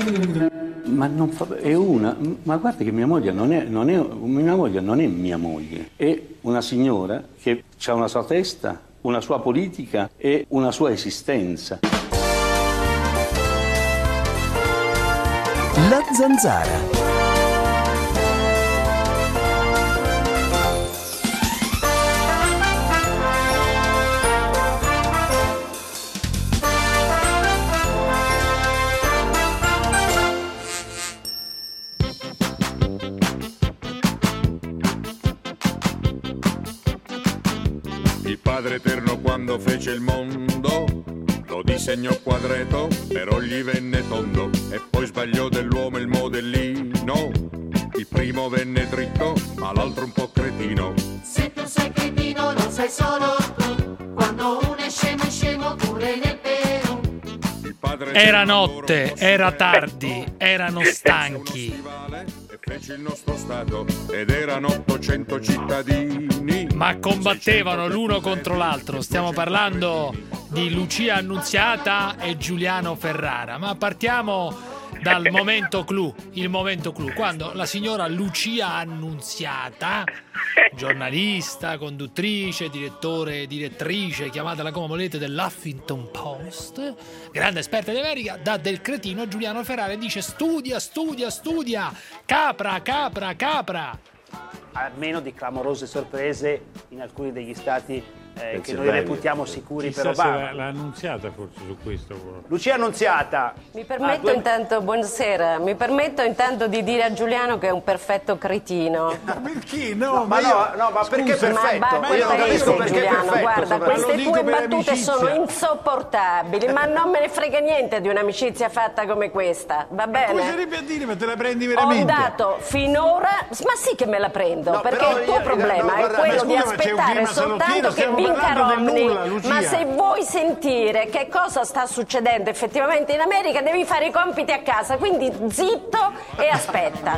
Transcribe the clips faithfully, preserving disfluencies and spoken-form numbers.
Ma non fa, è una, ma guarda che mia moglie non è, non è, mia moglie non è mia moglie, è una signora che ha una sua testa, una sua politica e una sua esistenza. La Zanzara. Il Padre Eterno quando fece il mondo lo disegnò quadretto, però gli venne tondo e poi sbagliò dell'uomo il modellino. Il primo venne dritto, ma l'altro un po' cretino. Se tu sei cretino non sei solo tu, quando uno è scemo è scemo pure nel vero. Era notte, era tardi, erano stanchi. Fece il nostro stato ed erano ottocento cittadini. Ma combattevano l'uno contro l'altro. Stiamo parlando di Lucia Annunziata e Giuliano Ferrara. Ma partiamo dal momento clou, il momento clou, quando la signora Lucia Annunziata, giornalista, conduttrice, direttore, direttrice, chiamatela come volete, dell'Huffington Post, grande esperta di America, dà del cretino a Giuliano Ferrara e dice studia, studia, studia, capra, capra, capra. A meno di clamorose sorprese in alcuni degli stati eh, che noi reputiamo sicuri per Obama. L'ha annunziata forse su questo. Lucia Annunziata. Mi permetto ah, due... intanto, buonasera, mi permetto intanto di dire a Giuliano che è un perfetto cretino. Ma perché? No, no ma, ma, io... no, no, ma perché Scusa, perfetto? Ma, ma io non capisco perché Giuliano, perfetto. Guarda, queste tue battute amicizia. sono insopportabili, ma non me ne frega niente di un'amicizia fatta come questa, va bene? Come sarebbe a dire, ma te la prendi veramente? Ho dato finora, ma sì che me la prendo, no, perché il tuo io, problema no, guarda, è quello scusa, di aspettare soltanto che vinca Romney. Ma se vuoi sentire che cosa sta succedendo effettivamente in America devi fare i compiti a casa, quindi zitto e aspetta.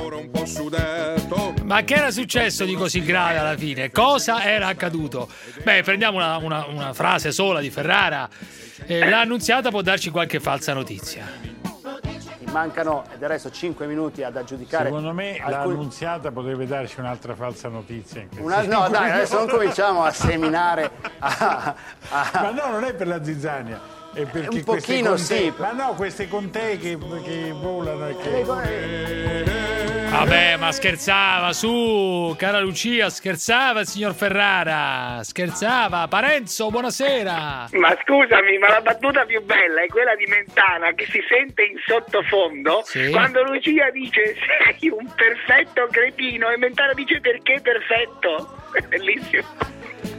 Ma che era successo di così grave alla fine? Cosa era accaduto? Beh, prendiamo una, una, una frase sola di Ferrara. Eh, l'Annunziata può darci qualche falsa notizia. Mancano del resto cinque minuti ad aggiudicare. Secondo me alcuni... l'Annunziata potrebbe darci un'altra falsa notizia. In Una... No, dai, adesso non cominciamo a seminare. A, a... Ma no, non è per la zizzania. È perché un pochino contee... sì. Ma no, queste contee che, che volano e che... Vabbè, ma scherzava, su, cara Lucia, scherzava il signor Ferrara, scherzava. Parenzo, buonasera. Ma scusami, ma la battuta più bella è quella di Mentana che si sente in sottofondo, sì, quando Lucia dice sei un perfetto cretino e Mentana dice perché perfetto. È bellissimo.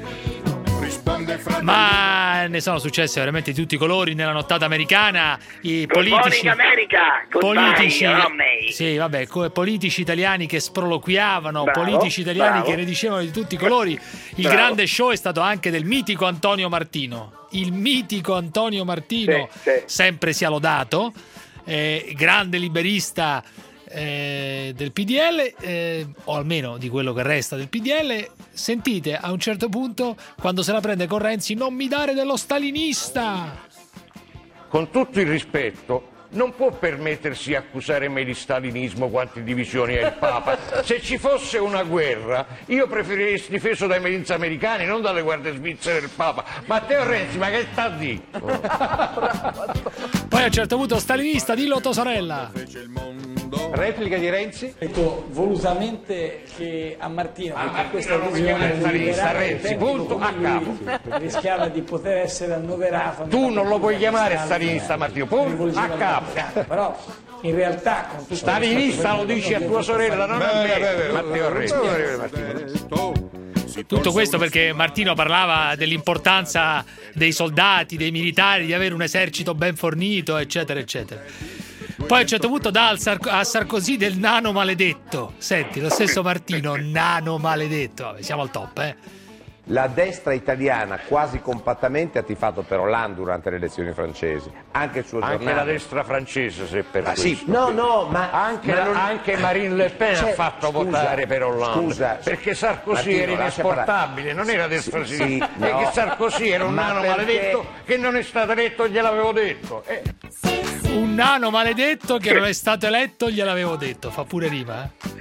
Ma ne sono successe veramente di tutti i colori nella nottata americana. I politici, America. politici, Goodbye, sì, vabbè, politici italiani che sproloquiavano, bravo, politici italiani bravo. che ne dicevano di tutti i colori. Il Bravo. grande show è stato anche del mitico Antonio Martino. Il mitico Antonio Martino, sì, sì. sempre sia lodato, eh, grande liberista. Eh, del P D L, eh, o almeno di quello che resta del P D L. Sentite, a un certo punto, quando se la prende con Renzi, non mi dare dello stalinista. Con tutto il rispetto, non può permettersi di accusare me di stalinismo quante divisioni ha il Papa. Se ci fosse una guerra, io preferirei essere difeso dai Marines americani, non dalle guardie svizzere del Papa. Matteo Renzi, ma che sta di? Poi a un certo punto stalinista, dillo a tua sorella. Replica di Renzi? Detto volutamente che a Martino, ah, perché questa visione stalinista Renzi, punto a capo. Rischiava di poter essere annoverato. Tu non lo puoi chiamare stalinista Martino, punto a capo. Però in realtà con tutto stalinista lo dici a tua sorella, non a me, Matteo Renzi. Tutto questo perché Martino parlava dell'importanza dei soldati, dei militari, di avere un esercito ben fornito, eccetera, eccetera. Poi a un certo punto dà al Sar- a Sarkozy del nano maledetto. Senti, lo stesso Martino, nano maledetto. Vabbè, siamo al top, eh. La destra italiana quasi compattamente ha tifato per Hollande durante le elezioni francesi, anche il suo anche giornale. la destra francese se per ma questo. Sì, no, no, ma anche, ma non... anche Marine Le Pen cioè, ha fatto scusa, votare per Hollande, scusa, perché Sarkozy Martino, era inesportabile, non era destra sì, sinistra, sì, e no. che Sarkozy era un ma nano perché... maledetto che non è stato eletto, gliel'avevo detto. Eh. Un nano maledetto che non è stato eletto, gliel'avevo detto. Fa pure rima, eh.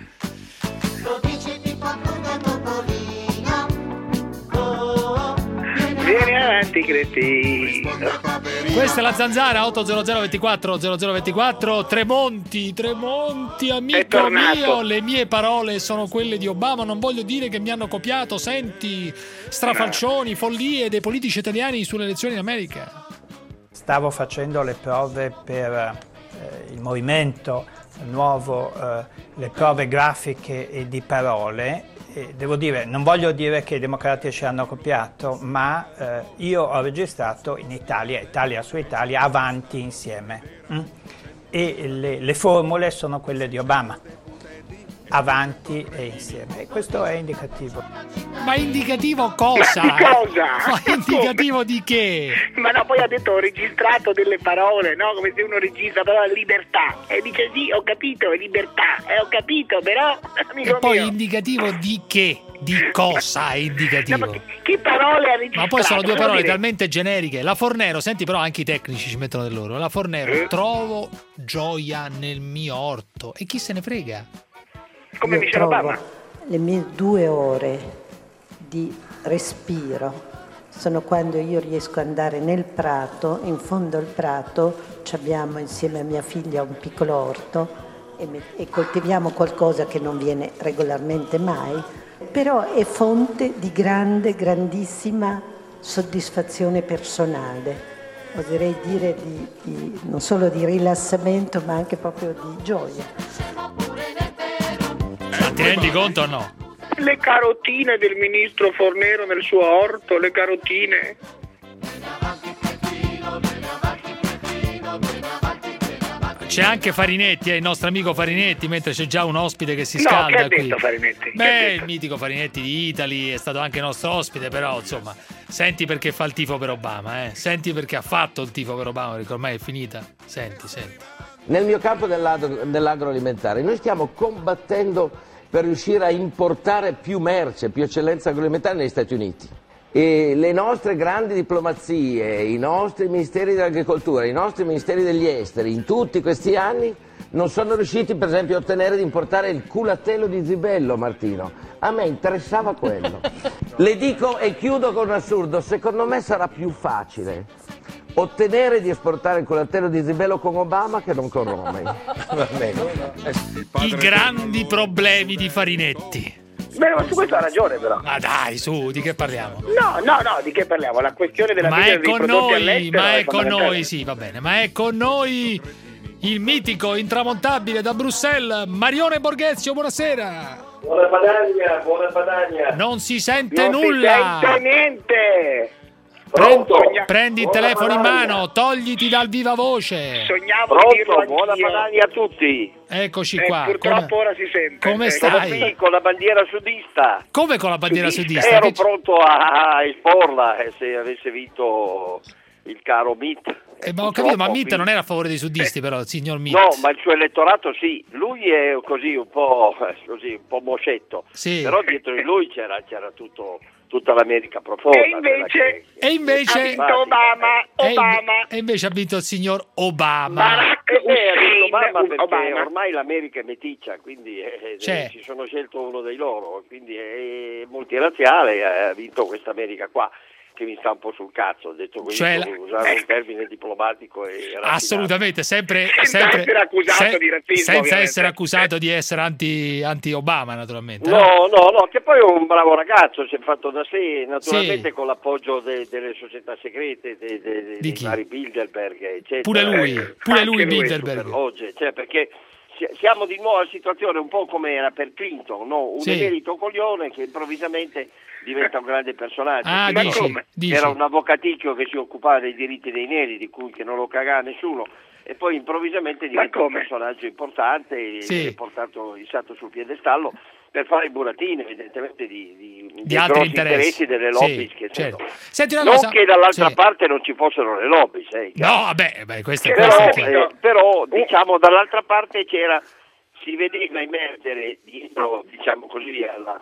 Vieni avanti, cretino. Questa è la Zanzara. Otto zero zero ventiquattro zero zero ventiquattro. Tremonti, Tremonti, amico mio, le mie parole sono quelle di Obama. Non voglio dire che mi hanno copiato. Senti, strafalcioni, follie dei politici italiani sulle elezioni in America. Stavo facendo le prove per eh, il movimento nuovo, eh, le prove grafiche e di parole. E devo dire, non voglio dire che i democratici hanno copiato, ma eh, io ho registrato in Italia, Italia su Italia, avanti insieme. Mm? E le, le formule sono quelle di Obama. Avanti e insieme. E questo è indicativo. Ma indicativo cosa? Ma di cosa? Ma indicativo di che? Ma no, poi ha detto ho registrato delle parole, no? Come se uno registra però la libertà. E dice sì, ho capito, è libertà. E eh, ho capito, però, amico E poi mio. indicativo di che? Di cosa è indicativo? No, ma che, che parole ha registrato? Ma poi sono due parole dire... talmente generiche. La Fornero, senti però anche i tecnici ci mettono del loro. La Fornero, Eh? trovo gioia nel mio orto. E chi se ne frega? Come Io Michelle trovo Obama. le mie due ore di respiro sono quando io riesco ad andare nel prato, in fondo al prato ci abbiamo insieme a mia figlia un piccolo orto e, me- e coltiviamo qualcosa che non viene regolarmente mai, però è fonte di grande, grandissima soddisfazione personale, oserei dire di, di, non solo di rilassamento ma anche proprio di gioia. Ma ti rendi conto o no? Le carotine del ministro Fornero nel suo orto, le carotine. C'è anche Farinetti, è eh, il nostro amico Farinetti, mentre c'è già un ospite che si No, scalda che ha qui. detto Farinetti? Che ha Beh, detto? il mitico Farinetti di Italy è stato anche nostro ospite, però insomma, senti perché fa il tifo per Obama, eh? Senti perché ha fatto il tifo per Obama, perché ormai è finita. Senti, senti. Nel mio campo dell'agro- dell'agroalimentare noi stiamo combattendo per riuscire a importare più merce, più eccellenza agroalimentare negli Stati Uniti. E le nostre grandi diplomazie, i nostri ministeri dell'agricoltura, i nostri ministeri degli esteri, in tutti questi anni non sono riusciti per esempio a ottenere di importare il culatello di Zibello, Martino. A me interessava quello. Le dico e chiudo con un assurdo, secondo me sarà più facile ottenere di esportare il culatello di Zibello con Obama che non con Romney. Va bene. I grandi problemi di Farinetti. Beh, ma su questo ha ragione però. Ma dai, su, di che parliamo? No, no, no, di che parliamo? La questione della Ma vendita è dei con prodotti noi, all'estero ma è è con fondamentale. noi, sì, va bene, ma è con noi il mitico, intramontabile da Bruxelles, Marione Borghezio, buonasera. Buona Padania, buona Padania. Non si sente Non nulla. si sente niente. Prendi, Sogna- prendi il Buona telefono in Padania. mano, togliti dal viva voce. Sognavo di dirlo Pronto, buona anch'io. Padania a tutti. Eccoci Eh, qua. purtroppo Come, ora si sente. come Eh, stai? Sì, con la bandiera sudista. come con la bandiera sudista? Ero Che- pronto a, a esporla eh, se avesse vinto il caro Mitt. Eh, ma ho capito, ma Purtroppo Mitt non vince. era a favore dei sudisti, però, il signor Mitt. No, ma il suo elettorato sì, lui è così un po' eh, così un po' moscetto, Sì. però dietro di lui c'era, c'era tutto, tutta l'America profonda. E invece, E invece, ha vinto Obama, e inve- Obama. e invece ha vinto il signor Obama. Barack Eh, ha vinto Hussein Obama perché Obama. ormai l'America è meticcia, quindi eh, C'è. eh, ci sono scelto uno dei loro, quindi è multirazziale, eh, ha vinto questa America qua, che mi sta un po' sul cazzo, ho detto così, Cioè la- per usare un termine diplomatico e raffinato. Assolutamente, sempre, Senza sempre essere accusato se- di razzismo, senza ovviamente. essere accusato di essere anti, anti-Obama, naturalmente. No, no, no, che poi è un bravo ragazzo, si è fatto da sé, naturalmente Sì. con l'appoggio de- delle società segrete, de- de- de- Di dei chi? vari Bilderberg, eccetera. Pure lui, Eh, pure anche lui lui, Bilderberg. Superlogge, cioè perché si- siamo di nuovo a situazione un po' come era per Clinton, no? Un Sì. emerito coglione che improvvisamente diventa un grande personaggio. Ah, Prima dici, come? dici. Era un avvocaticchio che si occupava dei diritti dei neri, di cui che non lo cagava nessuno, e poi improvvisamente diventa un personaggio importante e Sì. è portato issato sul piedestallo per fare i burattini evidentemente di, di, Di dei altri grossi interessi. delle Sì, lobby che certo. sono. Senti una Non cosa- che dall'altra sì. parte non ci fossero le lobby, sai, No, vabbè, beh, questo è però, questo. è- eh, però diciamo dall'altra parte c'era, si vedeva emergere dietro, diciamo così, alla,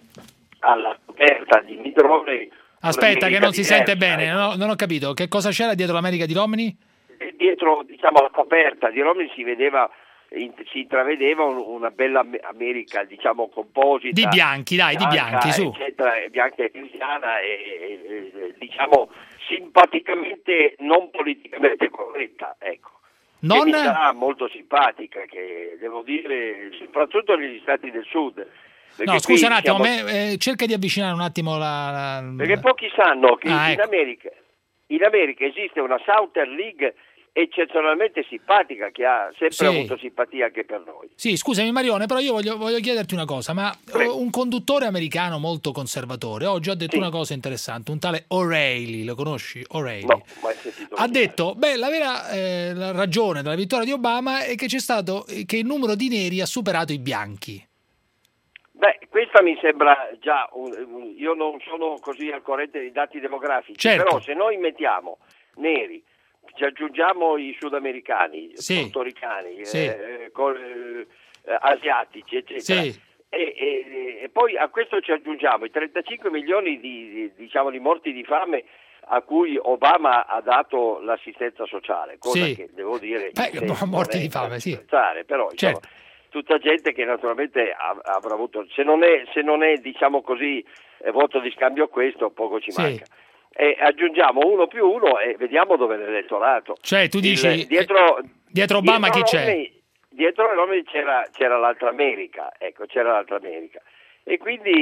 alla coperta di Midrone. Aspetta, che non si sente diversa, bene, ecco. no, non ho capito. Che cosa c'era dietro l'America di Romney? dietro, diciamo, la coperta di Romney si vedeva, si intravedeva una bella America, diciamo, composita di bianchi, dai, bianca, di bianchi, su, eccetera, bianca e cristiana e, e, e diciamo simpaticamente, non politicamente corretta, ecco. Non... Che mi sarà molto simpatica, che devo dire, soprattutto negli stati del sud. No, scusa un attimo, siamo... me, eh, cerca di avvicinare un attimo la... la... Perché pochi sanno che ah, in, ecco. America, in America esiste una Southern League eccezionalmente simpatica, che ha sempre sì. avuto simpatia anche per noi. Sì, scusami Marione, però io voglio, voglio chiederti una cosa, ma Prego. un conduttore americano molto conservatore oggi ha detto sì. una cosa interessante, un tale O'Reilly, lo conosci? O'Reilly. No, mai sentito. Ha detto, beh, la vera eh, la ragione della vittoria di Obama è che c'è stato, che il numero di neri ha superato i bianchi. Beh, questa mi sembra già, un, un, io non sono così al corrente dei dati demografici, certo. però se noi mettiamo neri, ci aggiungiamo i sudamericani, sì. portoricani, sì. eh, col, eh, asiatici, eccetera, sì. e, e, e poi a questo ci aggiungiamo i trentacinque milioni di, di, diciamo, di morti di fame a cui Obama ha dato l'assistenza sociale, cosa sì. che devo dire... Beh, morti di fame, sì. Però, certo. insomma, tutta gente che naturalmente avrà avuto, se non è, se non è diciamo così, eh, voto di scambio questo, poco ci sì. manca. E aggiungiamo uno più uno e vediamo dove è l'elettorato. Cioè tu dici, Il, dietro, dietro Obama dietro chi Romney, c'è? Dietro Romney c'era, c'era l'altra America, ecco, c'era l'altra America. E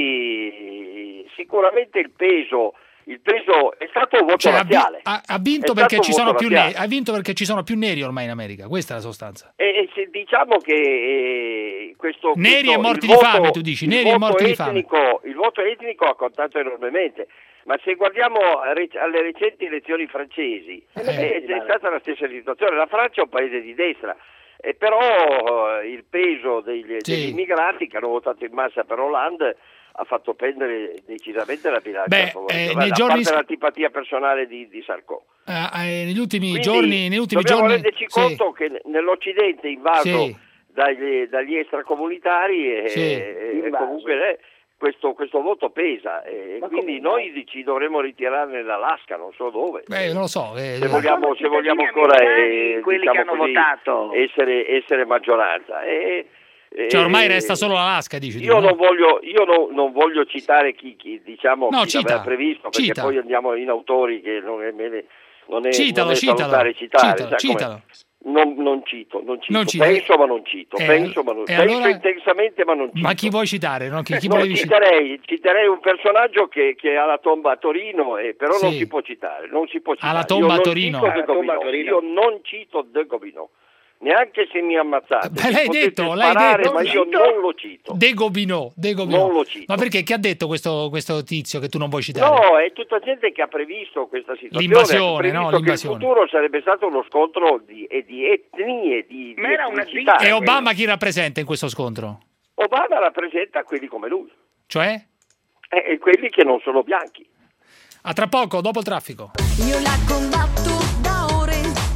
quindi sicuramente il peso... Il peso è stato un voto cioè, razziale. Ha, ha, vinto perché ci sono più neri, ha vinto perché ci sono più neri ormai in America, questa è la sostanza. E, e se diciamo che eh, questo neri questo, e morti di voto, fame, tu dici, neri e morti etnico, di fame. Il voto etnico ha contato enormemente, ma se guardiamo alle recenti elezioni francesi eh. è, è stata la stessa situazione. La Francia è un paese di destra, eh, però eh, il peso degli, sì. degli immigrati che hanno votato in massa per Hollande ha fatto pendere decisamente la bilancia. Beh, eh, nei a giorni... parte l'antipatia personale di, di Sarko. Uh, eh, negli ultimi Quindi, giorni, negli ultimi dobbiamo giorni... renderci sì. conto che nell'Occidente invaso sì. dagli, dagli extracomunitari e, sì. e, e comunque eh, questo, questo voto pesa e Ma quindi noi ci dovremmo ritirare l'Alaska, non so dove. Beh, non lo so. Eh, se vogliamo, se vogliamo ancora eh, quelli diciamo che hanno così, votato essere, essere maggioranza. E, Cioè ormai resta solo l'Alaska, dici tu, io no? non voglio io non, non voglio citare chi, chi diciamo no, chi cita, l'aveva previsto, perché cita. poi andiamo in autori che non è bene, non è, citalo, non è citalo, salutare citare, citalo, citalo. Non, non cito, non cito, non cito. penso ma non cito, eh, penso ma non penso allora... intensamente ma non cito. Ma chi vuoi citare? No? Chi, chi no, volevi citerei, citerei un personaggio che, che ha la tomba a Torino, eh, però sì. non si può citare, non si può citare. Ha la tomba io a Torino? Non cito De Gobineau, io non cito De Gobineau. Neanche se mi ammazzate. Beh, l'hai detto, l'hai sparare, detto. Ma io non lo cito. De Gobineau, De Gobineau. Non lo cito. Ma perché? Chi ha detto questo, questo tizio che tu non vuoi citare? No, è tutta gente che ha previsto questa situazione. L'invasione, ha previsto no? Che L'invasione. il futuro sarebbe stato uno scontro di, di etnie, di, Ma di era una etnicità. E Obama chi rappresenta in questo scontro? Obama rappresenta quelli come lui. Cioè? E quelli che non sono bianchi. A tra poco, dopo il traffico. Io la combatto da ore,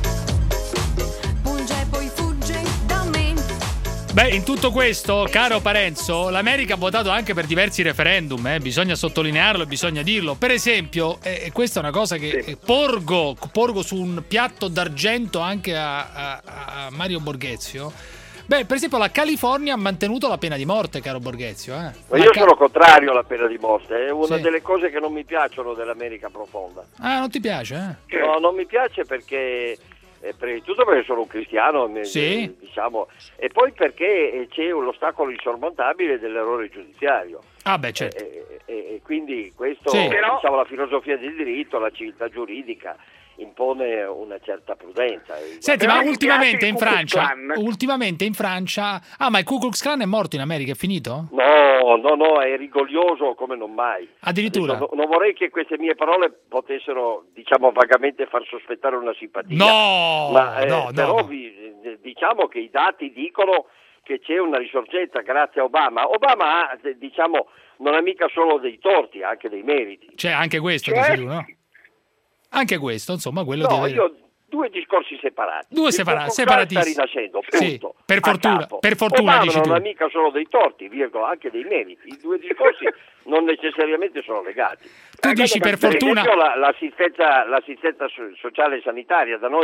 punge e poi fugge da me. Beh, in tutto questo, caro Parenzo, l'America ha votato anche per diversi referendum, eh? Bisogna sottolinearlo e bisogna dirlo. Per esempio, e eh, questa è una cosa che sì. porgo, porgo su un piatto d'argento anche a, a, a Mario Borghezio. Beh, per esempio la California ha mantenuto la pena di morte, caro Borghezio. Eh? Ma io ca- sono contrario alla pena di morte, è una sì. delle cose che non mi piacciono dell'America profonda. Ah, non ti piace? Eh? No, non mi piace perché... Eh, prima di tutto perché sono un cristiano, sì. eh, diciamo, e poi perché c'è l'ostacolo insormontabile dell'errore giudiziario. Ah, beh, certo. E, e, e quindi questo, sì. diciamo, Però... la filosofia del diritto, la civiltà giuridica impone una certa prudenza. Senti, ma ultimamente in Francia, ultimamente in Francia, ah, ma il Ku Klux Klan è morto in America, è finito? No, no, no, è rigoglioso come non mai. Addirittura? Adesso, non vorrei che queste mie parole potessero, diciamo, vagamente far sospettare una simpatia. No, ma, eh, no, però no. Vi, diciamo che i dati dicono che c'è una risorgenza grazie a Obama. Obama ha, diciamo, non ha mica solo dei torti, ha anche dei meriti. C'è anche questo, cioè, dici tu, no? Anche questo, insomma, quello no, di io due discorsi separati. Due separati, separatissimi. Sta rinascendo, punto. Sì, per fortuna, per fortuna Obama dici non tu. ha mica solo dei torti, virgola, anche dei meriti. I due discorsi non necessariamente sono legati. Tu dici per, per fortuna esempio, la, l'assistenza, l'assistenza sociale e sanitaria da noi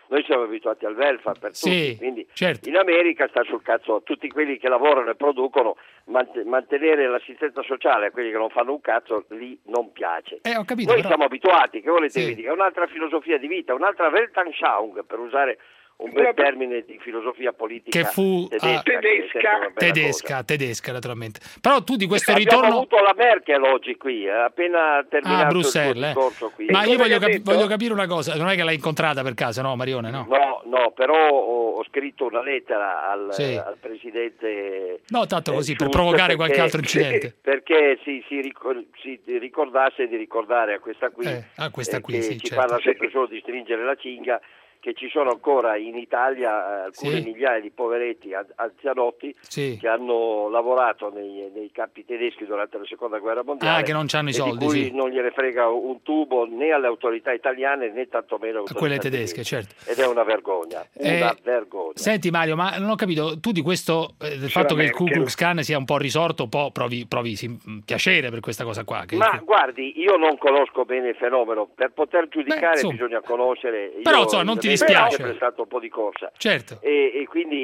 noi siamo abituati al welfare per sì, tutti, quindi certo. in America sta sul cazzo a tutti quelli che lavorano e producono, mant- mantenere l'assistenza sociale a quelli che non fanno un cazzo lì non piace. Eh, ho capito, noi però... siamo abituati, che volete sì. che vi dica? È un'altra filosofia di vita, un'altra Weltanschauung, per usare un bel termine di filosofia politica che fu tedesca, ah, tedesca, tedesca, tedesca naturalmente. Però tu di questo abbiamo ritorno avuto la Merkel oggi qui, eh, appena terminato a Bruxelles, il suo discorso qui. Ma E io cosa voglio, gli ha capi- detto? voglio capire una cosa, non è che l'hai incontrata per caso, no Marione, no? No, no, però ho, ho scritto una lettera al, Sì. al presidente. No, tanto così, eh, per Schulz, provocare perché- qualche altro incidente. Perché si, si, ricor- si ricordasse di ricordare a questa qui, Eh, a questa eh, qui, che sì, ci certo. parla sempre solo di stringere la cinga, che ci sono ancora in Italia eh, alcune Sì. migliaia di poveretti an- anzianotti Sì. che hanno lavorato nei, nei campi tedeschi durante la seconda guerra mondiale Ah, che non c'hanno i e soldi, di cui sì. non gliene frega un tubo né alle autorità italiane né tantomeno alle A autorità quelle tedesche, certo. ed è una vergogna, Eh, una vergogna. Senti Mario, ma non ho capito, tu di questo, eh, del fatto che il Ku Klux Klan sia un po' risorto, un po' provi, provi sim- piacere per questa cosa qua. Che Ma guardi, io non conosco bene il fenomeno, per poter giudicare insomma. bisogna conoscere. Io Però, insomma, non ti in America dispiace. ho sempre stato un po' di corsa. Certo. E, e quindi,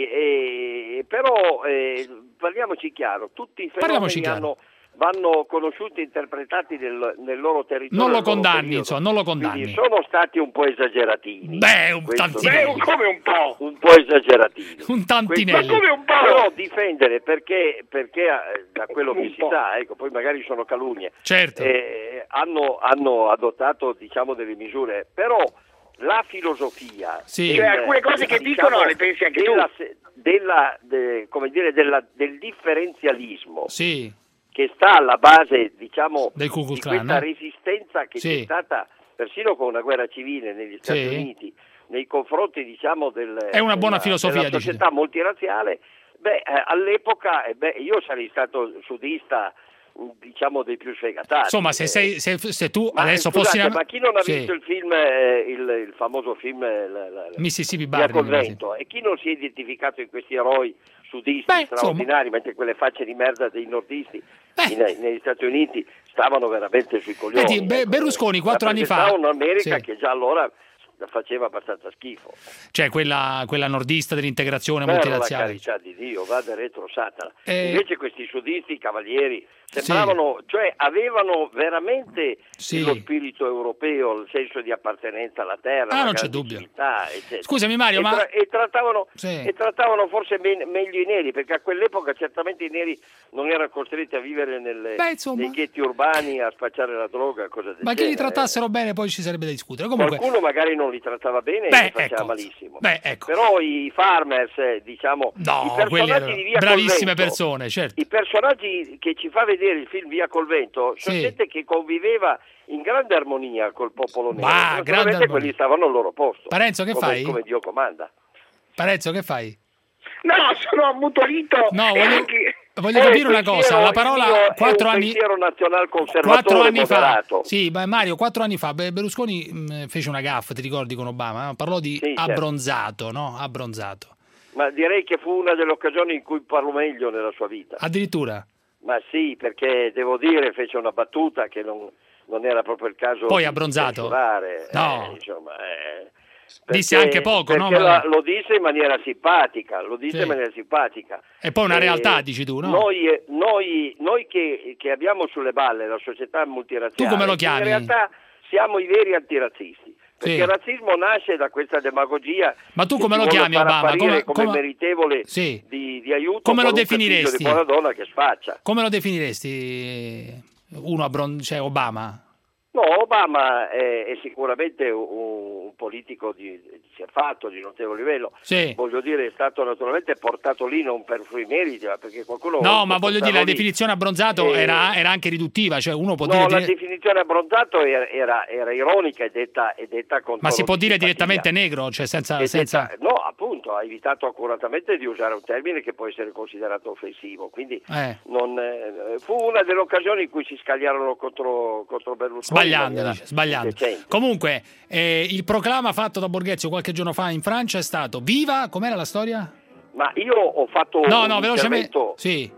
e, però, eh, parliamoci chiaro, tutti i Parliamoci fenomeni chiaro. hanno, vanno conosciuti e interpretati nel, nel loro territorio. Non lo nel loro condanni, periodo. insomma, non lo condanni. Quindi sono stati un po' esageratini. Beh, un Questo- tantinelli. Beh, come un po'? Un po' esageratini. Un tantinelli. Ma come un po'? Però difendere perché, perché eh, da quello che si sa, ecco, poi magari sono calunnie, Certo. eh, hanno, hanno adottato diciamo delle misure, però la filosofia, Sì. Cioè, alcune cose che dicono le pensi anche tu. della, della, de- come dire, della, del differenzialismo Sì, che sta alla base diciamo Del Ku Klux di Klan, questa eh? resistenza che Sì. c'è stata persino con una guerra civile negli Stati Sì. Uniti nei confronti diciamo del, È una buona della, filosofia, della dici tu. società multirazziale. Beh, eh, all'epoca eh, beh, io sarei stato sudista diciamo dei più sfegatati. insomma, se, Eh, sei, se, se tu ma, adesso scusate, fossi... in- ma chi non ha Sì. visto il film, eh, il, il famoso film eh, la, la, la- Mississippi Via Barri, col mi pare, vento, e chi non si è identificato in questi eroi sudisti Beh, straordinari, mentre quelle facce di merda dei nordisti in- negli Stati Uniti stavano veramente sui coglioni. Senti, Be- ecco. Berlusconi quattro anni fa... Rappresentava un'America Sì. che già allora faceva abbastanza schifo. Cioè quella, quella nordista dell'integrazione Per la multilaziale. carità di Dio, vada retro Satana. Eh, Invece questi sudisti, cavalieri, sembravano, cioè avevano veramente Sì. lo spirito europeo, il senso di appartenenza alla terra, Ah, la non c'è grande dubbio. civiltà, eccetera. Scusami, Mario, e, ma- tra- e trattavano, Sì. e trattavano forse men- meglio i neri, perché a quell'epoca certamente i neri non erano costretti a vivere nelle, Beh, insomma. nei ghetti urbani, a spacciare la droga, cose del Ma che li genere. trattassero bene poi ci sarebbe da discutere. Comunque, Qualcuno magari non li trattava bene e Beh, li faceva ecco. malissimo. Beh, ecco. Però i farmers, eh, diciamo, No, i personaggi quelli erano di Via bravissime col Vento, persone, certo. i personaggi che ci fa vedere il film Via col Vento sono Sì. gente che conviveva in grande armonia col popolo nero. Ma, Naturalmente grande armonia. quelli stavano al loro posto. Parenzo, che come, fai? Come Dio comanda. Parenzo, che fai? No, sono ammutolito. No, e voglio- anche- Voglio Eh, capire una il cosa, pensiero- la il parola mio è quattro un anni pensiero nazionalconservatore quattro anni fa. moderato. Sì, ma Mario, quattro anni fa Be- Berlusconi mh, fece una gaffa, ti ricordi con Obama? Parlò di Sì, certo. abbronzato, no? Abbronzato. Ma direi che fu una delle occasioni in cui parlò meglio nella sua vita. Addirittura. Ma sì, perché devo dire, fece una battuta che non, non era proprio il caso Poi di abbronzato? censurare, No. eh, insomma, eh, Disse perché- anche poco, no? perché Ma- la- lo disse in maniera simpatica, lo disse Sì. in maniera simpatica. E poi una Eh, realtà, dici tu, no? Noi, eh, noi, noi che, che abbiamo sulle balle la società multirazziale, Tu come lo in chiami? realtà siamo i veri antirazzisti. Perché Sì. il razzismo nasce da questa demagogia. Ma tu che come ci lo vuole chiami, far Obama? apparire Come- come, come- meritevole Sì. di, di aiuto. Come lo qualunque definiresti? figlio di buona donna che sfaccia. Come lo definiresti uno abbron- cioè Obama? No, Obama è, è sicuramente un, un politico di, si è fatto di notevole livello. Sì. Voglio dire, è stato naturalmente portato lì non per suoi meriti, ma perché qualcuno. No, lo ma voglio dire, la portava lì. definizione abbronzato Eh, era, era anche riduttiva, cioè uno può No, dire... la dire- definizione abbronzato era, era, era ironica e detta, e detta con Ma si tono può di dire simpatia. direttamente negro, cioè senza... E senza... detta- no, appunto, ha evitato accuratamente di usare un termine che può essere considerato offensivo. Quindi Eh. non, eh, fu una delle occasioni in cui si scagliarono contro, contro Berlusconi. in Sbagliando, maniera dice, sbagliando. indecente. Comunque, eh, il proclama fatto da Borghezio qualche giorno fa in Francia è stato viva, com'era la storia? Ma io ho fatto No, un no, velocemente. intervento- Sì.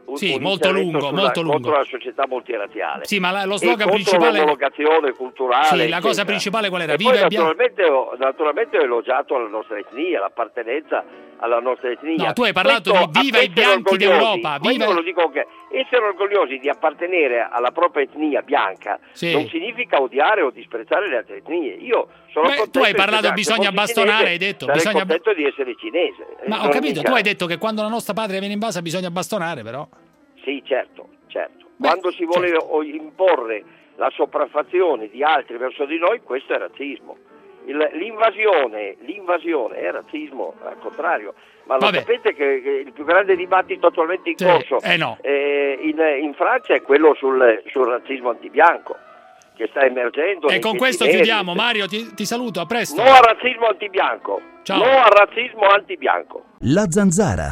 un, sì, un molto lungo, sulla, molto lungo. contro la società multirazziale. Sì, ma la, lo e slogan contro principale l'omologazione culturale. Sì, la eccetera. cosa principale qual era? E Viva poi il bianco. naturalmente, ho, naturalmente ho elogiato la nostra etnia, l'appartenenza alla nostra etnia. No, tu hai parlato Questo, di viva i bianchi d'Europa, ma viva... io lo dico che essere orgogliosi di appartenere alla propria etnia bianca sì. non significa odiare o disprezzare le altre etnie. Io sono Beh, tu hai parlato bisogna bastonare, hai detto sarei bisogna contento di essere cinese. Ma ho capito, tu hai detto che quando la nostra patria viene invasa bisogna bastonare, però. Sì, certo, certo. Beh, quando si vuole certo. imporre la sopraffazione di altri verso di noi, questo è razzismo. Il, l'invasione, l'invasione è razzismo, al contrario. Ma lo Vabbè. sapete che, che il più grande dibattito attualmente in sì. corso eh no. eh, in, in Francia è quello sul, sul razzismo antibianco che sta emergendo. E con questo neri. chiudiamo. Mario, ti, ti saluto, a presto. No al razzismo antibianco. Ciao. No al razzismo antibianco. La Zanzara.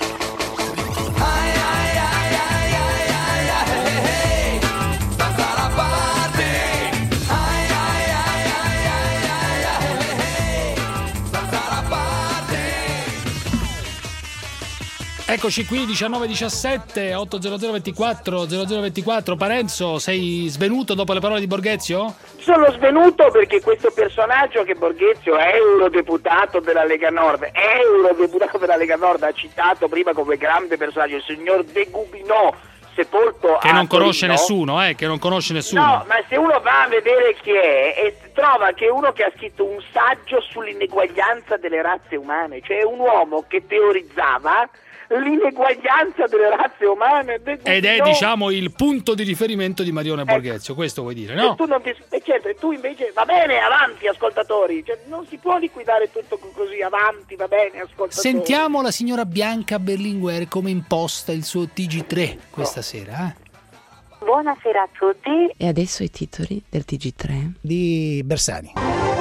Eccoci qui, diciannove diciassette, ottocento ventiquattro, zero zero ventiquattro. Parenzo, sei svenuto dopo le parole di Borghezio? Sono svenuto perché questo personaggio che Borghezio è eurodeputato della Lega Nord, è eurodeputato della Lega Nord, ha citato prima come grande personaggio il signor De Gubinò, sepolto Che a non conosce Torino. nessuno, eh, che non conosce nessuno. No, ma se uno va a vedere chi è e trova che è uno che ha scritto un saggio sull'ineguaglianza delle razze umane, cioè un uomo che teorizzava l'ineguaglianza delle razze umane ed è, diciamo, il punto di riferimento di Marione Borghezio, questo vuoi dire, no? E tu non ti, e certo, e tu invece va bene, avanti ascoltatori, cioè, non si può liquidare tutto così, avanti, va bene ascoltatori. Sentiamo la signora Bianca Berlinguer come imposta il suo T G tre questa sera, eh? Buonasera a tutti. E adesso i titoli del T G tre di Bersani.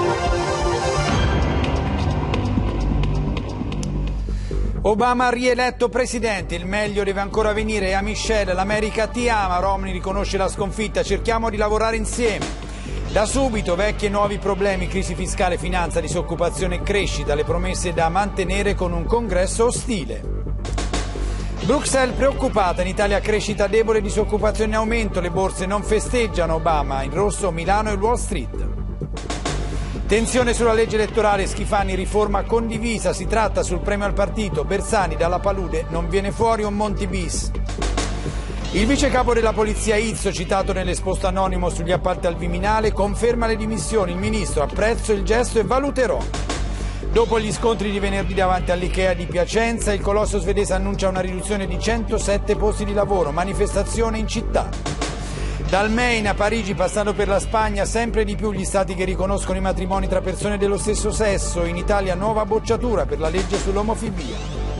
Obama rieletto presidente, il meglio deve ancora venire. E a Michelle, l'America ti ama, Romney riconosce la sconfitta, cerchiamo di lavorare insieme. Da subito vecchi e nuovi problemi, crisi fiscale, finanza, disoccupazione e crescita, le promesse da mantenere con un congresso ostile. Bruxelles preoccupata, in Italia crescita debole, disoccupazione in aumento, le borse non festeggiano Obama, in rosso Milano e Wall Street. Tensione sulla legge elettorale, Schifani, riforma condivisa, si tratta sul premio al partito, Bersani dalla palude, non viene fuori un Monti bis. Il vice capo della polizia Izzo, citato nell'esposto anonimo sugli appalti al Viminale, conferma le dimissioni, il ministro apprezzo il gesto e valuterò. Dopo gli scontri di venerdì davanti all'Ikea di Piacenza, il colosso svedese annuncia una riduzione di centosette posti di lavoro, manifestazione in città. Dal Maine a Parigi, passando per la Spagna, sempre di più gli stati che riconoscono i matrimoni tra persone dello stesso sesso. In Italia nuova bocciatura per la legge sull'omofobia.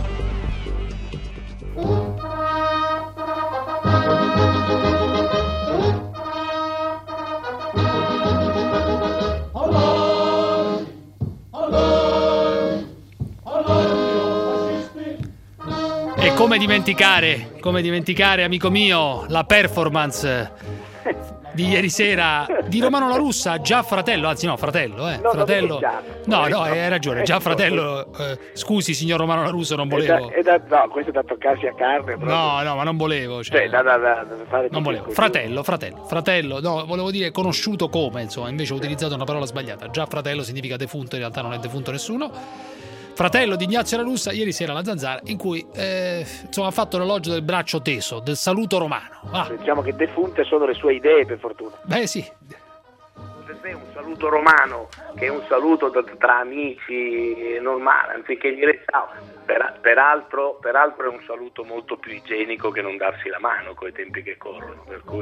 E come dimenticare, come dimenticare, amico mio, la performance di ieri sera di Romano La Russa, già fratello, anzi no, fratello, eh, No, fratello. già. No, no, hai ragione, già fratello. Eh, scusi, signor Romano La Russa, non volevo. È da, è da, no, questo è da toccarsi a carne. Proprio. No, no, ma non volevo. Cioè, Cioè, da, da, da, da fare non volevo. Fratello, fratello, fratello. No, volevo dire conosciuto come, insomma, invece ho utilizzato una parola sbagliata. Già fratello significa defunto, in realtà non è defunto nessuno. Fratello di Ignazio La Russa, ieri sera alla Zanzara, in cui eh, insomma ha fatto l'elogio del braccio teso, del saluto romano. Ah. Diciamo che defunte sono le sue idee, per fortuna. Beh, sì. Per me un saluto romano, che è un saluto tra, tra amici normale, anziché dire ciao. Per, peraltro, peraltro è un saluto molto più igienico che non darsi la mano con i tempi che corrono, per cui...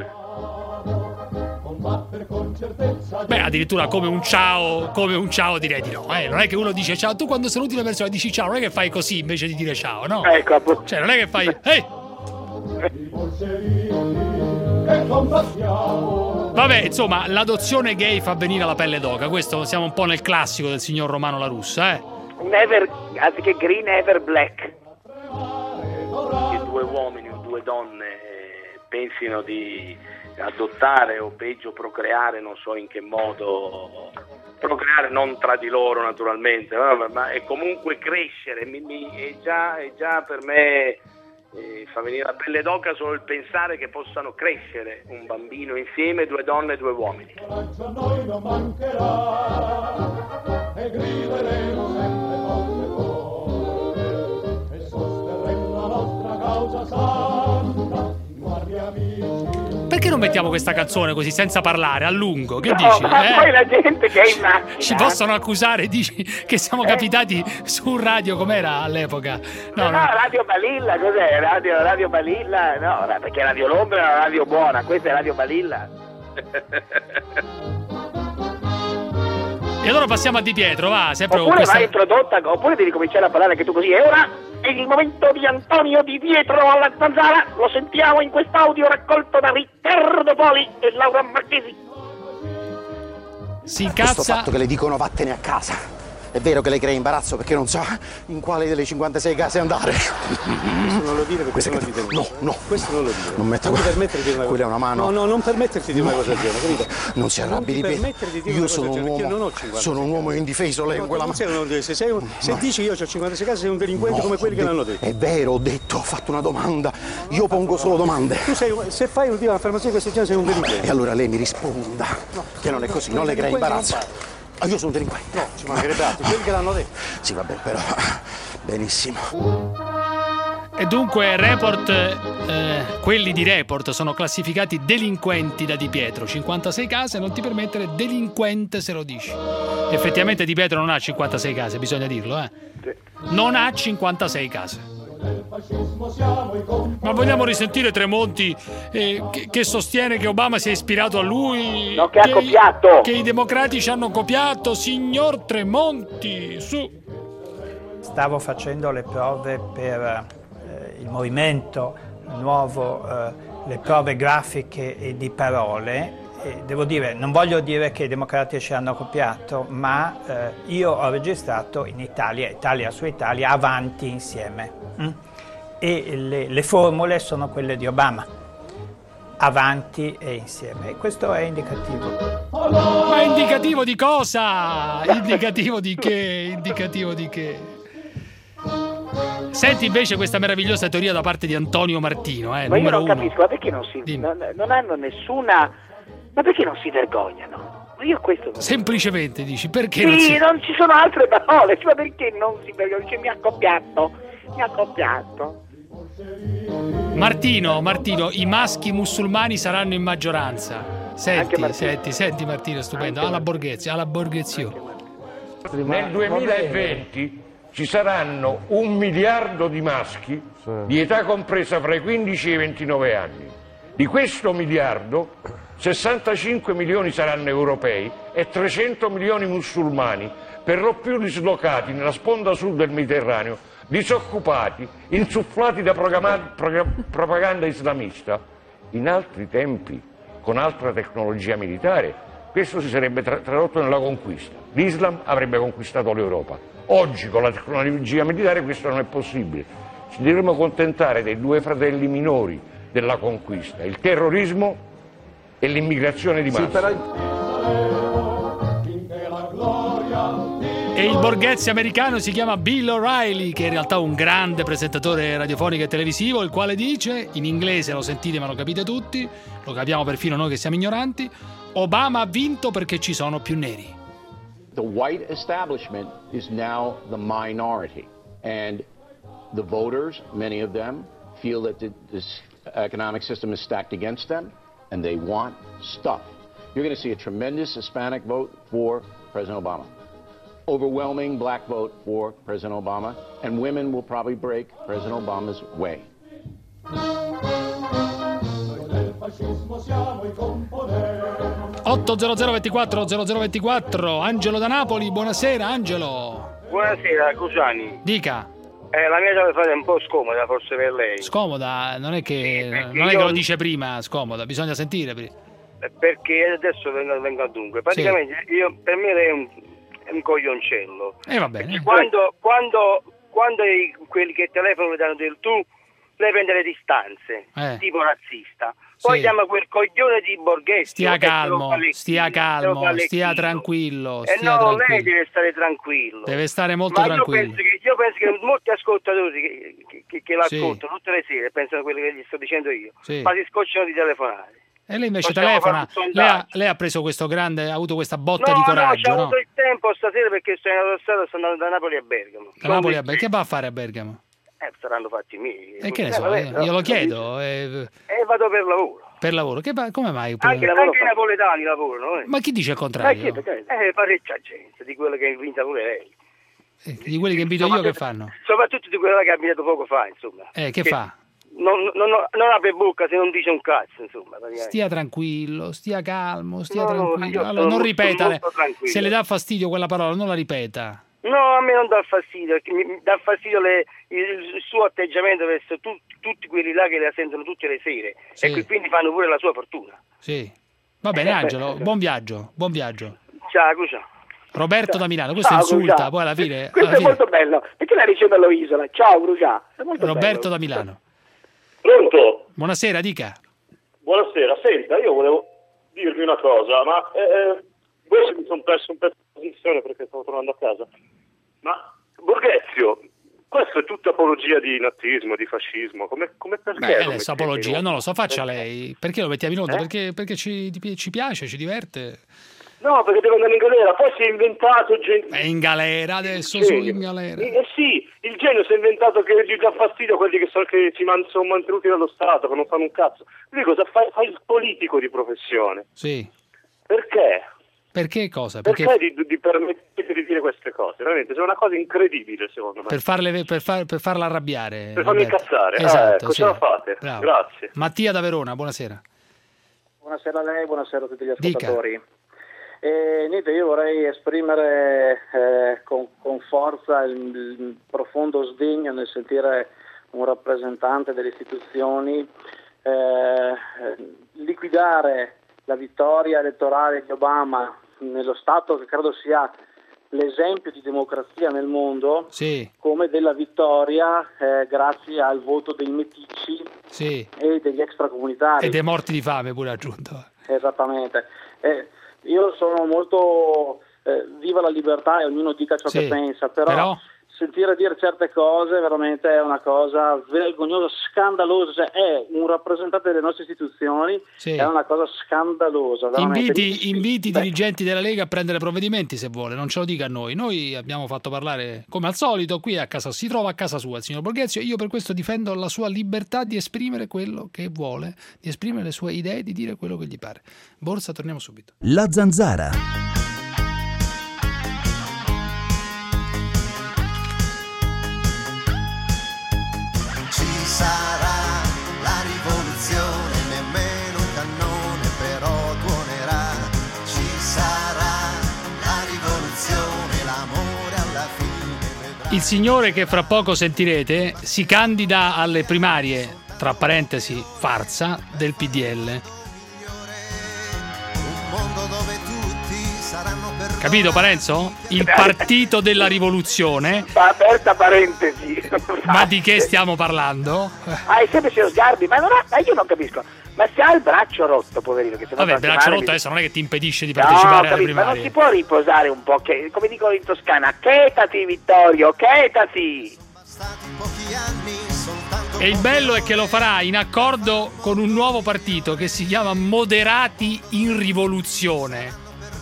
Beh, addirittura come un ciao, come un ciao direi di no, eh? Non è che uno dice ciao, tu quando saluti una persona dici ciao, non è che fai così invece di dire ciao, no? Ecco, appunto. Cioè, non è che fai ehi! Vabbè, insomma, l'adozione gay fa venire la pelle d'oca, questo siamo un po' nel classico del signor Romano La Russa, eh? Never, anziché green, ever black. Che due uomini o due donne pensino di adottare o peggio procreare, non so in che modo, procreare non tra di loro naturalmente, ma è comunque crescere, mi, mi, è, già, è già per me E fa venire la pelle d'oca solo il pensare che possano crescere un bambino insieme, due donne e due uomini. A noi non mancherà e grideremo sempre forte forte e sosterremo la nostra causa santa. Guardi amici. Perché non mettiamo questa canzone così senza parlare a lungo? Che no, dici? Ma eh? poi la gente che è in macchina Ci possono accusare, dici che siamo eh? capitati su radio com'era all'epoca? No, no, no, Radio Balilla, cos'è? Radio, radio Balilla, no, perché Radio Londra è una radio buona, questa è Radio Balilla. E allora passiamo a Di Pietro, va, sempre Oppure con questa... vai introdotta, oppure devi cominciare a parlare anche tu così. E ora è il momento di Antonio Di Pietro alla zanzara, lo sentiamo in quest'audio raccolto da Riccardo Poli e Laura Marchesi. Si incazza. Questo fatto che le dicono vattene a casa. È vero che lei crea imbarazzo perché non sa in quale delle cinquantasei case andare. Questo non lo dire perché Questa non che... lo dite. No, no. Questo non lo dire. Non metta non que... ti permettere di dire una cosa. Quella è una mano. No, no, non permetterti di dire no. una cosa del genere, capito? Non si arrabbi Di Pietro. Io sono un uomo. Non ho cinquantasei sono un uomo indifeso, lei no, quella non sei un, se sei un, se no. dici io ho cinquantasei case sei un delinquente no, come quelli de... che l'hanno detto. È vero, ho detto, ho fatto una domanda. Io pongo solo domande. Tu sei, se fai un un'affermazione di questo genere sei un delinquente. E allora lei mi risponda no, che non è così, non le crea imbarazzo. Ah, io sono un delinquente. No, ci mancherebbe altro, quelli che l'hanno detto. Sì, vabbè, però benissimo. E dunque Report, eh, quelli di Report sono classificati delinquenti da Di Pietro. cinquantasei case, non ti permettere delinquente se lo dici. Effettivamente Di Pietro non ha cinquantasei case, bisogna dirlo, eh. Non ha cinquantasei case. Ma vogliamo risentire Tremonti eh, che, che sostiene che Obama si è ispirato a lui? No, che ha copiato. Che i democratici hanno copiato, signor Tremonti, su. Stavo facendo le prove per eh, il movimento nuovo, eh, le prove grafiche e di parole. E devo dire, non voglio dire che i democratici hanno copiato, ma eh, io ho registrato in Italia, Italia su Italia, avanti insieme. Mm? E le, le formule sono quelle di Obama, avanti e insieme. E questo è indicativo. Ma indicativo di cosa? Indicativo di che? Indicativo di che? Senti invece questa meravigliosa teoria da parte di Antonio Martino, eh, ma io non uno. capisco, ma perché non si non, non hanno nessuna, ma perché non si vergognano? Io questo non... Semplicemente dici, perché sì, non si... non ci sono altre parole, ma perché non si vergognano? Cioè, mi ha copiato, mi ha copiato. Martino, Martino, i maschi musulmani saranno in maggioranza. Senti, senti, senti Martino, stupendo, alla Borghezio, alla Borghezio. Nel duemilaventi ci saranno un miliardo di maschi sì. di età compresa fra i quindici e i ventinove anni. Di questo miliardo, sessantacinque milioni saranno europei e trecento milioni musulmani, per lo più dislocati nella sponda sud del Mediterraneo, disoccupati, insufflati da propaganda islamista. In altri tempi, con altra tecnologia militare, questo si sarebbe tra tradotto nella conquista. L'Islam avrebbe conquistato l'Europa. Oggi, con la tecnologia militare, questo non è possibile. Ci dovremmo contentare dei due fratelli minori della conquista, il terrorismo e l'immigrazione di massa. Sì, però... E il Borghezio americano si chiama Bill O'Reilly, che è in realtà un grande presentatore radiofonico e televisivo, il quale dice, in inglese lo sentite ma lo capite tutti, lo capiamo perfino noi che siamo ignoranti, Obama ha vinto perché ci sono più neri. The white establishment is now the minority, and the voters, many of them, feel that the, this economic system is stacked against them, and they want stuff. You're going to see a tremendous Hispanic vote for President Obama. Overwhelming black vote for President Obama, and women will probably break President Obama's way. otto zero zero ventiquattro zero zero ventiquattro, Angelo da Napoli, buonasera Angelo. Buonasera Cruciani. Dica. Eh, la mia chiave è un po' scomoda forse per lei. Scomoda? Non è che, sì, non è io... che lo dice prima, scomoda, bisogna sentire prima. Perché adesso vengo, vengo a dunque. Praticamente sì. io, per me lei è un, è un coglioncello. E eh, va bene. Quando, quando, quando i, quelli che telefonano le danno del tu, lei prende le distanze, eh. tipo razzista. Poi Sì. chiama quel coglione di Borghetti. Stia che se lo calmo, fa le- stia se lo calmo, fa le stia chilo. tranquillo, Eh stia no, lei tranquillo. deve stare tranquillo. Deve stare molto Ma tranquillo. Io penso, che, io penso che molti ascoltatori che, che, che, che l'ascoltano Sì. tutte le sere pensano a quello che gli sto dicendo io, Sì. ma si scocciano di telefonare. E lei invece Possiamo telefona, fare un lei ha, sondaggio. lei ha preso questo grande, ha avuto questa botta No, di no, coraggio, c'ho no? avuto il tempo stasera perché sto in autostrada, sto andando da Napoli a Bergamo. Da Napoli a Bergamo. Che va a fare a Bergamo? Eh, saranno fatti i miei. E che ne Eh, so, vabbè, io no, glielo chiedo. eh, E vado per lavoro. per lavoro. Che, va- come mai? Anche, anche i napoletani lavorano. Eh. Ma chi dice il Eh, contrario? chi- eh, parecchia gente, di quella che ha invita pure lei. Eh, Di quelli che invito io che fanno? Soprattutto di quella che ha invitato poco fa, insomma. Eh, che fa? Non, non, non, non apre bocca se non dice un cazzo, insomma. praticamente. Stia tranquillo, stia calmo, stia No, no, io tranquillo. sono Allora, non molto, ripeta, molto tranquillo. se le dà fastidio quella parola, non la ripeta. No, a me non dà fastidio, perché mi, mi dà fastidio le- il, il suo atteggiamento verso tu- tutti quelli là che la sentono tutte le sere Sì. e che quindi fanno pure la sua fortuna. Sì. Va bene, Eh, Angelo, beh, buon viaggio, buon viaggio. Ciao, Crucia. Roberto da Milano, questo Ciao, insulta, Crucia. poi alla fine... Questo alla è fine- molto bello, perché la dice Isola? Ciao, Crucia. È molto Roberto bello. da Milano. Pronto? Buonasera, dica. Buonasera, senta, io volevo dirvi una cosa, ma eh, questo mi sono perso un pezzo di trasmissione perché stavo tornando a casa. Ma Borghezio, questo è tutta apologia di nazismo, di fascismo, come, come perché? Beh, lo adesso mettete apologia, in onda? non lo so, faccia lei. Perché lo mettiamo in onda? Eh? Perché, perché ci, ci piace, ci diverte. No, perché deve andare in galera, poi si è inventato gente... È in galera adesso, Il su genio. in galera. Eh sì, il genio si è inventato che gli dà fastidio a quelli che, so, che si man- sono mantenuti dallo Stato, che non fanno un cazzo. Lui cosa fa? Fa il politico di professione. Sì. Perché? Perché cosa? Perché, Perché di, di permettere di dire queste cose? Veramente, è una cosa incredibile secondo me. per, farle, per, far- per farla arrabbiare. Per farmi Roberto. incazzare. Ah, Esatto, ecco, sì. ce la fate. Bravo. Grazie. Mattia da Verona, buonasera. Buonasera a lei, buonasera a tutti gli Dica. ascoltatori. E, niente, io vorrei esprimere eh, con, con forza il, il profondo sdegno nel sentire un rappresentante delle istituzioni eh, liquidare la vittoria elettorale di Obama nello Stato che credo sia l'esempio di democrazia nel mondo, Sì, come della vittoria eh, grazie al voto dei meticci sì. e degli extracomunitari. E dei morti di fame pure aggiunto. Esattamente. Eh, io sono molto eh, viva la libertà e ognuno dica ciò Sì, che pensa, però, però- sentire dire certe cose veramente è una cosa vergognosa, scandalosa. Cioè, è un rappresentante delle nostre istituzioni, Sì. è una cosa scandalosa. veramente. Inviti, inviti i dirigenti della Lega a prendere provvedimenti se vuole, non ce lo dica a noi. Noi abbiamo fatto parlare, come al solito, qui a casa, si trova a casa sua il signor Borghezio. Io per questo difendo la sua libertà di esprimere quello che vuole, di esprimere le sue idee, di dire quello che gli pare. Borsa, torniamo subito. La Zanzara. Ci sarà la rivoluzione, nemmeno un cannone però tuonerà. Ci sarà la rivoluzione, l'amore alla fine vedrà. Il signore che fra poco sentirete si candida alle primarie, tra parentesi, farsa, del P D L. Un mondo dove tutti saranno per Capito Parenzo? Il partito della rivoluzione. Aperta parentesi. Ma di che stiamo parlando? Ah, è sempre signor Sgarbi, ma non ha, ma io non capisco. Ma se ha il braccio rotto, poverino, che se no Vabbè, il fa braccio male, rotto mi- adesso non è che ti impedisce di No, partecipare alle capito, ma non primarie. si può riposare un po', che, come dicono in Toscana, chetati Vittorio, chetati. E il bello è che lo farà in accordo con un nuovo partito che si chiama Moderati in Rivoluzione.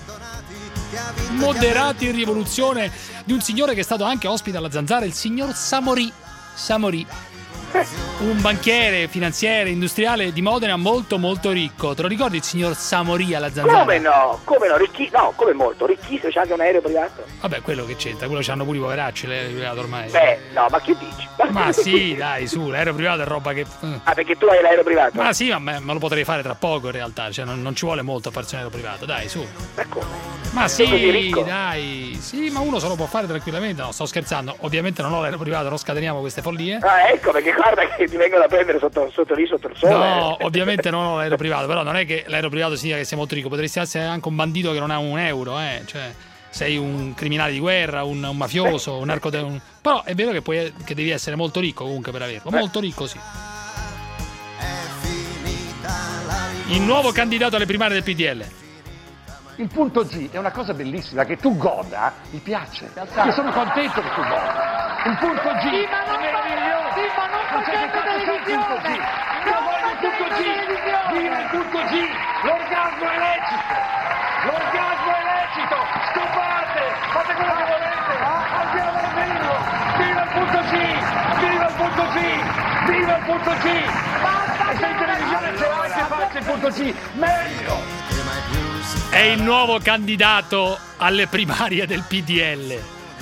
Moderati in Rivoluzione, di un signore che è stato anche ospite alla Zanzara, il signor Samorì. Samorì. Un banchiere, finanziere, industriale di Modena molto molto ricco. Te lo ricordi il signor Samorì alla Zanzara? Come no? Come no? Ricchi... No, come molto? Ricchissimo, c'è anche un aereo privato? Vabbè, quello che c'entra, quello c'hanno pure i poveracci, l'aereo privato ormai. Beh, no, ma che dici? Ma sì, dai, su, l'aereo privato è roba che... Ah, perché tu hai l'aereo privato? Ma sì, ma me, me lo potrei fare tra poco in realtà, cioè non, non ci vuole molto a farsi un aereo privato, dai, su. Ma come? Ma Sei così sì, ricco? dai, sì, ma uno se lo può fare tranquillamente, no, sto scherzando, ovviamente non ho l'aereo privato, non scateniamo queste follie. Ah, ecco, perché guarda che ti vengono a prendere sotto, sotto lì, sotto il sole. No, ovviamente non ho l'aereo privato, però non è che l'aereo privato significa che sei molto ricco, potresti essere anche un bandito che non ha un euro, eh, cioè sei un criminale di guerra, un, un mafioso, un narcote... un- Però è vero che, puoi, che devi essere molto ricco comunque per averlo, molto ricco sì. finita la il nuovo candidato alle primarie del P D L. Il punto G è una cosa bellissima, che tu goda, mi piace. Io sono contento che tu goda. Il punto G Sì, ma non è meraviglioso. Sì, ma non Non c'è che facendo fatto il punto G. televisione! Io Non voglio il punto G. televisione! Viva il punto G. L'orgasmo è lecito. L'orgasmo è lecito. Stupate. Fate quello che volete. Andiamo a dirlo. Viva il punto G. Viva il punto G. Viva il punto G. E se in televisione ce l'hai che faccia il punto G, meglio. È il nuovo candidato alle primarie del P D L.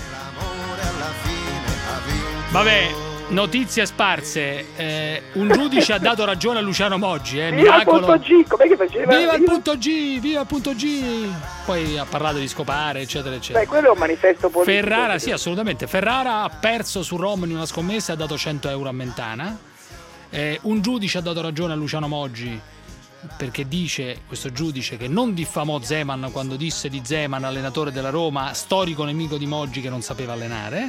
Vabbè, notizie sparse. Eh, un giudice ha dato ragione a Luciano Moggi. Eh, Viva il miracolo. punto G, com'è che faceva? Viva il punto G, viva il punto G. Poi ha parlato di scopare, eccetera, eccetera. Beh, quello è un manifesto politico. Ferrara, sì, assolutamente. Ferrara ha perso su Romney una scommessa e ha dato cento euro a Mentana. Eh, un giudice ha dato ragione a Luciano Moggi, perché dice, questo giudice, che non diffamò Zeman quando disse di Zeman, allenatore della Roma, storico nemico di Moggi che non sapeva allenare.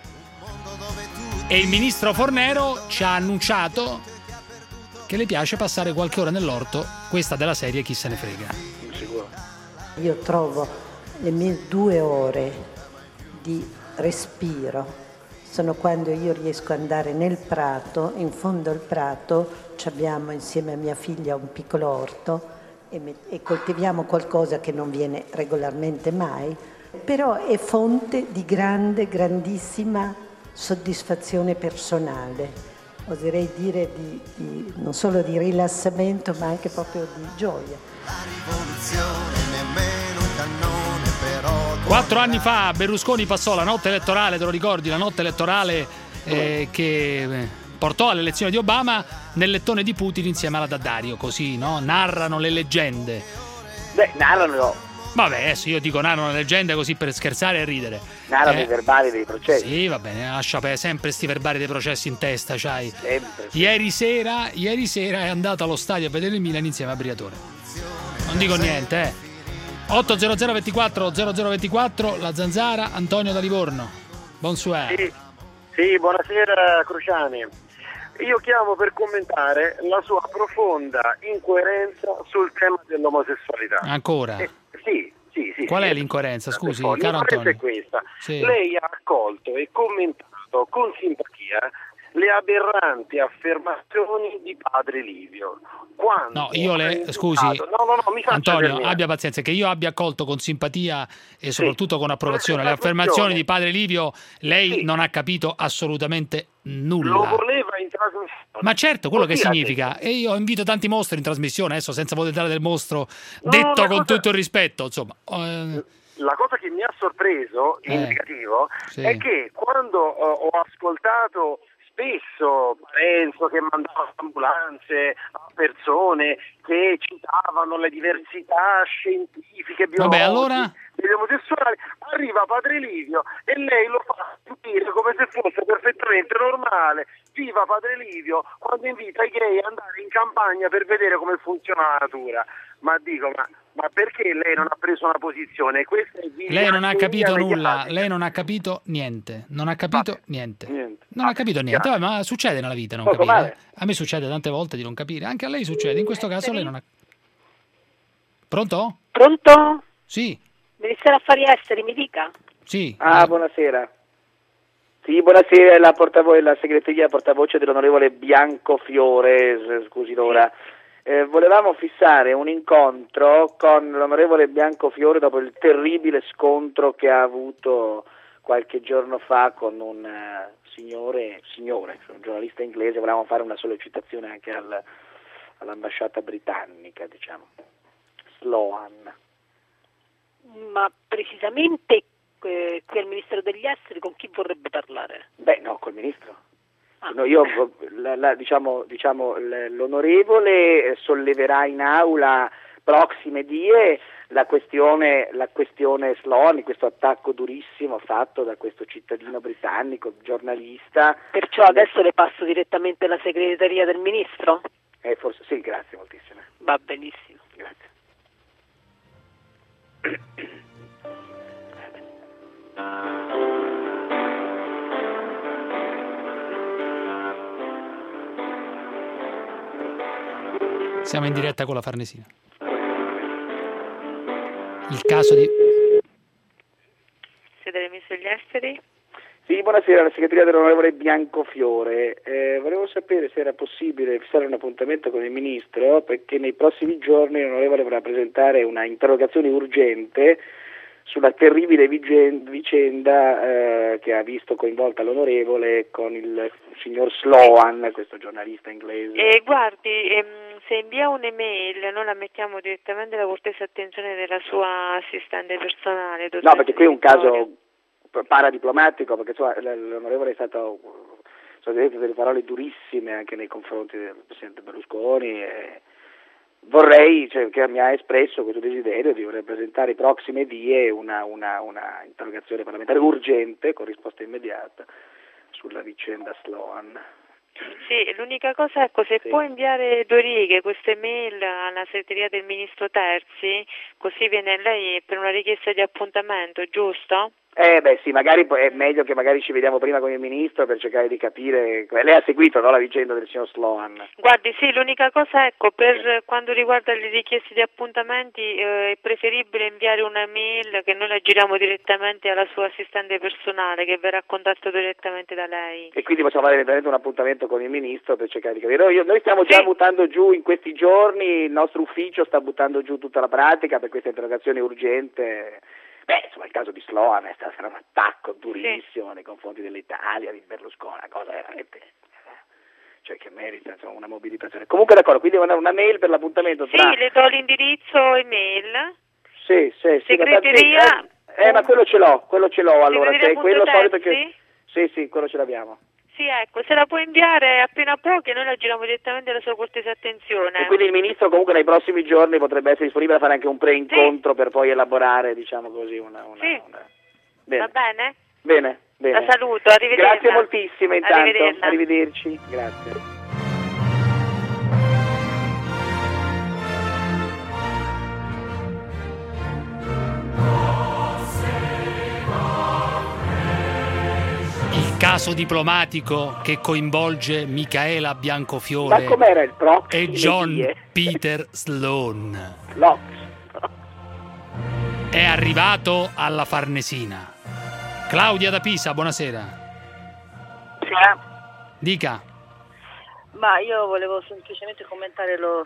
E il ministro Fornero ci ha annunciato che le piace passare qualche ora nell'orto, questa della serie Chi se ne frega. Io trovo le mie due ore di respiro sono quando io riesco ad andare nel prato, in fondo al prato ci abbiamo insieme a mia figlia un piccolo orto e, me- e coltiviamo qualcosa che non viene regolarmente mai, però è fonte di grande, grandissima soddisfazione personale, oserei dire di, di, non solo di rilassamento ma anche proprio di gioia. La rivoluzione nemmeno un cannone, però Quattro anni fa Berlusconi passò la notte elettorale, te lo ricordi, la notte elettorale eh, che eh, portò alle elezioni di Obama nel lettone di Putin insieme alla Daddario, così, no? Narrano le leggende. Beh, narrano. Vabbè, adesso io dico narrano le leggende così per scherzare e ridere. Narrano Eh, i verbali dei processi. Sì, va bene, lascia per sempre sti verbali dei processi in testa, c'hai. Sempre. Ieri sera, ieri sera è andato allo stadio a vedere il Milan insieme a Briatore. Non dico niente, eh. otto zero zero ventiquattro zero zero ventiquattro, la Zanzara, Antonio da Livorno. Bonsoir. Sì, sì, buonasera Cruciani. Io chiamo per commentare la sua profonda incoerenza sul tema dell'omosessualità. Ancora? Eh, sì, sì, sì. Qual sì. è l'incoerenza, scusi, Ecco, caro l'incoerenza Antonio? è questa. Sì. Lei ha accolto e commentato con simpatia le aberranti affermazioni di padre Livio. Quando No, io le scusi, no, no, no, mi faccia Antonio, terminare. abbia pazienza, che io abbia accolto con simpatia e soprattutto con approvazione Questa le affermazioni questione- di padre Livio, lei Sì. non ha capito assolutamente nulla. Lo voleva in trasmissione. Ma certo, quello che Così ha significa, e io invito tanti mostri in trasmissione, adesso senza voler dare del mostro, No, detto la con cosa- tutto il rispetto, insomma. eh, La cosa che mi ha sorpreso, in Eh, negativo, sì. è che quando eh, ho ascoltato spesso Parenzo che mandava ambulanze a persone che citavano le diversità scientifiche, biologiche Vabbè, allora? degli omosessuali, arriva Padre Livio e lei lo fa sentire come se fosse perfettamente normale. Viva Padre Livio quando invita i gay ad andare in campagna per vedere come funziona la natura. Ma dico, ma, ma perché lei non ha preso una posizione? Questa è Lei non ha capito vigliaccheria nulla, mediatica. lei non ha capito niente, non ha capito niente. Niente. Non ha capito niente, Vabbè, ma succede nella vita non Poco capire. male. A me succede tante volte di non capire, anche a lei succede, in questo caso lei non ha... Pronto? Pronto? Sì, Ministero Affari Esteri, mi dica. sì. Ah, buonasera. Sì, buonasera, la, portavo- la segreteria portavoce dell'onorevole Biancofiore, s- scusi l'ora. Eh, volevamo fissare un incontro con l'onorevole Biancofiore dopo il terribile scontro che ha avuto qualche giorno fa con un eh, signore, signore, un giornalista inglese. Volevamo fare una sollecitazione anche al- all'ambasciata britannica, diciamo. Sloan. Ma precisamente eh, qui al Ministero degli Esteri con chi vorrebbe parlare? Beh, no, col ministro. No, io, la, la, diciamo, diciamo, l- l'onorevole solleverà in aula prossime die la questione, la questione Sloan, questo attacco durissimo fatto da questo cittadino britannico, giornalista. Perciò adesso le passo direttamente alla segreteria del Ministro? Eh, forse sì, grazie moltissimo. Va benissimo. Grazie. Siamo in diretta con la Farnesina. Il caso di... Siete del Ministro degli Esteri? Sì, buonasera, la segreteria dell'onorevole Biancofiore. Eh, volevo sapere se era possibile fissare un appuntamento con il Ministro, perché nei prossimi giorni l'onorevole vorrà presentare una interrogazione urgente sulla terribile vicenda eh, che ha visto coinvolta l'onorevole con il signor Sloan, questo giornalista inglese. Eh, guardi, ehm, se invia un'email noi la mettiamo direttamente alla cortese attenzione della sua assistente personale. No, perché qui è un caso paradiplomatico, perché insomma, l'onorevole è stato, sono dette delle parole durissime anche nei confronti del presidente Berlusconi e vorrei, cioè, che mi ha espresso questo desiderio di voler presentare i prossimi die una, una, una interrogazione parlamentare urgente con risposta immediata sulla vicenda Sloan. Sì, l'unica cosa, ecco, se sì. può inviare due righe queste mail alla segreteria del Ministro Terzi, così viene lei per una richiesta di appuntamento, giusto? Eh beh sì, magari è meglio che magari ci vediamo prima con il Ministro per cercare di capire. Lei ha seguito, no, la vicenda del signor Sloan? Guardi, sì, l'unica cosa, ecco, per quanto riguarda le richieste di appuntamenti eh, è preferibile inviare una mail che noi la giriamo direttamente alla sua assistente personale che verrà a contatto direttamente da lei. E quindi possiamo fare eventualmente un appuntamento con il Ministro per cercare di capire. Noi, noi stiamo già sì. buttando giù in questi giorni, il nostro ufficio sta buttando giù tutta la pratica per questa interrogazione urgente. Beh, insomma, il caso di Sloan è stato un attacco durissimo sì. nei confronti dell'Italia, di Berlusconi, una cosa veramente, cioè, che merita, insomma, una mobilitazione. Comunque d'accordo, quindi devo mandare una mail per l'appuntamento tra... Sì, le do l'indirizzo email. Sì, sì, sì. Segreteria... Eh, eh, ma quello ce l'ho, quello ce l'ho, allora, se è quello terzi? solito che... Sì, sì, quello ce l'abbiamo. Sì, ecco, se la può inviare appena poco e noi la giriamo direttamente alla sua cortese attenzione. E quindi il Ministro comunque nei prossimi giorni potrebbe essere disponibile a fare anche un pre-incontro sì. per poi elaborare, diciamo così, una... una, sì. una... Bene. Va bene? Bene, bene. La saluto, arrivederci. Grazie moltissimo intanto, arrivederci. Grazie. Caso diplomatico che coinvolge Micaela Biancofiore Ma com'era il proxy e John Peter Sloan. L'Ox. È arrivato alla Farnesina. Claudia da Pisa, buonasera. Sì. Dica. Ma io volevo semplicemente commentare lo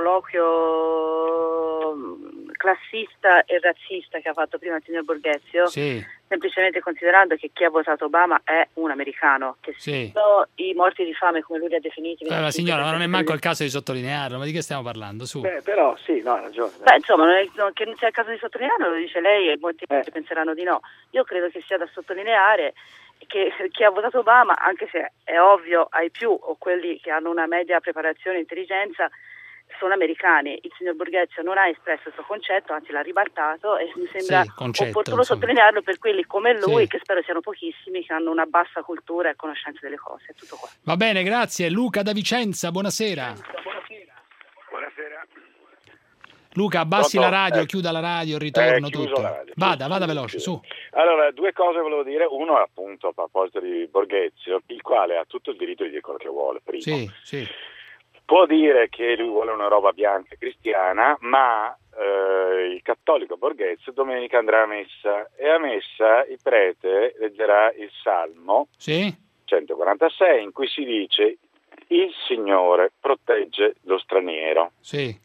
sproloquio classista e razzista che ha fatto prima il signor Borghezio, sì. semplicemente considerando che chi ha votato Obama è un americano, che sì. sono i morti di fame come lui li ha definiti. Beh, ma signora, ma non è manco il caso di sottolinearlo, ma di che stiamo parlando? Su. Beh, però sì, no, ha ragione. Beh, insomma, non è, non, che non sia il caso di sottolinearlo, lo dice lei e molti eh. penseranno di no. Io credo che sia da sottolineare che chi ha votato Obama, anche se è ovvio ai più o quelli che hanno una media preparazione e intelligenza, sono americani. Il signor Borghezio non ha espresso questo concetto, anzi l'ha ribaltato e mi sembra sì, concetto, opportuno insomma. sottolinearlo per quelli come lui, sì. che spero siano pochissimi, che hanno una bassa cultura e conoscenza delle cose. È tutto qua. Va bene, grazie. Luca da Vicenza, buonasera. Buonasera. Buonasera. Luca, abbassi Pronto? la radio, eh, chiuda la radio, il ritorno, eh, tutto. La radio, vada, chiuso, vada chiuso, veloce, chiuso. su. Allora, due cose volevo dire. Uno, appunto, a proposito di Borghezio, il quale ha tutto il diritto di dire quello che vuole, primo. Sì, sì. Può dire che lui vuole una roba bianca e cristiana, ma eh, il cattolico Borghezio domenica andrà a messa e a messa il prete leggerà il Salmo sì. centoquarantasei in cui si dice il Signore protegge lo straniero. Sì.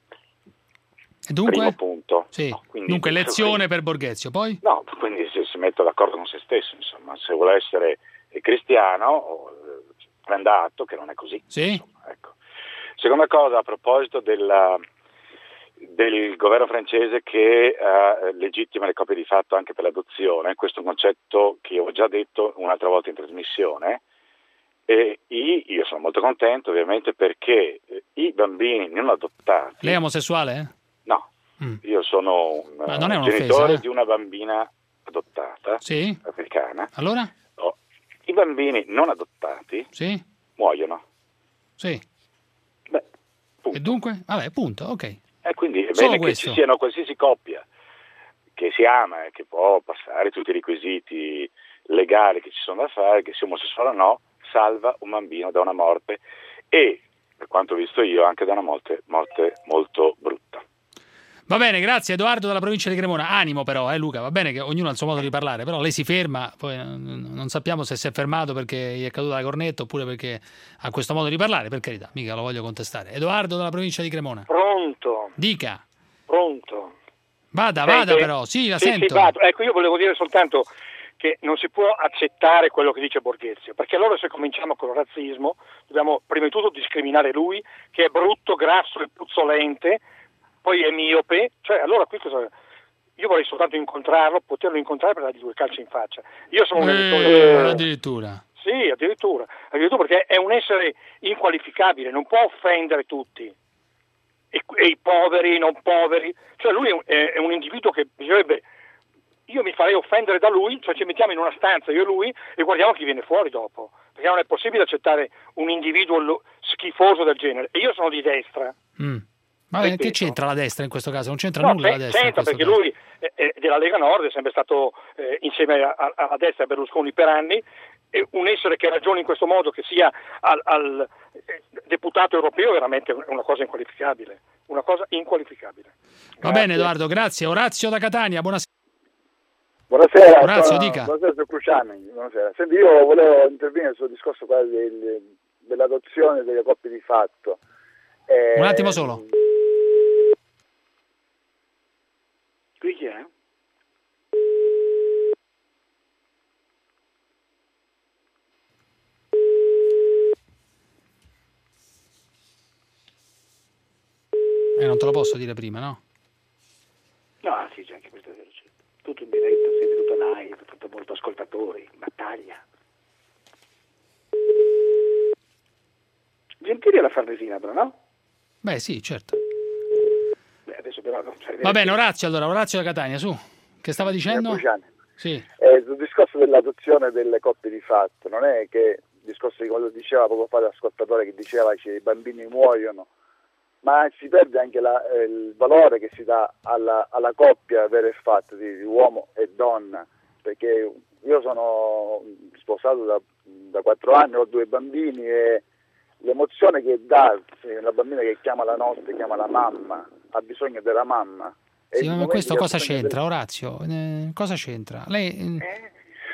E dunque? Primo punto. Sì. No, quindi, dunque lezione per Borghezio, poi? No, quindi se si mette d'accordo con se stesso, insomma, se vuole essere cristiano prenda atto che non è così. Sì. Insomma, ecco. Seconda cosa, a proposito della, del governo francese che uh, legittima le coppie di fatto anche per l'adozione, questo è un concetto che ho già detto un'altra volta in trasmissione, e io sono molto contento ovviamente perché i bambini non adottati... Lei è omosessuale? Eh? No, mm. io sono un Ma non è genitore eh? di una bambina adottata, sì? africana. Allora? Oh, i bambini non adottati sì? muoiono. Sì. Beh, punto. E dunque? Vabbè, punto, ok. E quindi è Solo bene questo. che ci siano qualsiasi coppia che si ama e che può passare tutti i requisiti legali che ci sono da fare, che sia omosessuale o no, salva un bambino da una morte. E per quanto visto io, anche da una morte, morte molto brutta. Va bene, grazie Edoardo dalla provincia di Cremona. Animo però, eh Luca, va bene che ognuno ha il suo modo di parlare, però lei si ferma, poi non sappiamo se si è fermato perché gli è caduta la cornetta oppure perché ha questo modo di parlare, per carità, mica lo voglio contestare. Edoardo dalla provincia di Cremona. Pronto? Dica. Pronto? Vada, Sente? vada però, sì, la sì, sento. Sì, vado. Ecco, io volevo dire soltanto che non si può accettare quello che dice Borghezio, perché allora se cominciamo con il razzismo dobbiamo prima di tutto discriminare lui, che è brutto, grasso e puzzolente, poi è miope, cioè allora qui cosa... Io vorrei soltanto incontrarlo, poterlo incontrare per dargli due calci in faccia. Io sono un elettore... Eh, addirittura. Sì, addirittura, addirittura, perché è un essere inqualificabile, non può offendere tutti. E, e i poveri, i non poveri, cioè lui è un, è un individuo che bisognerebbe... Io mi farei offendere da lui, cioè ci mettiamo in una stanza io e lui e guardiamo chi viene fuori dopo, perché non è possibile accettare un individuo schifoso del genere. E io sono di destra. Mm. Ma Ripeto. Che c'entra la destra in questo caso? Non c'entra no, nulla la destra. C'entra perché caso. Lui è, è della Lega Nord, è sempre stato eh, insieme a, a, alla destra e Berlusconi per anni, è un essere che ragiona in questo modo, che sia al, al eh, deputato europeo, è veramente una cosa inqualificabile. Una cosa inqualificabile. Va Grazie. Bene Edoardo, grazie. Orazio da Catania, buonasera. Buonasera, Orazio, sono, dica. Buonasera, sono Cruciani. Buonasera. Senti, io volevo intervenire sul discorso qua del, dell'adozione delle coppie di fatto. Eh, Un attimo solo. Qui chi è? Eh, non te lo posso dire prima, no? No, sì, c'è anche questo vero. Tutto in diretta, sempre tutto live, tutto molto ascoltatori, battaglia. Gentile la Farnesina però, no? Beh sì, certo. Beh, adesso però non c'è. Va bene, Orazio allora, Orazio da Catania, su. Che stava dicendo? Sì. Eh, sul discorso dell'adozione delle coppie di fatto, non è che il discorso di quello diceva poco fa l'ascoltatore che diceva che i bambini muoiono, ma si perde anche la, eh, il valore che si dà alla, alla coppia vera e fatta di, di uomo e donna, perché io sono sposato da, da quattro anni, ho due bambini e l'emozione che dà una bambina che chiama la notte, chiama la mamma, ha bisogno della mamma. Sì, ma questo cosa c'entra, del... Orazio? Eh, cosa c'entra? Lei... Eh,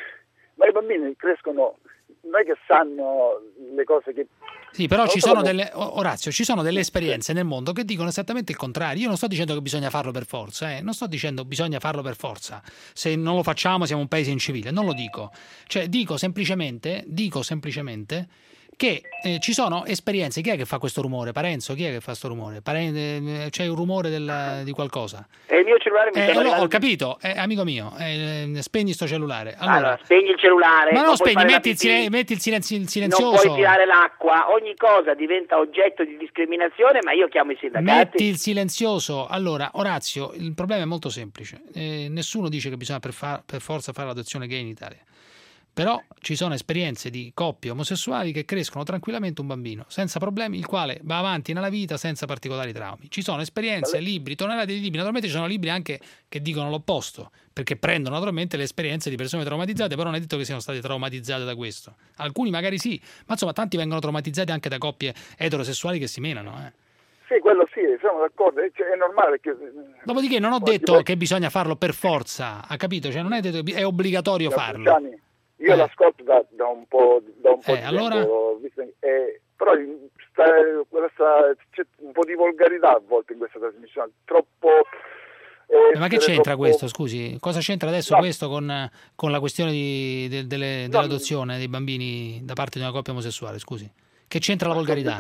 ma i bambini crescono, non è che sanno le cose che... Sì, però ci sono delle, Orazio, ci sono delle esperienze nel mondo che dicono esattamente il contrario. Io non sto dicendo che bisogna farlo per forza, eh. non sto dicendo bisogna farlo per forza. Se non lo facciamo siamo un paese incivile, non lo dico. Cioè dico semplicemente, dico semplicemente che eh, ci sono esperienze. Chi è che fa questo rumore? Parenzo, chi è che fa questo rumore? Paren- eh, c'è un rumore del, di qualcosa? E il mio cellulare mi eh, sta allora, ho capito, eh, amico mio, eh, spegni sto cellulare. Allora, allora, spegni il cellulare. Ma non, non spegni, metti il, silen- metti il, silenzio, il silenzioso. Non puoi tirare l'acqua, ogni cosa diventa oggetto di discriminazione, ma io chiamo i sindacati. Metti il silenzioso. Allora, Orazio, il problema è molto semplice. Eh, nessuno dice che bisogna per, far, per forza fare l'adozione gay in Italia. Però ci sono esperienze di coppie omosessuali che crescono tranquillamente un bambino senza problemi, il quale va avanti nella vita senza particolari traumi. Ci sono esperienze, libri, tonnellate di libri. Naturalmente ci sono libri anche che dicono l'opposto, perché prendono naturalmente le esperienze di persone traumatizzate, però non è detto che siano state traumatizzate da questo. Alcuni magari sì, ma insomma tanti vengono traumatizzati anche da coppie eterosessuali che si menano. Eh. Sì, quello sì, siamo d'accordo, cioè, è normale perché... Dopodiché non ho detto poi... che bisogna farlo per forza, ha capito? Cioè non è detto che è obbligatorio da farlo. Anni. Io eh. l'ascolto da, da un po', da un po' eh, di allora... tempo, visto, eh, però sta, questa, c'è un po' di volgarità a volte in questa trasmissione, troppo... Eh, ma che c'entra troppo... questo, scusi? Cosa c'entra adesso no. questo con, con la questione di, de, delle, no. dell'adozione dei bambini da parte di una coppia omosessuale, scusi? Che c'entra la volgarità?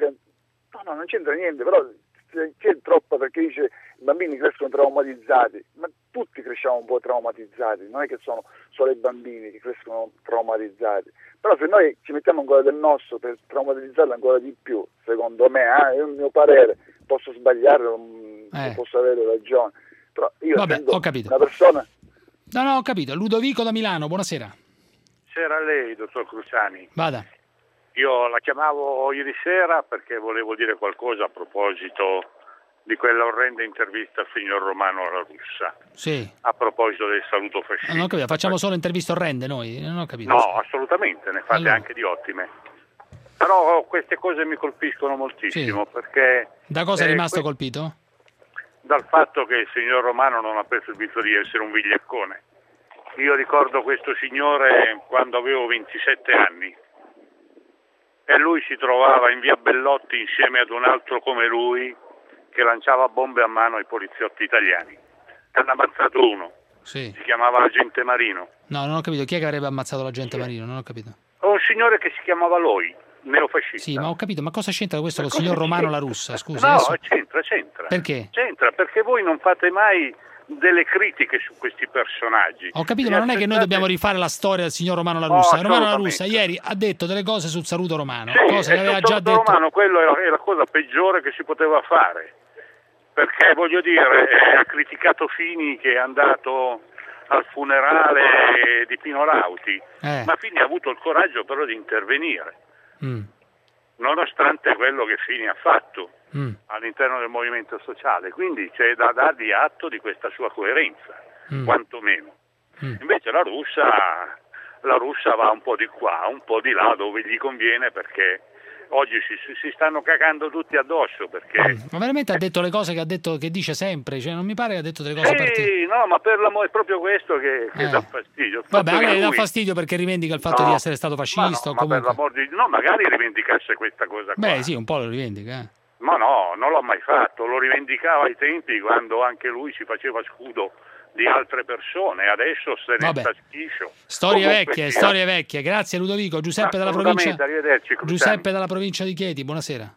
No, no, non c'entra niente, però c'è troppo perché dice i bambini crescono traumatizzati, ma tutti cresciamo un po' traumatizzati, non è che sono solo i bambini che crescono traumatizzati, però se noi ci mettiamo ancora del nostro per traumatizzarli ancora di più, secondo me, eh, è il mio parere, posso sbagliare, non, eh. posso avere ragione, però io Vabbè, ho capito. Una persona... No, no, ho capito. Ludovico da Milano, buonasera. C'era lei, dottor Cruciani. Vada. Io la chiamavo ieri sera perché volevo dire qualcosa a proposito di quella orrenda intervista al signor Romano alla Russa. Sì. A proposito del saluto fascista. Non ho capito, facciamo solo interviste orrende noi? Non ho capito. No, assolutamente, ne fate allora. anche di ottime. Però queste cose mi colpiscono moltissimo, Sì. perché... Da cosa è eh, rimasto que- colpito? Dal fatto che il signor Romano non ha preso il visto di essere un vigliaccone. Io ricordo questo signore quando avevo ventisette anni e lui si trovava in via Bellotti insieme ad un altro come lui che lanciava bombe a mano ai poliziotti italiani. Hanno ammazzato uno, Sì. si chiamava Agente Marino. No, non ho capito. Chi è che avrebbe ammazzato l'agente Marino? Non ho capito. Un signore che si chiamava Loi, neofascista. Sì, ma ho capito. Ma cosa c'entra questo col signor Romano La Russa? Scusi. No, adesso- c'entra, c'entra. Perché? C'entra, perché voi non fate mai delle critiche su questi personaggi. Ho capito, Li ma non è che noi accettate- dobbiamo rifare la storia del signor Romano La No, Russa. Romano La assolutamente. Russa ieri ha detto delle cose sul saluto romano, Sì, cose che e aveva sul già saluto detto. romano quello è la, è la cosa peggiore che si poteva fare, perché voglio dire, eh, ha criticato Fini che è andato al funerale di Pino Rauti, Eh. ma Fini ha avuto il coraggio però di intervenire, Mm, nonostante quello che Fini ha fatto mm, all'interno del movimento sociale, quindi c'è da dargli atto di questa sua coerenza, Mm. quantomeno. Mm. Invece la russa, la russa va un po' di qua, un po' di là dove gli conviene, perché oggi si, si stanno cagando tutti addosso, perché... Ma veramente ha detto le cose che ha detto, che dice sempre, cioè non mi pare che ha detto delle cose partite. Sì, no, ma per l'amore è proprio questo che, che Eh. dà fastidio. Il Vabbè, a fatto che lei dà lui- fastidio perché rivendica il fatto No, di essere stato ma fascista no, o ma per comunque. l'amor di no, magari rivendicasse questa cosa qua. Beh, sì, un po' lo rivendica, eh. Ma no, non l'ho mai fatto, lo rivendicava ai tempi quando anche lui si faceva scudo di altre persone, adesso se ne Vabbè. sta schifo. Storie Comunque vecchie, sia- storie vecchie. Grazie Ludovico. Giuseppe dalla provincia. Assolutamente, arrivederci, Cruciani. Giuseppe dalla provincia di Chieti, buonasera.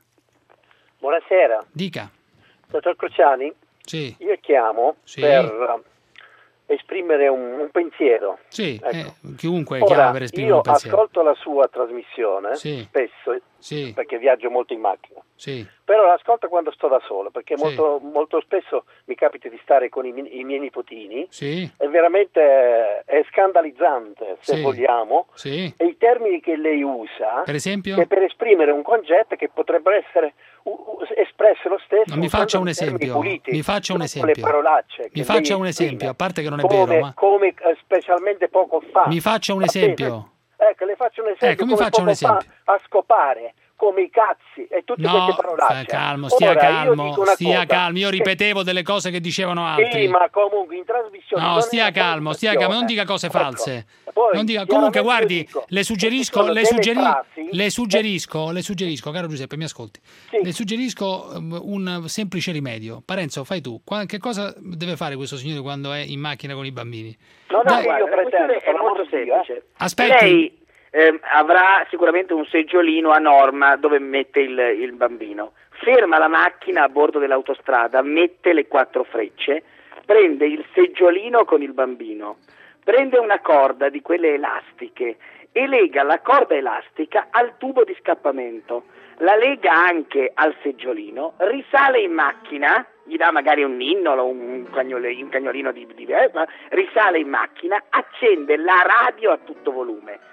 Buonasera, Dica. dottor Cruciani. Sì. Io chiamo Sì. per eh, esprimere un, un pensiero. Sì, Ecco. eh, chiunque Ora, chiama per esprimere io un pensiero. ascolto la sua trasmissione Sì. spesso, Sì. perché viaggio molto in macchina, Sì. però l'ascolto quando sto da solo, perché Sì. molto, molto spesso mi capita di stare con i, mi- i miei nipotini. Sì. È veramente eh, è scandalizzante, se Sì. vogliamo, Sì. e i termini che lei usa Per esempio? che per esprimere un concetto che potrebbero essere u- u- espresse lo stesso. Non mi faccia usando un termini esempio. puliti, Mi faccia un non esempio. con le parolacce che Mi faccia lei un esprime, esempio, a parte che non è come, vero, ma come eh, specialmente poco fa. mi faccia un Va bene? esempio. Ecco, le faccio un esempio. Ecco, mi come faccia un poco fa esempio. a scopare, come i cazzi e tutte No, queste parolacce. stia calmo, stia Ora, io calmo, dico una stia cosa, calmo. Io che- ripetevo delle cose che dicevano altri. Sì, ma comunque in trasmissione No, non è stia una calmo, stia calmo, non dica cose Ecco. false. Poi, Non dica- chiaramente comunque io guardi, dico, le ci suggerisco, sono le, delle suggeri- frasi- le suggerisco, le suggerisco, caro Giuseppe, mi ascolti. Le suggerisco um, un semplice rimedio. Parenzo, fai tu. Qua- che cosa deve fare questo signore quando è in macchina con i bambini? No, no, Dai. guarda, la questione è molto semplice. Aspetti. Lei ehm, avrà sicuramente un seggiolino a norma dove mette il, il bambino. Ferma la macchina a bordo dell'autostrada, mette le quattro frecce, prende il seggiolino con il bambino, prende una corda di quelle elastiche e lega la corda elastica al tubo di scappamento, la lega anche al seggiolino, risale in macchina, gli dà magari un ninnolo, un, cagnole, un cagnolino di, di erba, risale in macchina, accende la radio a tutto volume,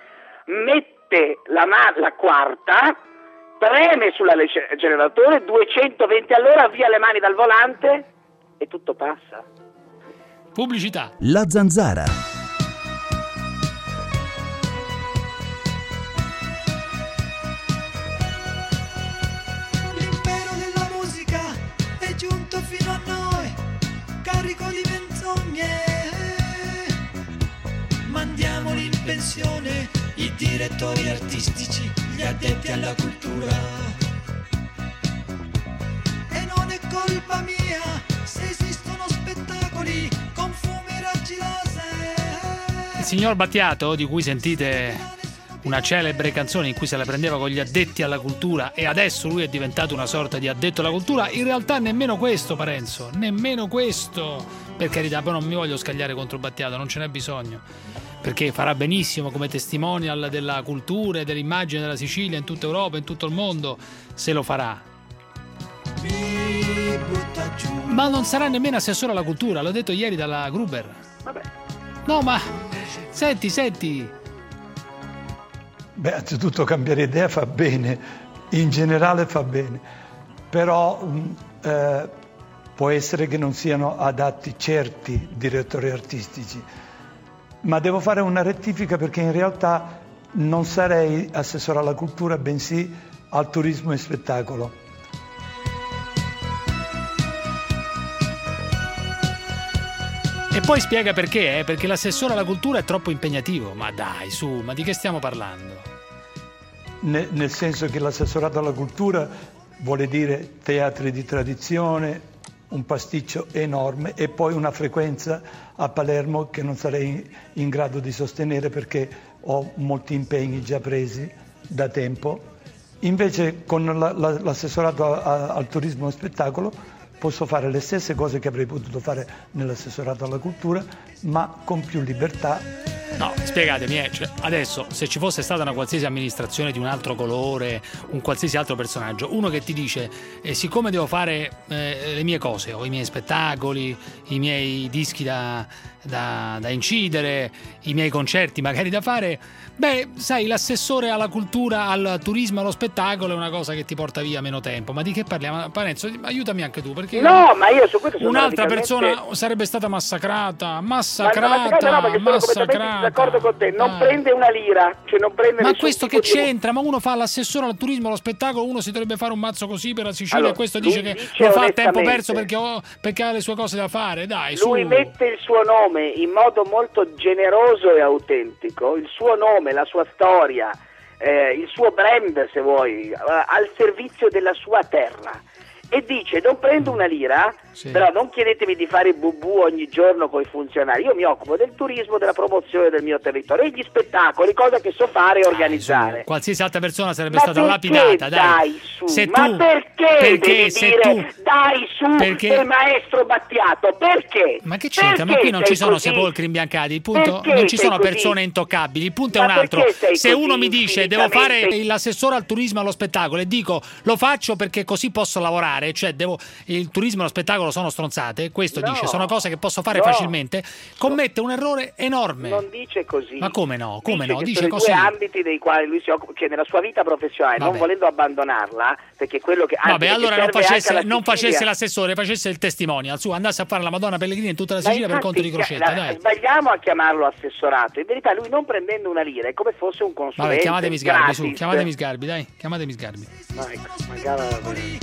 mette la, ma- la quarta, preme sull'acceleratore, duecentoventi all'ora, via le mani dal volante e tutto passa. Pubblicità. La Zanzara. L'impero della musica è giunto fino a noi, carico di menzogne. Mandiamoli in pensione i direttori artistici, gli addetti alla cultura. E non è colpa mia se esistono spettacoli con fumi e raggi laser. Il signor Battiato, di cui sentite una celebre canzone in cui se la prendeva con gli addetti alla cultura e adesso lui è diventato una sorta di addetto alla cultura, in realtà nemmeno questo, Parenzo, nemmeno questo. Per carità, poi non mi voglio scagliare contro Battiato, non ce n'è bisogno, perché farà benissimo come testimonial della cultura e dell'immagine della Sicilia in tutta Europa, in tutto il mondo, se lo farà. Ma non sarà nemmeno assessore alla cultura, l'ho detto ieri dalla Gruber. Vabbè. No, ma senti, senti. Beh, anzitutto cambiare idea fa bene, in generale fa bene, però um, eh, può essere che non siano adatti certi direttori artistici, ma devo fare una rettifica perché in realtà non sarei assessore alla cultura, bensì al turismo e spettacolo. E poi spiega perché, eh? Perché l'assessore alla cultura è troppo impegnativo. Ma dai, su, ma di che stiamo parlando? Ne, nel senso che l'assessorato alla cultura vuole dire teatri di tradizione, un pasticcio enorme e poi una frequenza a Palermo che non sarei in grado di sostenere perché ho molti impegni già presi da tempo. Invece con la, la, l'assessorato a, a, al turismo e spettacolo posso fare le stesse cose che avrei potuto fare nell'assessorato alla cultura, ma con più libertà. No, spiegatemi, eh, cioè, adesso se ci fosse stata una qualsiasi amministrazione di un altro colore, un qualsiasi altro personaggio, uno che ti dice eh, siccome devo fare eh, le mie cose, ho i miei spettacoli, i miei dischi da, da, da incidere, i miei concerti magari da fare, beh, sai, l'assessore alla cultura, al turismo, allo spettacolo è una cosa che ti porta via meno tempo. Ma di che parliamo? Parenzo, aiutami anche tu, perché no, ma io su questo sono un'altra radicalmente... persona sarebbe stata massacrata, massacrata, massacrata, no, perché sono massacrata. completamente d'accordo con te, non Ah. prende una lira, cioè non prende Ma nessun questo tipo che di- c'entra? Ma uno fa l'assessore al turismo, allo spettacolo, uno si dovrebbe fare un mazzo così per la Sicilia Allora, e questo lui dice che dice lo fa a tempo onestamente- perso perché, ho- perché ha le sue cose da fare. Dai, Lui su. mette il suo nome in modo molto generoso e autentico, il suo nome, la sua storia, eh, il suo brand, se vuoi, eh, al servizio della sua terra. E dice, non prendo una lira, Sì. però non chiedetemi di fare il bubù ogni giorno con i funzionari. Io mi occupo del turismo, della promozione del mio territorio e gli spettacoli, cosa che so fare e organizzare. Qualsiasi altra persona sarebbe Ma stata perché lapidata, dai. dai su? Se Ma tu, perché, perché devi se dire tu, dai su perché- del maestro Battiato? Perché? ma che c'entra? Ma Perché qui non sei ci sono così? sepolcri imbiancati, il punto Perché non ci sei sono così? persone intoccabili, il punto è Ma un altro. perché sei Se così uno mi dice devo fare infinitamente- l'assessore al turismo e allo spettacolo e dico lo faccio perché così posso lavorare, cioè devo, il turismo e lo spettacolo sono stronzate, questo No. dice, sono cose che posso fare No. facilmente, commette un errore enorme. Non dice così. Ma come no? Come dice no? che Dice sono così. i due ambiti dei quali lui si occupa, che nella sua vita professionale, non Vabbè. volendo abbandonarla, perché quello che anzi, Vabbè, perché allora non serve anche facesse, alla non Sicilia. facesse l'assessore, facesse il testimonial, su, andasse a fare la Madonna Pellegrini in tutta la Ma Sicilia per infatti, conto di Crocetta, la- dai. Sbagliamo a chiamarlo assessorato. In verità lui non prendendo una lira è come fosse un consulente. Vabbè, chiamatemi Sgarbi, su, gratis. chiamatemi Sgarbi, dai, chiamatemi Sgarbi. No, ecco, magari-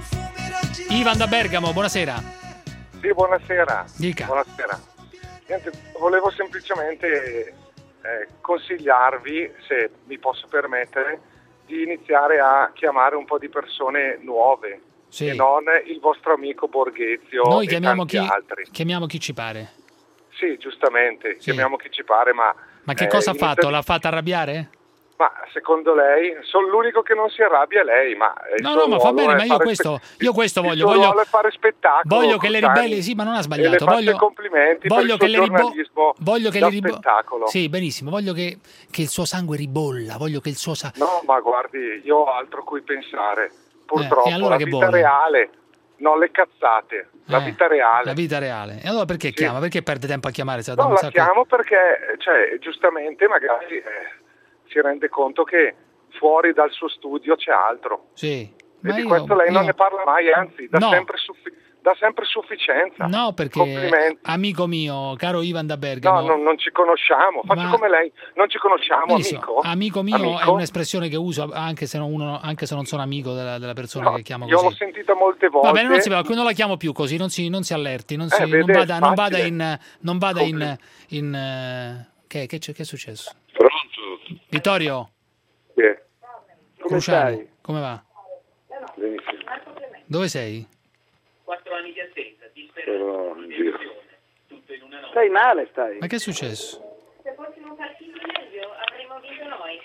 Ivan da Bergamo, buonasera. Sì, buonasera. Dica. Buonasera. Niente, volevo semplicemente eh, consigliarvi, se mi posso permettere, di iniziare a chiamare un po' di persone nuove Sì. e non il vostro amico Borghezio Noi e chiamiamo tanti chi, altri. chiamiamo chi ci pare. Sì, giustamente, chiamiamo chi ci pare, ma... Ma che eh, cosa ha inizia- fatto? L'ha fatta arrabbiare? Ma secondo lei, solo l'unico che non si arrabbia è lei, ma il No, suo no, ma fa ruolo bene, è ma io fare questo, spe- io questo il voglio, suo voglio, ruolo è fare spettacolo. voglio che le Cruciani, ribelli, sì, ma non ha e le sbagliato, faccia voglio, i complimenti voglio per che il le suo ribo- giornalismo voglio che da le ribo- spettacolo. Sì, benissimo, voglio che, che il suo sangue ribolla, voglio che il suo sa- No, ma guardi, io ho altro a cui pensare. Purtroppo Eh, e allora la che vita vuole? reale, non le cazzate, la Eh, vita reale. la vita reale. E allora perché Sì. chiama? Perché perde tempo a chiamare? Se ha dato No, un la sacco- chiamo perché, cioè, giustamente magari eh, si rende conto che fuori dal suo studio c'è altro. Sì. E Ma di io- questo lei non io- ne parla mai, anzi, dà, No. sempre, suffi- dà sempre sufficienza. No, perché Complimenti. amico mio, caro Ivan da Bergamo. No, non, non ci conosciamo, faccio Ma- come lei, non ci conosciamo, Benissimo. amico. Amico mio Amico? è un'espressione che uso anche se non, uno, anche se non sono amico della, della persona No, che chiamo io così. l'ho sentita molte volte. Va bene, non si va, non la chiamo più così, non si, non si allerti, non, si, Eh, non vede, vada, non vada facile. in... Non vada in, in eh, che, che, c'è- che è successo? Pronto? Vittorio? Sì. Come Cruciani, stai? come va? Benissimo. Dove sei? Quattro anni di assenza, Sono in giro. Stai male, stai. Ma che è successo? Se fossimo partiti meglio avremmo vinto noi.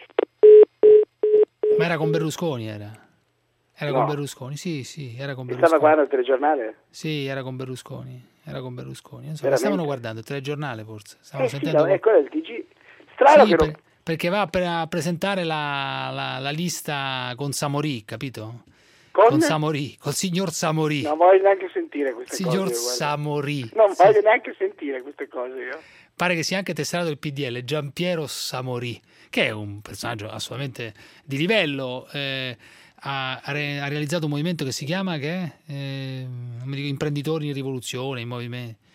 Ma era con Berlusconi, era? Era No. con Berlusconi, sì, sì, era con Stava Berlusconi. guardando il telegiornale? Sì, era con Berlusconi, era con Berlusconi. Non so, Veramente? stavano guardando il telegiornale forse. Stavano Eh sì, sentendo... no, è quello del T G. Strano Sì, che non... per- perché va per- a presentare la, la- la lista con Samorì, capito? Con? Samorì, col signor Samorì. Non voglio neanche sentire queste signor cose. guarda. Samorì. Non Sì, voglio neanche sentire queste cose io. pare che sia anche tesserato del P D L, Giampiero Samorì, che è un personaggio assolutamente di livello. eh, ha, ha re- ha realizzato un movimento che si chiama che è, eh, non mi dico, Imprenditori in Rivoluzione, in movimento.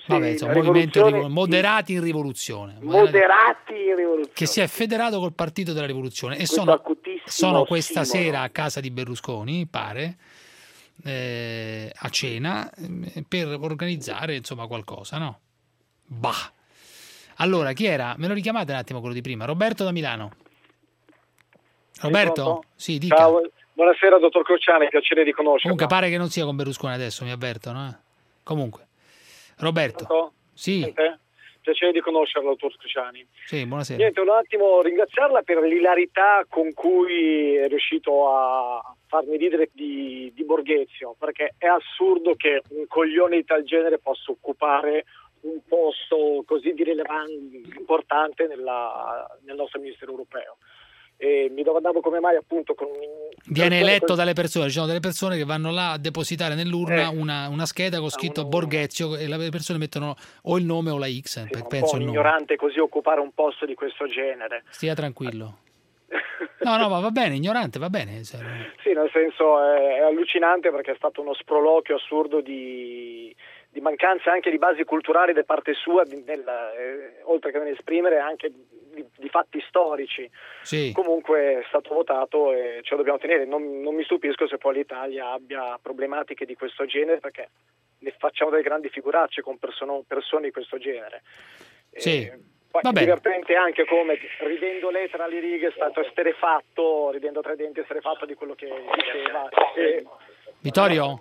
Vabbè, insomma, movimento rivol- moderati in rivoluzione. Moderati in rivoluzione. Che si è federato col partito della rivoluzione. E sono, sono questa sera a casa di Berlusconi, pare, eh, a cena, eh, per organizzare, insomma, qualcosa, no? Bah! Allora, chi era? Me lo richiamate un attimo quello di prima? Roberto da Milano. Roberto? Sì, dica. Ciao, buonasera dottor Cruciani, piacere di conoscerla. Comunque pare che non sia con Berlusconi adesso, mi avvertono. Eh? Comunque. Roberto. Pronto? Sì. Sente? Piacere di conoscerla, dottor Cruciani. Sì, buonasera. Niente, un attimo ringraziarla per l'ilarità con cui è riuscito a farmi ridere di, di Borghezio, perché è assurdo che un coglione di tal genere possa occupare un posto così di rilevanza importante nella, nel nostro Ministero europeo. E mi domandavo come mai appunto con viene eletto dalle persone, ci sono delle persone che vanno là a depositare nell'urna eh, una, una scheda con scritto uno... Borghezio e le persone mettono o il nome o la X, sì, per, un penso po' il nome. ignorante così occupare un posto di questo genere. Stia tranquillo. No, no, ma va bene, ignorante, va bene. Sì, nel senso è, è allucinante perché è stato uno sproloquio assurdo di, di mancanza anche di basi culturali da parte sua, di, nel, eh, oltre che nell'esprimere anche di, di fatti storici. Sì. Comunque è stato votato e ce lo dobbiamo tenere. Non, non mi stupisco se poi l'Italia abbia problematiche di questo genere, perché ne facciamo delle grandi figuracce con persone, persone di questo genere. Sì. E, poi è divertente anche come, ridendo lei tra le righe, è stato esterefatto, ridendo tra i denti, esterefatto di quello che diceva. E... Vittorio?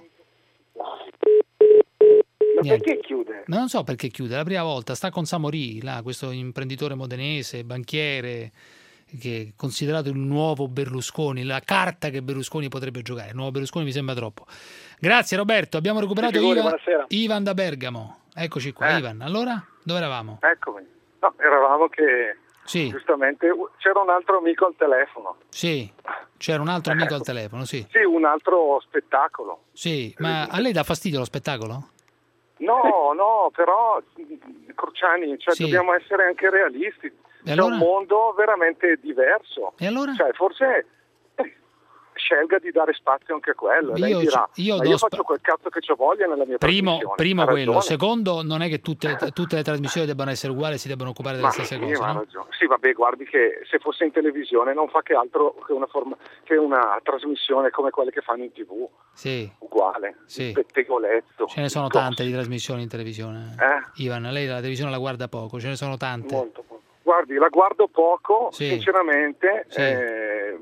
Ma perché chiude? No, non so perché chiude, è la prima volta, sta con Samorì, là, questo imprenditore modenese, banchiere, che è considerato il nuovo Berlusconi, la carta che Berlusconi potrebbe giocare. Il nuovo Berlusconi mi sembra troppo. Grazie Roberto, abbiamo recuperato figuri, Ivan, buonasera. Ivan da Bergamo. Eccoci qua, Eh. Ivan. Allora, dove eravamo? Eccomi. No, eravamo che Sì. giustamente c'era un altro amico al telefono. Sì, c'era un altro amico al telefono, sì. Sì, un altro spettacolo. Sì, ma a lei dà fastidio lo spettacolo? No, no, però Cruciani, cioè, Sì. dobbiamo essere anche realisti. C'è allora? un mondo veramente diverso. E allora? Cioè, forse eh, scelga di dare spazio anche a quello. Lei Io dirà, ci- io ma do io spa- faccio quel cazzo che ci voglia nella mia Primo, trasmissione. primo Ha quello. ragione. Secondo, non è che tutte, tutte le trasmissioni debbano essere uguali e si debbano occupare delle Ma stesse sì, cose, ma ha no? ragione. Sì, vabbè, guardi che se fosse in televisione non fa che altro che una, forma, che una trasmissione come quelle che fanno in tv. Sì. Uguale. Sì. Pettegolezzo. Ce ne sono tante di trasmissioni in televisione. Eh? Ivan, lei la televisione la guarda poco, ce ne sono tante. Molto poco. Guardi, la guardo poco, Sì. sinceramente, Sì. eh,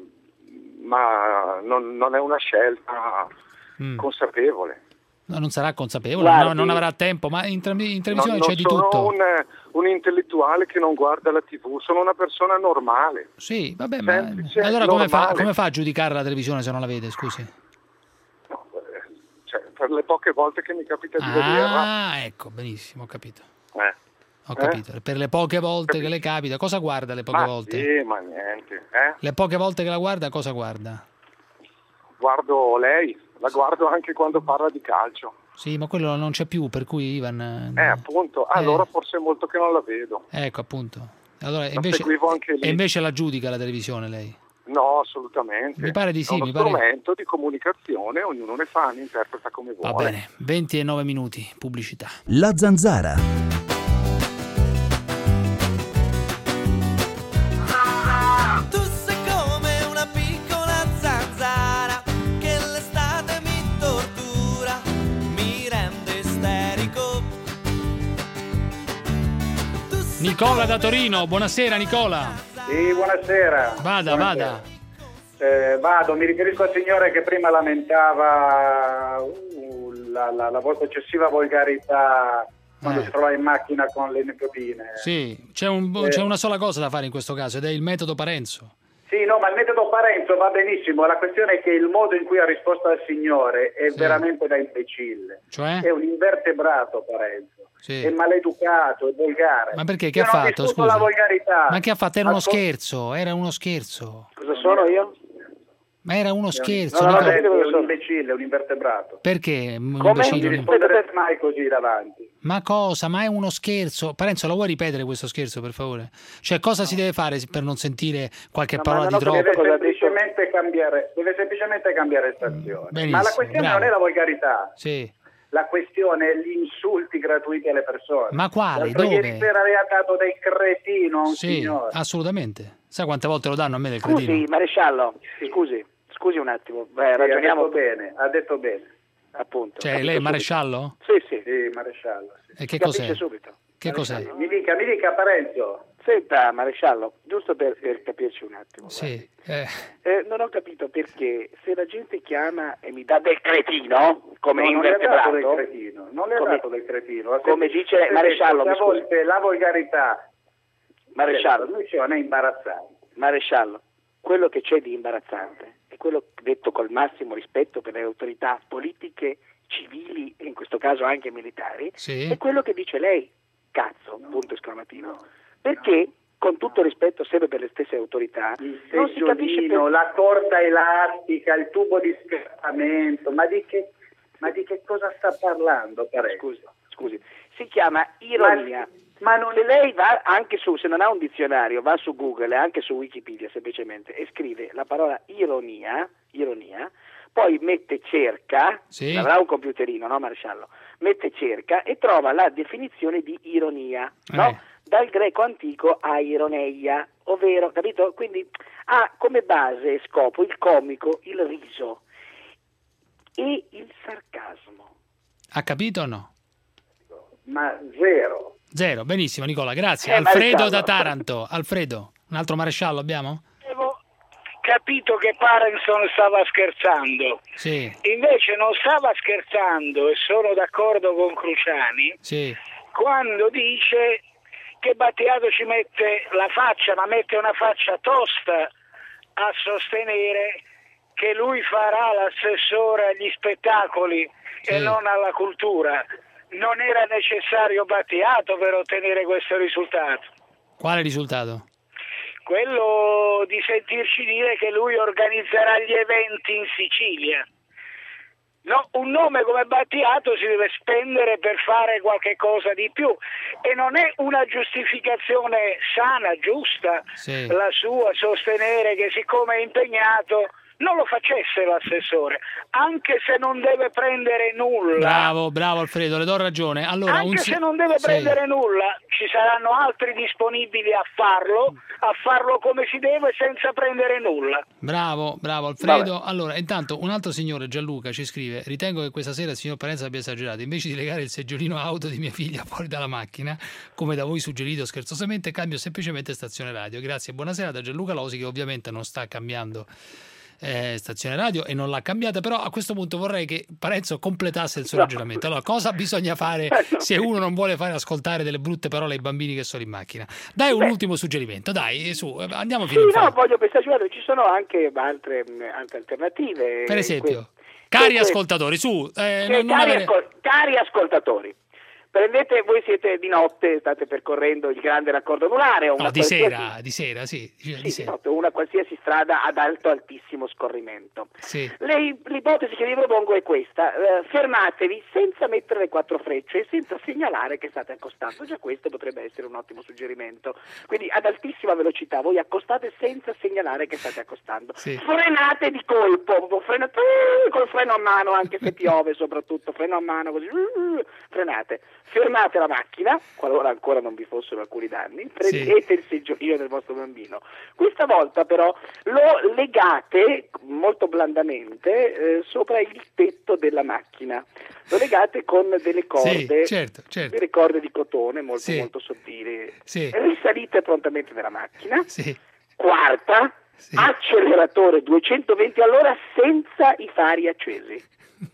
ma non, non è una scelta Mm. consapevole. No, non sarà consapevole, Guardi, no, non avrà tempo, ma in, tra- in televisione Non- c'è di non sono tutto. Un, un intellettuale che non guarda la tivù, sono una persona normale. Sì, vabbè, ma Semplice, allora come fa, normale. come fa a giudicare la televisione se non la vede, scusi? Cioè, per le poche volte che mi capita di vederla. Ah, ecco, benissimo, ho capito. Eh. Ho capito. Per le poche volte che le capita, cosa guarda le poche Ma volte? sì, ma niente. Eh? Le poche volte che la guarda, cosa guarda? Guardo lei, la guardo anche quando parla di calcio. Sì, ma quello non c'è più, per cui Ivan... Eh, appunto, allora forse è molto che non la vedo. Ecco, appunto. Allora, La invece, seguivo anche lì. e invece la giudica la televisione lei? No, assolutamente. Mi pare di sì, È uno mi pare- strumento di comunicazione, ognuno ne fa, ne interpreta come vuole. Va bene, venti e nove minuti, pubblicità. La Zanzara. Tu sei come una piccola zanzara che l'estate mi tortura, mi rende isterico. Nicola da Torino, buonasera Nicola. Sì, buonasera. Vada, vada. Eh, vado, mi riferisco al signore che prima lamentava uh, la, la, la vostra eccessiva volgarità quando Eh. si trovava in macchina con le nipotine. Sì, c'è, un- Eh. c'è una sola cosa da fare in questo caso ed è il metodo Parenzo. Sì, no, ma il metodo Parenzo va benissimo, la questione è che il modo in cui ha risposto al signore è veramente da imbecille. Cioè? È un invertebrato Parenzo, Sì. è maleducato, è volgare. Ma perché? Che Io ha non fatto? discuto Scusi. la volgarità. Ma che ha fatto? Era uno Ascol- scherzo, era uno scherzo. Cosa sono io? Ma era uno scherzo. No, no, Nicola. no, è un imbecille, è un invertebrato. Perché? un Come? imbecille? Non rispondere mai così davanti. Ma cosa? Ma è uno scherzo? Parenzo, lo vuoi ripetere questo scherzo, per favore? Cioè, cosa si deve fare per non sentire qualche No, parola ma di no, troppo? deve semplicemente cambiare, deve semplicemente cambiare stazione. Benissimo, ma la questione bravo. non è la volgarità. Sì. la questione è gli insulti gratuiti alle persone. Ma quali? L'altro Dove? Ieri sera aveva dato del cretino a un Sì, signore. assolutamente. Sai quante volte lo danno a me del Scusi, cretino? maresciallo, scusi, scusi un attimo, Beh, Sì, ragioniamo ha detto bene, ha detto bene. Appunto. Cioè, capito lei è subito. maresciallo? Sì, sì. Sì, maresciallo. Sì. E che Capisce cos'è? subito. Che cos'è? Mi dica, mi dica Parenzo. Senta, maresciallo, giusto per, per capirci un attimo. Sì. Eh, Eh, non ho capito perché se la gente chiama e mi dà del cretino, come No, non le ha dato del invertebrato, cretino, non le ha come- dato del cretino. Ha come semplicemente dice Maresciallo, detto mi che a scusi. volte la volgarità Maresciallo, della traduzione è imbarazzante. maresciallo, quello che c'è di imbarazzante è quello detto col massimo rispetto per le autorità politiche, civili e in questo caso anche militari, Sì. è quello che dice lei, cazzo, punto esclamativo. Perché, con tutto rispetto sempre per le stesse autorità, non si capisce Seggiolino, per... la corda elastica, il tubo di scappamento, ma di che, ma di che cosa sta parlando? Parenzo? Scusi, scusi, si chiama ironia. Ma, ma non Se lei va anche su, se non ha un dizionario, va su Google e anche su Wikipedia semplicemente e scrive la parola ironia, ironia, poi mette cerca, Sì. avrà un computerino, no maresciallo? Mette cerca e trova la definizione di ironia, no? Eh. Dal greco antico a ironeia, ovvero, capito? Quindi ha come base e scopo il comico, il riso e il sarcasmo. ha capito o no? ma zero. Zero, benissimo Nicola, grazie. Eh, Alfredo maresciallo. da Taranto. Alfredo, un altro maresciallo abbiamo? Avevo capito che Parenson stava scherzando. Sì, Invece non stava scherzando e sono d'accordo con Cruciani sì. quando dice che Battiato ci mette la faccia, ma mette una faccia tosta a sostenere che lui farà l'assessore agli spettacoli e non alla cultura. Non era necessario Battiato per ottenere questo risultato. Quale risultato? Quello di sentirci dire che lui organizzerà gli eventi in Sicilia. No, un nome come Battiato si deve spendere per fare qualche cosa di più e non è una giustificazione sana, giusta, Sì. la sua sostenere che siccome è impegnato non lo facesse l'assessore, anche se non deve prendere nulla. Bravo, bravo Alfredo, le do ragione. Allora, Anche un si- se non deve sì. prendere nulla, ci saranno altri disponibili a farlo, a farlo come si deve senza prendere nulla. Bravo, bravo Alfredo. Allora, intanto un altro signore, Gianluca, ci scrive: ritengo che questa sera il signor Parenzo abbia esagerato. Invece di legare il seggiolino auto di mia figlia fuori dalla macchina, come da voi suggerito scherzosamente, cambio semplicemente stazione radio. Grazie, buonasera da Gianluca Losi, che ovviamente non sta cambiando eh, stazione radio e non l'ha cambiata, però a questo punto vorrei che Parenzo completasse il suo No. ragionamento. Allora, cosa bisogna fare se uno non vuole fare ascoltare delle brutte parole ai bambini che sono in macchina? Dai un Beh. ultimo suggerimento, dai, su, andiamo Sì, fino in no, fondo. voglio pensare, guarda, ci sono anche altre, mh, altre alternative. Per esempio, Que- cari que- ascoltatori, su, eh, che non, non cari, avere- ascol- cari ascoltatori, prendete, voi siete di notte, state percorrendo il grande raccordo anulare o una no, di qualsiasi- sera, di sera, sì, di sì, di di sera. notte, una qualsiasi strada ad alto altissimo scorrimento. Sì. Le- l'ipotesi che vi propongo è questa: eh, fermatevi senza mettere le quattro frecce e senza segnalare che state accostando. Già questo potrebbe essere un ottimo suggerimento. Quindi ad altissima velocità voi accostate senza segnalare che state accostando. Sì. Frenate di colpo, frenate uh, col freno a mano, anche se piove, soprattutto freno a mano così. uh, frenate, fermate la macchina qualora ancora non vi fossero alcuni danni, prendete il seggiolino del vostro bambino. Questa volta però lo legate molto blandamente eh, sopra il tetto della macchina, lo legate con delle corde, Sì, certo, certo. delle corde di cotone molto Sì. molto sottili. Sì. Risalite prontamente nella macchina. Sì. Quarta, acceleratore duecentoventi all'ora senza i fari accesi.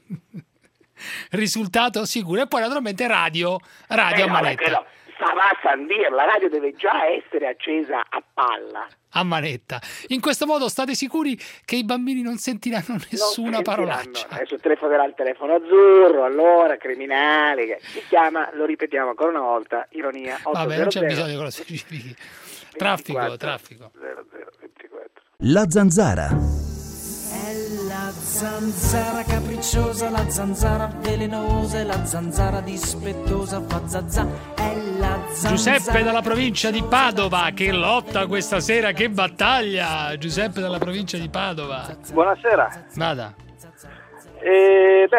Risultato sicuro. E poi naturalmente radio, radio Eh, a no, manetta. quello- sa- va a San Dir, la radio deve già essere accesa a palla. A manetta. In questo modo state sicuri che i bambini non sentiranno nessuna Non parolaccia. sentiranno. Adesso telefonerà il telefono azzurro, allora, criminale, che si chiama, lo ripetiamo ancora una volta, ironia Vabbè, non c'è ottocento bisogno che lo specifichi. Traffico, traffico. zero zero ventiquattro. La zanzara. È la zanzara capricciosa, la zanzara velenosa, la zanzara dispettosa, fa zazza. È la zanzara. Giuseppe dalla provincia di Padova, che lotta questa sera, che battaglia! Giuseppe dalla provincia di Padova. Buonasera. Vada. Eh, beh,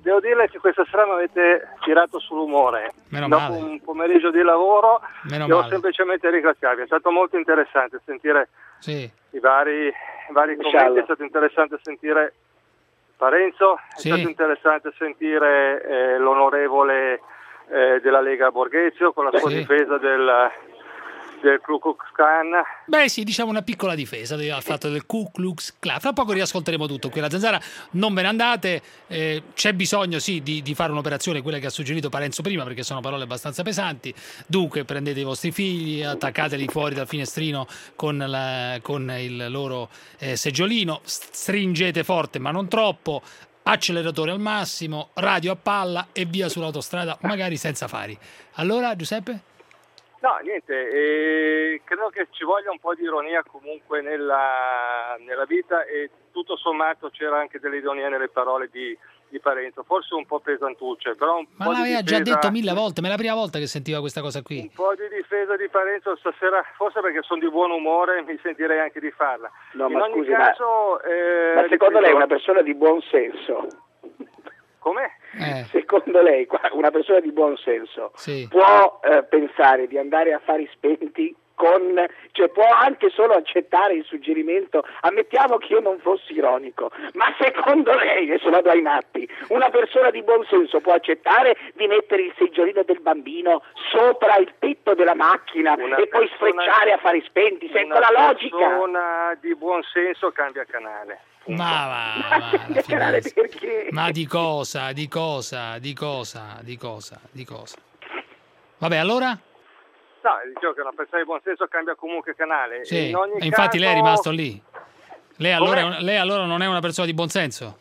devo dirle che questa sera mi avete tirato sull'umore. Meno Dopo male. un pomeriggio di lavoro Meno devo male. semplicemente ringraziarvi. È stato molto interessante sentire Sì. i vari, i vari commenti, Inshallah. è stato interessante sentire Parenzo, è Sì. stato interessante sentire eh, l'onorevole eh, della Lega Borghezio con la sua Sì. difesa del, del Ku Klux Klan. Beh sì, diciamo una piccola difesa del fatto del Ku Klux Klan. Fra poco riascolteremo tutto qui alla Zanzara, non ve ne andate, eh, c'è bisogno sì di, di fare un'operazione, quella che ha suggerito Parenzo prima, perché sono parole abbastanza pesanti. Dunque prendete i vostri figli, attaccateli fuori dal finestrino con, la, con il loro eh, seggiolino, stringete forte ma non troppo, acceleratore al massimo, radio a palla e via sull'autostrada, magari senza fari. Allora Giuseppe? No, niente, eh, credo che ci voglia un po' di ironia comunque nella, nella vita e tutto sommato c'era anche dell'ironia nelle parole di, di Parenzo, forse un po' pesantucce, però un Ma po' di l'aveva già difesa, detto mille volte, ma è la prima volta che sentiva questa cosa qui. un po' di difesa di Parenzo stasera, forse perché sono di buon umore mi sentirei anche di farla. No, In ma ogni scusi, caso, ma, eh, ma secondo ripeto- lei una persona di buon senso, Com'è? Eh, secondo lei qua- una persona di buon senso sì. può eh, pensare di andare a fari spenti con, cioè può anche solo accettare il suggerimento, ammettiamo che io non fossi ironico, ma secondo lei, adesso vado ai matti, una persona di buon senso può accettare di mettere il seggiolino del bambino sopra il tetto della macchina Una e poi persona- sfrecciare a fari spenti, se Una con la logica? persona di buon senso cambia canale. Ma va, va, alla Canale finestra. perché? Ma di cosa, di cosa, di cosa, di cosa, di cosa? Vabbè, allora? No, dicevo che una persona di buon senso cambia comunque canale. Sì, In ogni e infatti caso- lei è rimasto lì. Lei allora, è Com'è? un- lei allora non è una persona di buon senso?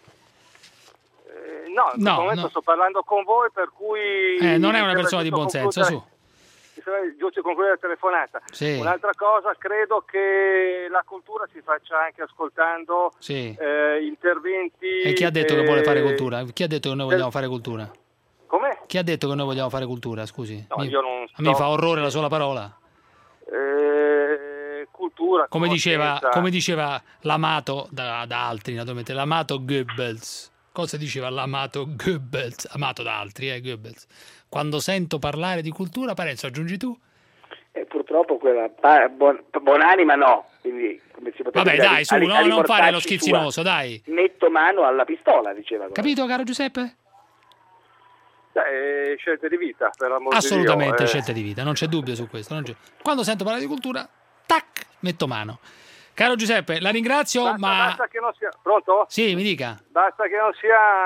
Eh, no, in No, questo momento no. sto parlando con voi, per cui... Eh, non è una mi persona di sembra buon giusto senso, su. concludere- mi sembra giusto concludere la telefonata. Sì. Un'altra cosa, credo che la cultura si faccia anche ascoltando Sì. eh, interventi... E chi ha detto che vuole fare eh, cultura? Chi ha detto che noi vogliamo fare cultura? Com'è? Chi ha detto che noi vogliamo fare cultura, scusi? No, mi, io non a me sto- fa orrore la sola parola. Eh, cultura, Come diceva, conoscenza. come diceva l'amato da, da altri, naturalmente, l'amato Goebbels. Cosa diceva l'amato Goebbels? Amato da altri, eh, Goebbels. Quando sento parlare di cultura, Parenzo, aggiungi tu? Eh, purtroppo quella pa- buon- buonanima no, quindi come si potrebbe Vabbè, dire, dai, su, a- a no, non riportarci fare lo sua. schizzinoso, dai. Metto mano alla pistola, diceva. Capito, caro Giuseppe? Eh, scelte di vita, per amor di Dio, Assolutamente eh. scelte di vita, non c'è dubbio su questo. non c'è- Quando sento parlare di cultura, tac, metto mano. Caro Giuseppe, la ringrazio, Basta, ma... basta che non sia... Pronto? Sì, mi dica. Basta che non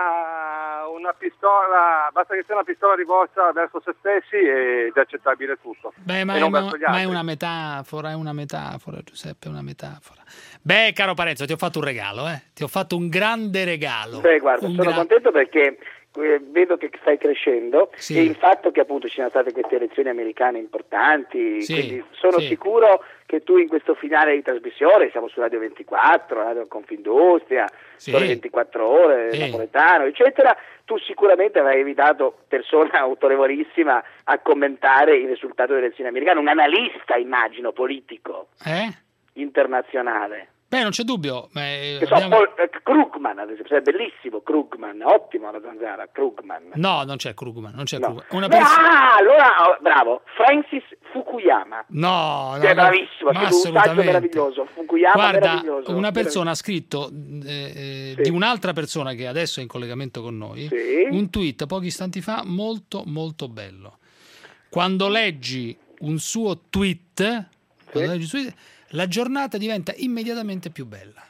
sia una pistola, basta che sia una pistola rivolta verso se stessi ed è accettabile tutto. Beh, ma E è, non ma- verso gli ma è altri. una metafora, è una metafora, Giuseppe, è una metafora. Beh, caro Parenzo, ti ho fatto un regalo, eh? Ti ho fatto un grande regalo. Beh, guarda, Un sono gra- contento perché eh, vedo che stai crescendo Sì. e il fatto che appunto ci siano state queste elezioni americane importanti, Sì, quindi sono sì. sicuro che tu in questo finale di trasmissione, siamo su Radio ventiquattro, Radio Confindustria, Sì. Sole ventiquattro Ore, Sì. Napoletano, eccetera, tu sicuramente avrai invitato persona autorevolissima a commentare il risultato delle elezioni americane, un analista immagino politico Eh? internazionale. Beh, non c'è dubbio. Ma eh, Che so, abbiamo- Paul- eh, Krugman, ad esempio, è bellissimo Krugman, ottimo la zanzara, Krugman. No, non c'è Krugman, non c'è No. Krugman. Una Beh, persona... ah, allora, oh, bravo, Francis Fukuyama. No, no, Che è no, bravissimo, ma ha scritto un saggio assolutamente. meraviglioso, Fukuyama Guarda, meraviglioso. una persona ha scritto eh, eh, Sì. di un'altra persona che adesso è in collegamento con noi, Sì. un tweet pochi istanti fa molto molto bello. Quando leggi un suo tweet, quando leggi un suo tweet, la giornata diventa immediatamente più bella.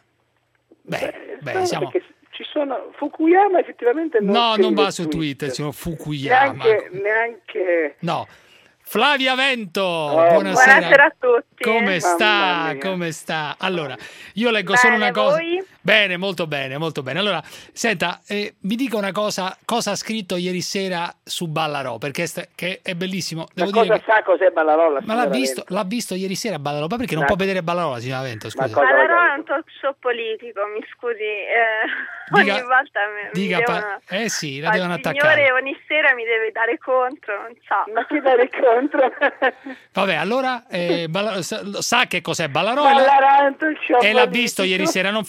Beh, beh, No, siamo... perché ci sono Fukuyama effettivamente non No, non scrive va su tweet. Twitter, signor Fukuyama. Neanche, neanche... No. Flavia Vento, Oh, buonasera. buonasera a tutti. Come Mamma sta? mia. Come sta? Allora, io leggo Bene, solo una cosa. voi? Bene, molto bene, molto bene. Allora, senta, eh, mi dica una cosa, cosa ha scritto ieri sera su Ballarò, perché st- che è bellissimo. Ma Devo cosa dire che... sa cos'è Ballarò? la Ma l'ha signora visto, Vento? l'ha visto ieri sera Ballarò, ma perché non Ma- può vedere Ballarò la signora Vento, scusa. cosa- Ballarò è un talk show politico, mi scusi, eh, Dica- ogni volta mi, mi dica devono, pa- eh sì, la al devono signore attaccare. ogni sera mi deve dare contro, non so. Ma che dare contro? Vabbè, allora eh, Ballarò- sa, sa che cos'è Ballarò e l'ha- Ballarò è un talk show e l'ha politico. visto ieri sera, non fare il cretino.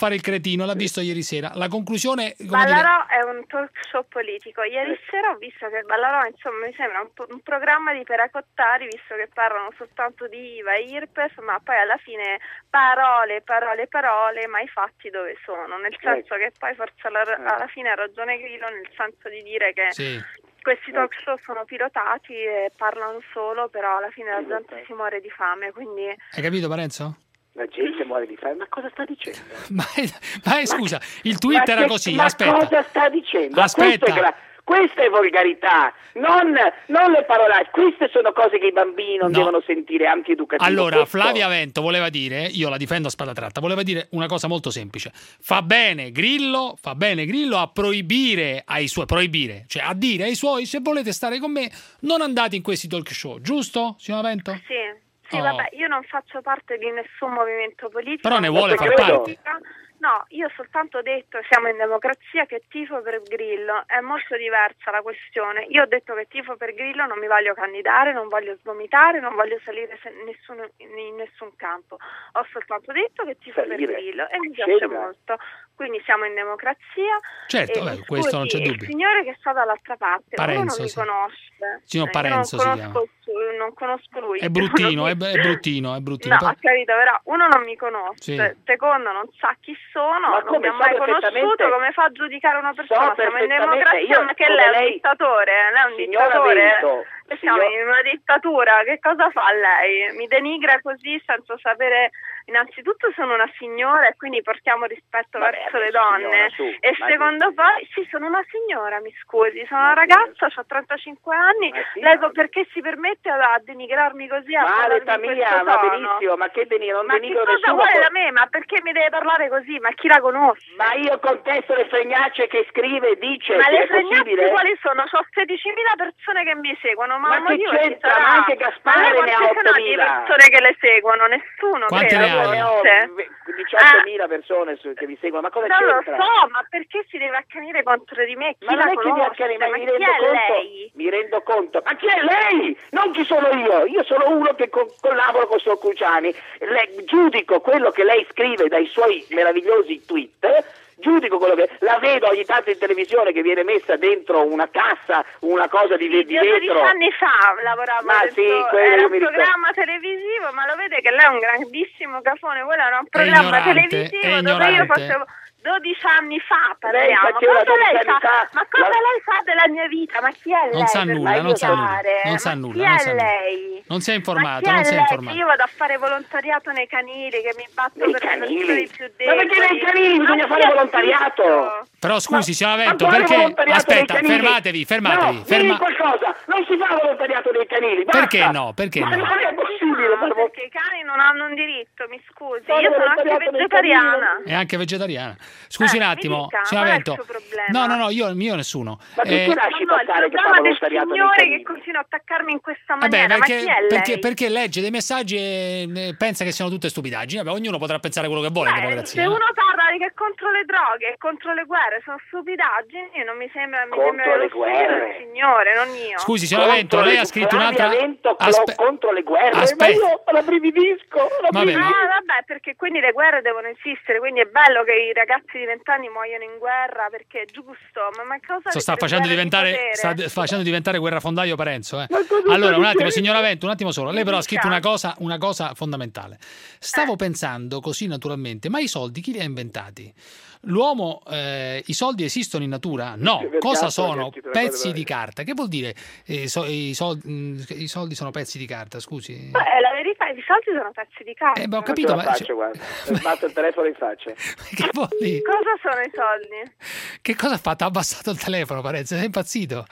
mattino, l'ha visto ieri sera. La conclusione... Come Ballarò dire... è un talk show politico. Ieri sera ho visto che Ballarò, insomma, mi sembra un, po- un programma di peracottari, visto che parlano soltanto di I V A e I R P E F, ma poi alla fine parole, parole, parole, ma i fatti dove sono? Nel senso che poi forse alla, alla fine ha ragione Grillo, nel senso di dire che... Sì. Questi talk show sono pilotati e parlano solo, però alla fine la gente si muore di fame, quindi... Hai capito, Parenzo? La gente muore di fame, ma cosa sta dicendo? Ma, ma scusa, il tweet ma era che, così, ma aspetta. cosa sta dicendo? Aspetta. Questa è, gra- questa è volgarità, non, non le parolacce. Queste sono cose che i bambini non No. devono sentire, antieducativo. Allora, Questo- Flavia Vento voleva dire, io la difendo a spada tratta, voleva dire una cosa molto semplice. Fa bene Grillo, fa bene Grillo a proibire ai suoi, proibire, cioè a dire ai suoi, se volete stare con me, non andate in questi talk show, giusto, signora Vento? Sì. Sì, Oh. vabbè, io non faccio parte di nessun movimento politico. Però ne vuole far credo. parte. No, io ho soltanto detto siamo in democrazia, che tifo per Grillo. È molto diversa la questione. Io ho detto che tifo per Grillo, non mi voglio candidare, non voglio sgomitare, non voglio salire se- nessuno, in nessun campo. Ho soltanto detto che tifo Salire. per Grillo e mi piace Scenda. molto. Quindi siamo in democrazia. Certo, e, beh, scusi, questo non c'è dubbio. Il signore che sta dall'altra parte, uno Parenzo, non mi sì. conosce. Signor Eh, Parenzo io si non chiama. conosco, non conosco lui. È bruttino, è, è bruttino, è bruttino. No, però- ha capito, però uno non mi conosce, Sì. secondo non sa chi sono, Ma non come mi ha so mai perfettamente- conosciuto, come fa a giudicare una persona? So Siamo in perfettamente, democrazia, io ma che come lei è un lei- dittatore, lei è un Signora dittatore. Vento, E siamo signor- in una dittatura, che cosa fa lei? Mi denigra così senza sapere. Innanzitutto sono una signora e quindi portiamo rispetto Vabbè, verso beh, le donne. signora, su, e ma- secondo poi, sì, sono una signora, mi scusi, sono una ragazza, ho trentacinque anni, Ma sì, lei ma- perché si permette a, a denigrarmi così? A Ma parlarmi l'età in questo mia va tono? benissimo, ma che denigro, non Ma che denigro cosa nessuno. vuole co- da me? Ma perché mi deve parlare così? Ma chi la conosce? Ma io contesto le fregnacce che scrive e dice Ma che le è fregnacce possibile. quali sono? Ho sedicimila persone che mi seguono, ma, Ma un che motivo ci c'entra? sarà. Ma anche Gaspare Ma lei ne ha quante sono di ottomila. persone che le seguono? Nessuno, Quante credo, ne ha? Ne ho forse. diciottomila persone su- che mi seguono, ma cosa Non lo c'entra? so, ma perché si deve accanire contro di me? Chi Ma non la è che mi conosce? accade, ma Ma mi chi rendo è conto, lei? mi rendo conto. Ma chi è lei? Non chi sono io, io sono uno che co- collaboro con il signor Cruciani. Le- giudico quello che lei scrive dai suoi meravigliosi tweet. Giudico quello che la vedo ogni tanto in televisione che viene messa dentro una cassa, una cosa di, di Io dodici vetro. anni fa lavoravo Ma dentro, sì, quello era io un mi ricordo. programma televisivo, ma lo vede che lei è un grandissimo cafone, quello era un programma ignorante, televisivo è dove io ignorante. facevo dodici anni fa, Lei parliamo. faceva Cosa dodici lei anni sa? fa, Ma cosa la- lei sa della mia vita? Ma chi è lei? Non sa per nulla, non sa nulla, giudicare? non sa Ma nulla, chi non è sa nulla. lei? Non si è Ma informato, chi è non si è lei? informato. Io vado a fare volontariato nei canili, che mi batto Nei per le canili? persone più deboli. Ma perché nei canili bisogna Ma fare chi è volontariato? questo? Però scusi, signora Ma Vento, quale perché... volontariato Aspetta, dei canili? fermatevi, fermatevi. No, ferma- dimmi qualcosa, non si fa volontariato dei canili, basta. Perché no? Perché Ma no? non è possibile No, fare perché i cani non hanno un diritto, mi scusi. Fare Io sono anche volontariato nei vegetariana. È anche vegetariana. Scusi Eh, un mi attimo, dica, signora qual è il Vento. suo problema? No, no, no, io, io nessuno. Ma tu Eh, ti lasci No, no, il passare che fa programma del volontariato nei signore canili? che continua a attaccarmi in questa Vabbè, maniera, ma chi perché, è lei? perché, perché legge dei messaggi e eh, pensa che siano tutte stupidaggini. Vabbè, ognuno potrà pensare quello che vuole in Beh, democrazia. se no? uno parla di che è contro le droghe e contro le guerre sono stupidaggini, non mi sembra, mi Contro sembra le lo stupido del guerre. signore, non io. Scusi, signora Vento, Contro lei le- ha scritto Flavia un'altra... Vento clo- Aspe- contro le guerre, ma Aspetta. io rabbrividisco, Vabbè, ma- Ah, vabbè, perché quindi le guerre devono esistere, quindi è bello che i ragazzi di vent'anni muoiono in guerra perché è giusto, ma, ma cosa So, sta le facendo guerre di diventare, potere? sta d- facendo diventare guerrafondaio Parenzo. Eh. Ma cosa Allora, sta un attimo, dicendo? signora Vento, un attimo solo. Lei però ha scritto Dica. una cosa, una cosa fondamentale. Stavo pensando così naturalmente, ma i soldi chi li ha inventati? L'uomo, eh, i soldi esistono in natura? No. Sì, Cosa cazzo, sono? che ti te le Pezzi cose di carta. Che vuol dire eh, so- i, soldi, mh, i soldi sono pezzi di carta? Scusi. Beh, la verità, i soldi sono pezzi di carta. Eh, beh, ho Non capito, ce la ma faccio, guarda. Mi batto il telefono in faccia. che vuol dire? Cosa sono i soldi? Che cosa ha fatto? Ha abbassato il telefono, Parenzo. È impazzito.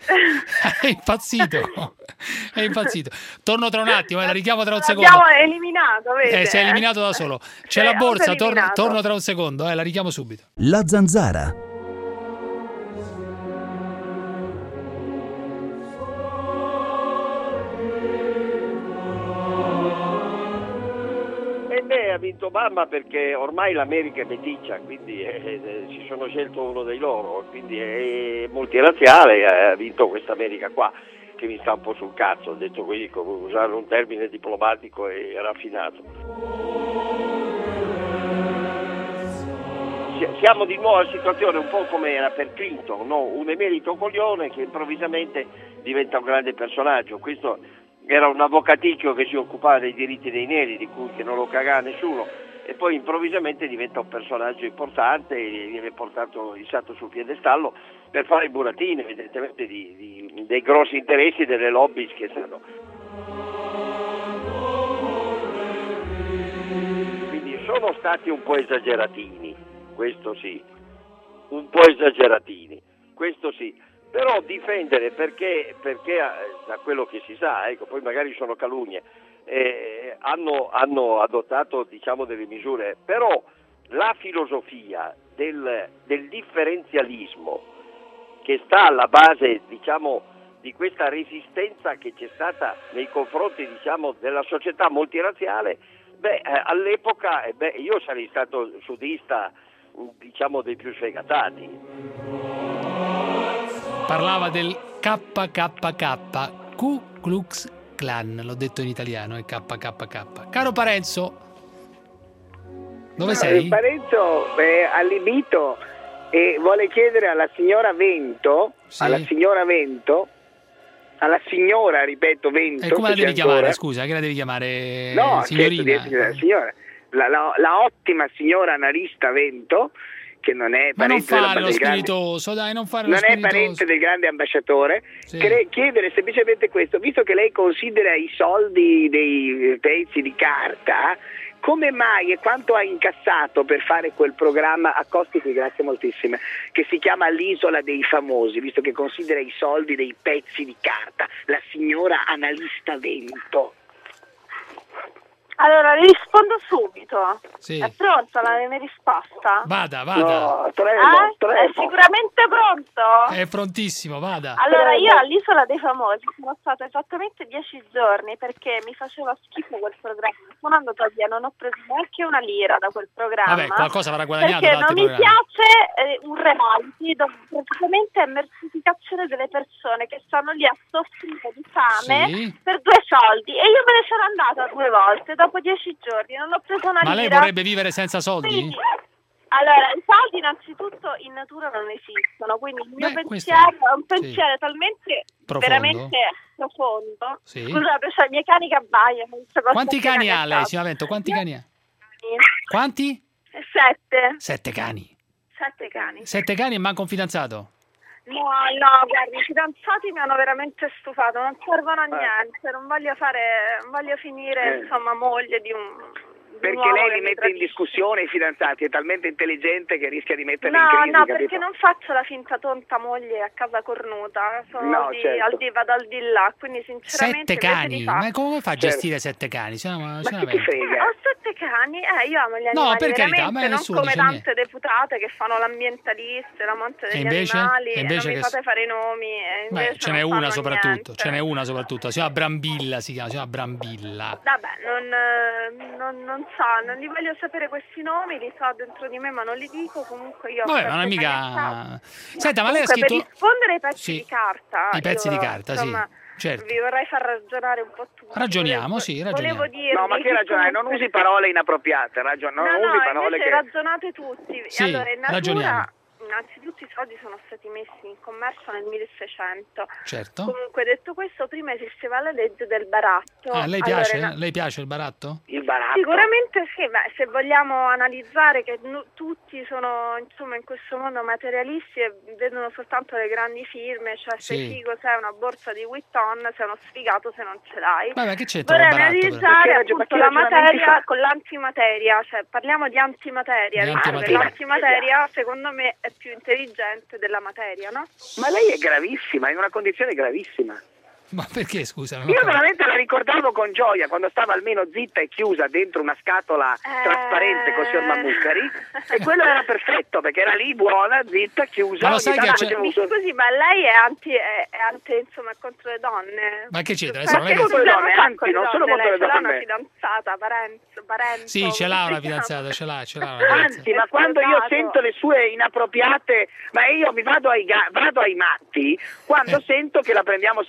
È impazzito. È impazzito. Torno tra un attimo, eh, la richiamo tra un secondo. L'abbiamo eliminato, vede? Eh, si è eliminato da solo. C'è Eh, la borsa, ho torno, eliminato. torno tra un secondo, eh, la richiamo subito. La zanzara. E beh, ha vinto Obama perché ormai l'America è meticcia, quindi eh, eh, si sono scelto uno dei loro, quindi è multirazziale, eh, ha vinto questa America qua, che mi sta un po' sul cazzo, ho detto così, come usare un termine diplomatico e raffinato. siamo di nuovo in situazione un po' come era per Clinton, no? Un emerito coglione che improvvisamente diventa un grande personaggio. Questo era un avvocaticchio che si occupava dei diritti dei neri, di cui che non lo cagava nessuno, e poi improvvisamente diventa un personaggio importante e viene portato issato sul piedestallo per fare i buratini, evidentemente di, di, dei grossi interessi delle lobby che stanno. Quindi sono stati un po' esageratini, questo sì, un po' esageratini, questo sì. Però difendere perché, perché da quello che si sa, ecco, poi magari sono calunnie, eh, hanno, hanno adottato diciamo delle misure, però la filosofia del, del differenzialismo che sta alla base diciamo di questa resistenza che c'è stata nei confronti diciamo della società multirazziale, beh, eh, all'epoca eh, beh, io sarei stato sudista diciamo dei più sfegatati. Parlava del K K K, Ku Klux Klan, l'ho detto in italiano, è K K K. Caro Parenzo, dove no, sei? Parenzo è allibito e vuole chiedere alla signora Vento, sì. alla signora Vento, alla signora, ripeto, Vento. E come la devi ancora. chiamare, scusa, che la devi chiamare no, signorina? Certo, la signora, la, la, la ottima signora analista Vento, che non è Ma non parente della, fare lo del spiritoso, grande, dai, non fare lo non spiritoso. è parente del grande ambasciatore, Sì. cre- chiedere semplicemente questo, visto che lei considera i soldi dei pezzi di carta, come mai e quanto ha incassato per fare quel programma a costi, grazie moltissime, che si chiama l'Isola dei Famosi, visto che considera i soldi dei pezzi di carta, la signora analista Vento? Allora, rispondo subito. Sì. È pronta la mia risposta? Vada, vada. No, tremo, Eh? tremo. È sicuramente pronto? È prontissimo, vada. Allora, io all'Isola dei Famosi sono stata esattamente dieci giorni perché mi faceva schifo quel programma. Sono andata via, non ho preso neanche una lira da quel programma. Vabbè, qualcosa avrà guadagnato perché da non altri mi programmi. piace eh, un reality dove praticamente è mercificazione delle persone che stanno lì a soffrire di fame Sì. per due soldi e io me ne sono andata due volte dopo dieci giorni, non ho preso una Ma lei lira. vorrebbe vivere senza soldi? Quindi, allora, i soldi innanzitutto in natura non esistono, quindi il mio Beh, questo- pensiero è un sì. pensiero talmente Profondo. veramente profondo. Sì. Scusate, c'ho i miei cani che abbaiano. questa cosa Quanti appena cani ha lei, cazzata. signora Vento? Quanti cani ha? Quanti? Sette. Sette cani. Sette cani. Sette cani e manca un fidanzato? No, no, guardi, i fidanzati mi hanno veramente stufato, non servono a niente, non voglio fare, non voglio finire, Eh. insomma, moglie di un... di un Perché uomo lei che li mi mette in tradisce. discussione i fidanzati, è talmente intelligente che rischia di metterli in No, crisi, no, capito? perché non faccio la finta tonta moglie a casa cornuta, sono No, di, certo. al di, vado al di là, quindi sinceramente... Sette invece cani? di fa- Ma come fa a Certo. gestire sette cani? Signora- Ma signora chi ti Vento? frega? Ho sette cani, eh, io amo gli No, animali per carità, veramente, ma non nessuno come dice tante deputate che fanno l'ambientaliste, l'amante E degli invece? animali, E e invece non mi che- fate fare i nomi, e Beh, invece ce n'è non una fanno soprattutto, niente. ce n'è una soprattutto, si chiama Brambilla, si chiama, si chiama Brambilla. Vabbè, non, eh, non, non so, non li voglio sapere questi nomi, li so dentro di me ma non li dico, comunque io... ho Vabbè, ma non è sette cani a casa. mica... Senta, ma lei ha Comunque, scritto... per rispondere ai pezzi Sì. di carta, I pezzi io, di carta, sì, insomma, certo. vi vorrei far ragionare un po' tutti. Ragioniamo, Volevo- sì, ragioniamo. Volevo dirvi No, ma che che ragionare? Non comunque- usi parole inappropriate, ragion- non no, usi no, parole invece che... ragionate tutti. Sì, allora, in natura, ragioniamo. innanzitutto i soldi sono stati messi in commercio nel milleseicento. Certo. Comunque, detto questo, prima esisteva la legge del baratto. Ah, lei Allora, piace? in- Lei piace il baratto? Il baratto? Sicuramente sì, beh, se vogliamo analizzare che nu- tutti sono insomma in questo mondo materialisti e vedono soltanto le grandi firme, cioè sei Sì. figo se hai una borsa di Vuitton, sei uno sfigato se non ce l'hai. Vabbè, che c'entra Vorrei il baratto? però? analizzare Perché ragio- appunto perché la ragionamenti materia fa? con l'antimateria, cioè parliamo di antimateria, Di visto che antimateria. l'antimateria secondo me è più intelligente della materia, no? Ma lei è gravissima, è in una condizione gravissima. Ma perché, scusa? Io veramente la ricordavo con gioia quando stava almeno zitta e chiusa dentro una scatola Eh. trasparente con signor Mammucari e quello era perfetto perché era lì buona, zitta, chiusa. Ma lo ogni sai tanto che c'è- faceva un Mi suo- scusi, ma lei è anti, è, è anti insomma, è contro le donne? Ma che c'entra? Perché Adesso non è che- contro le donne, non anzi, non solo contro le lei, ce l'ha donne. una fidanzata, Parenzo, Parenzo, Sì, ce l'ha come una si chiama? fidanzata, ce l'ha, ce l'ha una fidanzata. Anzi, ma quando io Sposato. sento le sue inappropriate, ma io mi vado ai, ga- vado ai matti quando Eh. sento che la prendiamo seriamente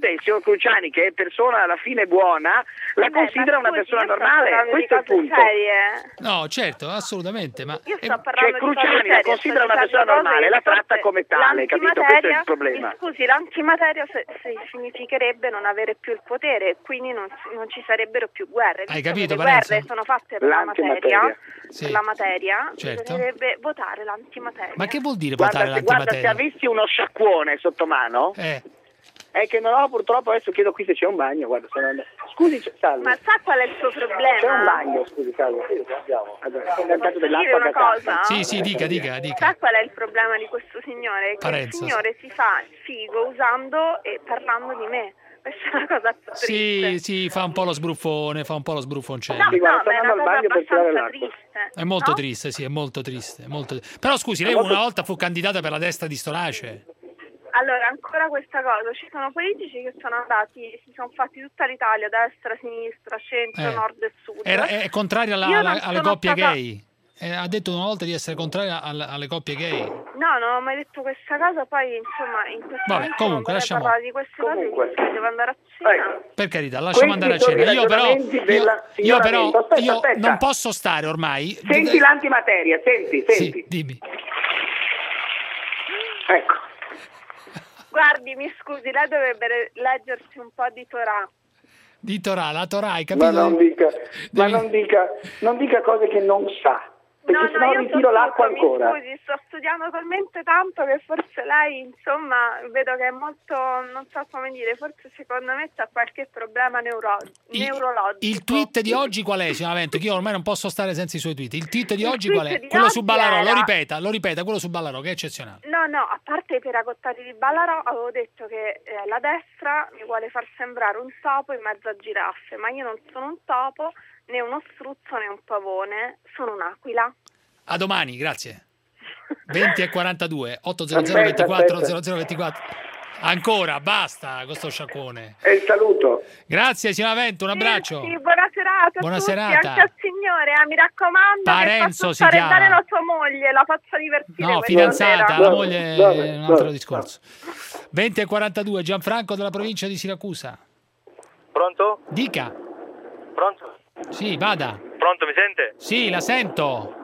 gente, il signor Cruciani, che è persona alla fine buona, la Beh, considera una scusi, persona io sto normale. parlando Questo è di il punto. cose serie. No, certo, assolutamente. Ma Io sto Cioè parlando Cruciani di cose la serie, considera sto una persona dicendo cose normale, la che tratta forse come tale, capito? Questo è l'antimateria- il problema. mi scusi, l'antimateria se, se significherebbe non avere più il potere e quindi non, non ci sarebbero più guerre. Hai Visto capito, che le Parenzo? guerre sono fatte per la L'antimateria. materia, Sì. per la materia, Certo. bisognerebbe votare l'antimateria. Ma che vuol dire Guarda, votare se, guarda, se l'antimateria? avessi uno sciacquone sotto mano, Eh. è che non ho purtroppo, adesso chiedo qui se c'è un bagno, guarda, se non... Scusi, c'è- salve. Ma sa qual è il suo problema? C'è un bagno, scusi, salve. Sì, andiamo. Allora, Posso nel caso dire dell'acqua una da casa. cosa? Sì, sì, dica, dica, dica. Sa qual è il problema di questo signore? Che Parenzo, il signore si fa il figo usando e parlando di me. Questa è una cosa più triste. Sì, sì, fa un po' lo sbruffone, fa un po' lo sbruffoncello. No, Sì, guarda, no, sto ma è andando una al cosa bagno per tirare abbastanza l'acqua. triste. È molto no? triste, sì, è molto triste. è molto- Però scusi, lei È molto- una volta fu candidata per la destra di Storace. Allora, ancora questa cosa, ci sono politici che sono andati, si sono fatti tutta l'Italia, destra, sinistra, centro, Eh. nord e sud. Era, è contraria alla- Io alla- non alle sono coppie stata- gay. Eh, ha detto una volta di essere contraria alle, alle coppie gay. No, non ho mai detto questa cosa, poi insomma in questo Vabbè, momento comunque, non vorrei lasciamo- parlare di queste Comunque. cose, perché devo andare a cena. Per carità, lasciamo Questi andare a sono cena. i Io però, ragionamenti io, della io signora però Vento. Aspetta, io aspetta. non posso stare ormai. Senti l'antimateria, senti, senti. Sì, dimmi. Ecco. Guardi, mi scusi, lei dovrebbe re- leggersi un po' di Torah. Di Torah, la Torah, hai capito? Ma non dica, ma Devi- non dica, non dica cose che non sa. Perché No, sennò no, io ritiro so l'acqua tutto, ancora. Mi scusi, sto studiando talmente tanto che forse lei, insomma, vedo che è molto, non so come dire, forse secondo me c'ha qualche problema neuro- neurologico. Il tweet di oggi qual è, signora Vento? Che io ormai non posso stare senza i suoi tweet. Il tweet di Il oggi tweet qual è? di Quello oggi su Ballarò, era- lo ripeta, lo ripeta, quello su Ballarò, che è eccezionale. No, no, a parte i peracottati di Ballarò, avevo detto che eh, la destra mi vuole far sembrare un topo in mezzo a giraffe, ma io non sono un topo, né uno struzzo, né un pavone, sono un'aquila. A domani, grazie. venti e quarantadue, ottocento Aspetta, ventiquattro aspetta. zero zero ventiquattro. Ancora, basta con sto sciacquone. E il saluto. Grazie, signora Vento, un abbraccio. Sì, buona serata a Buona tutti, serata. anche al signore, eh, mi raccomando, Parenzo che si faccia spareggare chiama. la sua moglie, la faccia divertire No, questa fidanzata, sera. la moglie è Vabbè, un altro vabbè, discorso. venti e quarantadue, Gianfranco della provincia di Siracusa. Pronto? Dica. Pronto? Sì, vada. Pronto, mi sente? Sì, la sento.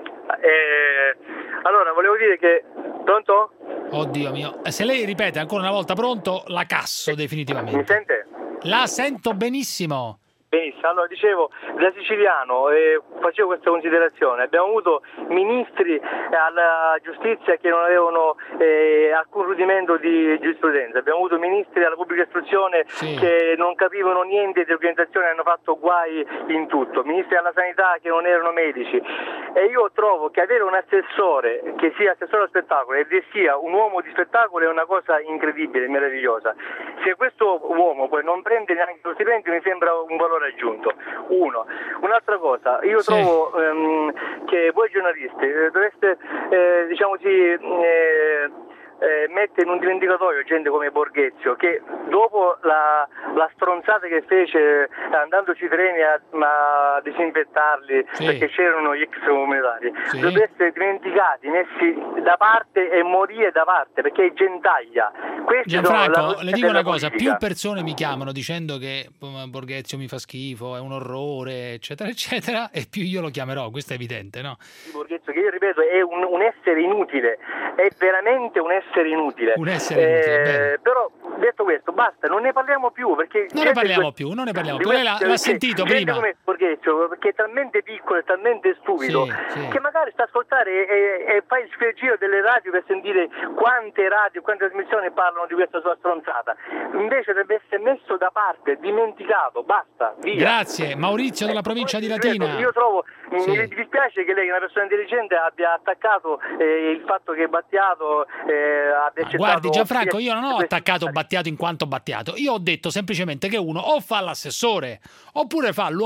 Eh, allora, volevo dire che... Pronto? Oddio mio. Eh, Se lei ripete ancora una volta pronto, la casso Mi definitivamente. sente? La sento benissimo. Benissimo, allora dicevo, da siciliano eh, facevo questa considerazione, abbiamo avuto ministri alla giustizia che non avevano eh, alcun rudimento di giurisprudenza, abbiamo avuto ministri alla pubblica istruzione Sì. che non capivano niente di organizzazione e hanno fatto guai in tutto, ministri alla sanità che non erano medici e io trovo che avere un assessore che sia assessore allo spettacolo ed sia un uomo di spettacolo è una cosa incredibile, meravigliosa. Se questo uomo poi non prende neanche lo stipendio mi sembra un valore aggiunto. Uno. Un'altra cosa, io Sì. trovo ehm, che voi giornalisti eh, dovreste, eh, diciamo sì, eh, eh, mettere in un dimenticatoio gente come Borghezio che dopo la, la stronzata che fece andando sui treni a, a disinfettarli Sì. perché c'erano gli extracomunitari, Sì. dovrebbe essere dimenticati, messi da parte e morire da parte perché è gentaglia. Questi sono la Gianfranco, rovina le dico una della cosa, politica. più persone mi chiamano dicendo che oh, Borghezio mi fa schifo, è un orrore, eccetera, eccetera, e più io lo chiamerò, questo è evidente, no? Borghezio, che io ripeto è un, un essere inutile, è veramente un essere inutile. Un essere inutile, bene. Però detto questo, basta, non ne parliamo più perché Non ne parliamo più, non ne parliamo più. Lei l'ha, l'ha sentito gente prima. come Borghezio, perché è talmente piccolo e talmente stupido Sì, sì. che magari sta a ascoltare e, e fa il giro delle radio per sentire quante radio, quante trasmissioni parlano di questa sua stronzata. Invece deve essere messo da parte, dimenticato, basta, via. Grazie, Maurizio della provincia di Latina. Io trovo, Sì. mi dispiace che lei, una persona intelligente, abbia attaccato eh, il fatto che Battiato eh, abbia accettato... Guardi Gianfranco, io non ho attaccato Battiato in quanto Battiato, io ho detto semplicemente che uno o fa l'assessore oppure fa l'uomo immagine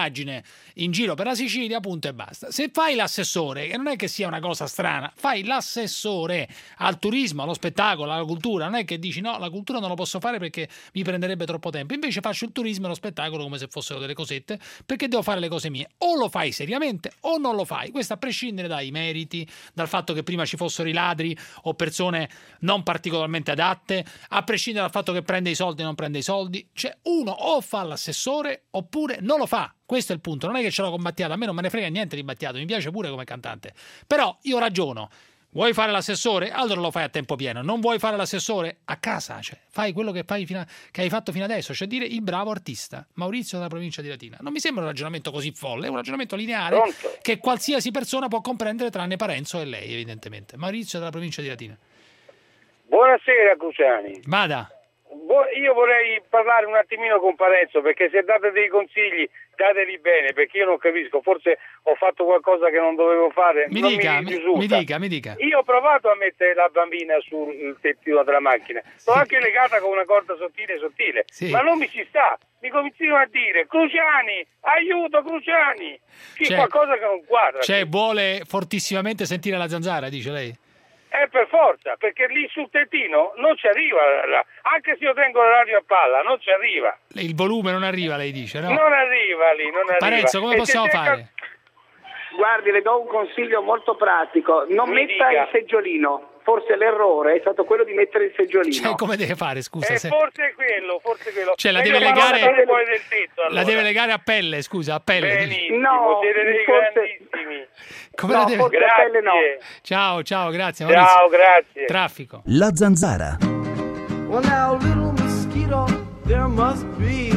un'immagine in giro per la Sicilia, punto e basta. Se fai l'assessore, che non è che sia una cosa strana, fai l'assessore al turismo, allo spettacolo, alla cultura, non è che dici no, la cultura non lo posso fare perché mi prenderebbe troppo tempo, invece faccio il turismo e lo spettacolo come se fossero delle cosette, perché devo fare le cose mie. O lo fai seriamente o non lo fai, questo a prescindere dai meriti, dal fatto che prima ci fossero i ladri o persone non particolarmente adatte, a prescindere dal fatto che prende i soldi o non prende i soldi. Cioè uno o fa l'assessore oppure non lo fa. Questo è il punto, non è che ce l'ho con Battiato, a me non me ne frega niente di Battiato, mi piace pure come cantante, però io ragiono. Vuoi fare l'assessore? Allora lo fai a tempo pieno. Non vuoi fare l'assessore? A casa, cioè, fai quello che, fai fino a, che hai fatto fino adesso, cioè dire il bravo artista Maurizio della provincia di Latina. Non mi sembra un ragionamento così folle, è un ragionamento lineare. Pronto? Che qualsiasi persona può comprendere tranne Parenzo e lei, evidentemente. Maurizio della provincia di Latina. Buonasera Cruciani. Vada. Io vorrei parlare un attimino con Parenzo, perché se date dei consigli dateli bene, perché io non capisco, forse ho fatto qualcosa che non dovevo fare. Mi non dica, mi, mi, mi dica, mi dica. Io ho provato a mettere la bambina sul tettino della macchina, l'ho sì. anche legata con una corda sottile sottile, sì. ma non mi ci sta. Mi continuano a dire Cruciani, aiuto Cruciani, che cioè, qualcosa che non quadra. Cioè vuole fortissimamente sentire la zanzara, dice lei? Eh, per forza, perché lì sul tettino non ci arriva, anche se io tengo la radio a palla, non ci arriva. Il volume non arriva, lei dice, no? Non arriva lì, non arriva. Parenzo, come e possiamo fare? Guardi, le do un consiglio molto pratico, non Mi metta dica. il seggiolino. Forse l'errore è stato quello di mettere il seggiolino. Cioè, come deve fare, scusa? Eh, se... Forse è quello, forse è quello. Cioè, la e deve legare del tetto, allora. La deve legare a pelle, scusa, a pelle. Benissimo, no, siete dei forse... grandissimi. Come no, la deve... Grazie. A pelle no. Ciao, ciao, grazie. Ciao, Maurizio. grazie. Traffico. La zanzara. Well now, little mosquito, there must be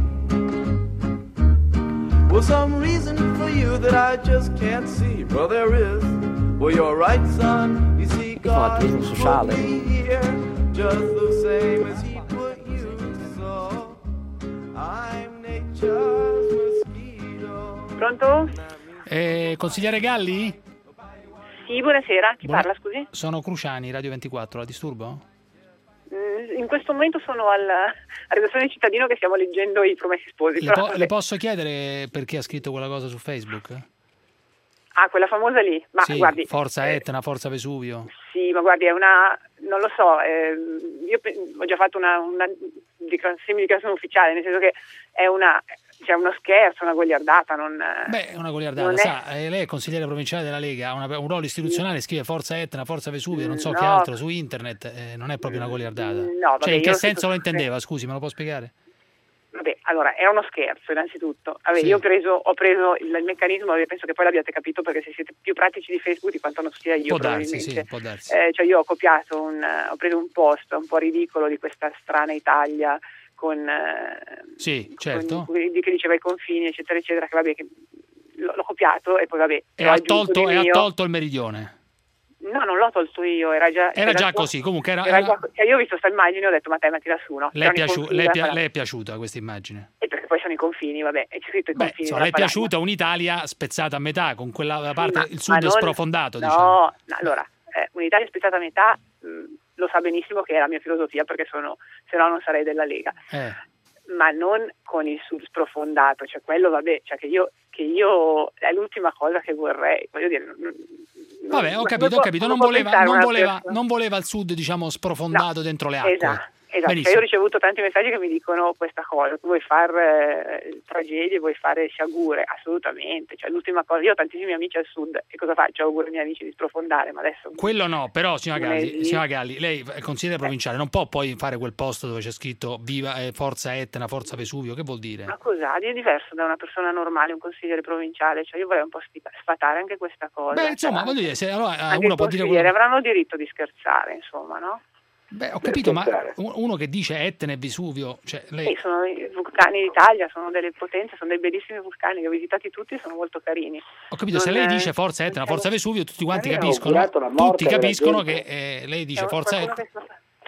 well some reason for you that I just can't see. Well there is. Well you're right, son. You see God put me here just the same as he put you. So I'm nature's mosquito. Pronto? Eh, consigliere Galli? Sì, buonasera. Chi Buona... parla, scusi? Sono Cruciani, Radio ventiquattro, la disturbo? In questo momento sono alla redazione cittadino che stiamo leggendo i Promessi Sposi. Le, però, po- le posso chiedere perché ha scritto quella cosa su Facebook? Ah, quella famosa lì? Ma sì, guardi, Forza eh, Etna, Forza Vesuvio. Sì, ma guardi, è una... non lo so, eh, io pe- ho già fatto una, una semi-dichiarazione ufficiale, nel senso che è una... C'è uno scherzo, una goliardata, non... Beh, è una goliardata, non sa, è... eh, lei è consigliere provinciale della Lega, ha una, un ruolo istituzionale, scrive Forza Etna, Forza Vesuvio, non so no. che altro, su internet, eh, non è proprio una goliardata. No, vabbè, cioè, in che io senso tutto... lo intendeva, scusi, me lo può spiegare? Vabbè, allora, era uno scherzo innanzitutto. Vabbè, Sì. io ho preso, ho preso il, il meccanismo, e penso che poi l'abbiate capito, perché se siete più pratici di Facebook di quanto non sia io, Può darsi, probabilmente. sì, può darsi. Eh, cioè io ho copiato, un, ho preso un post un po' ridicolo di questa strana Italia con, eh, Sì, certo. con di che diceva i confini, eccetera, eccetera, che vabbè, che l'ho, l'ho copiato e poi vabbè. E l'ho ha aggiunto tolto, di e ha mio. tolto il meridione. No, non l'ho tolto io, era già... Era già già così, comunque era... era era... già- cioè io ho visto sta immagine e ho detto, ma te mettila su, no? Le, è C'erano i piaciu- confini le, è della pia- Padania. le è piaciuta questa immagine? E perché poi sono i confini, vabbè, e c'è scritto i Beh, confini insomma, le è della Padania. piaciuta un'Italia spezzata a metà, con quella parte, Ma- il sud ma non- sprofondato, no, diciamo. no, allora, eh, un'Italia spezzata a metà mh, lo sa benissimo che è la mia filosofia, perché sono, se no non sarei della Lega. Eh. Ma non con il sud sprofondato, cioè quello vabbè, cioè che io, che io è l'ultima cosa che vorrei, voglio dire. Non, Vabbè, ho non- capito, non ho capito, non può voleva, pensare non, una voleva, persona- non voleva il sud, diciamo, sprofondato No, dentro le acque. Esatto. Esatto, cioè Benissimo. io ho ricevuto tanti messaggi che mi dicono questa cosa, tu vuoi fare eh, tragedie, vuoi fare sciagure, assolutamente, cioè l'ultima cosa, io ho tantissimi amici al sud e cosa faccio? Auguro ai miei amici di sprofondare, ma adesso... Quello no, però signora Galli, lunedì- signora Galli, lei è consigliere provinciale, non può poi fare quel posto dove c'è scritto viva eh, Forza Etna, Forza Vesuvio, che vuol dire? Ma cosa? È diverso da una persona normale, un consigliere provinciale, cioè io vorrei un po' sti- sfatare anche questa cosa. Beh, insomma, cioè, voglio dire, se allora eh, anche uno i può dire consiglieri quello... avranno diritto di scherzare, insomma, no? Beh, ho capito, ma uno che dice Etna e Vesuvio, cioè lei... Sì, sono i vulcani d'Italia, sono delle potenze, sono dei bellissimi vulcani, li ho visitati tutti, sono molto carini. Ho capito, se Non lei è- dice Forza Etna, Forza Vesuvio, tutti quanti Eh, ho capiscono, augurato la morte tutti della capiscono gente. che eh, lei dice C'è Forza qualcuno Etna... che-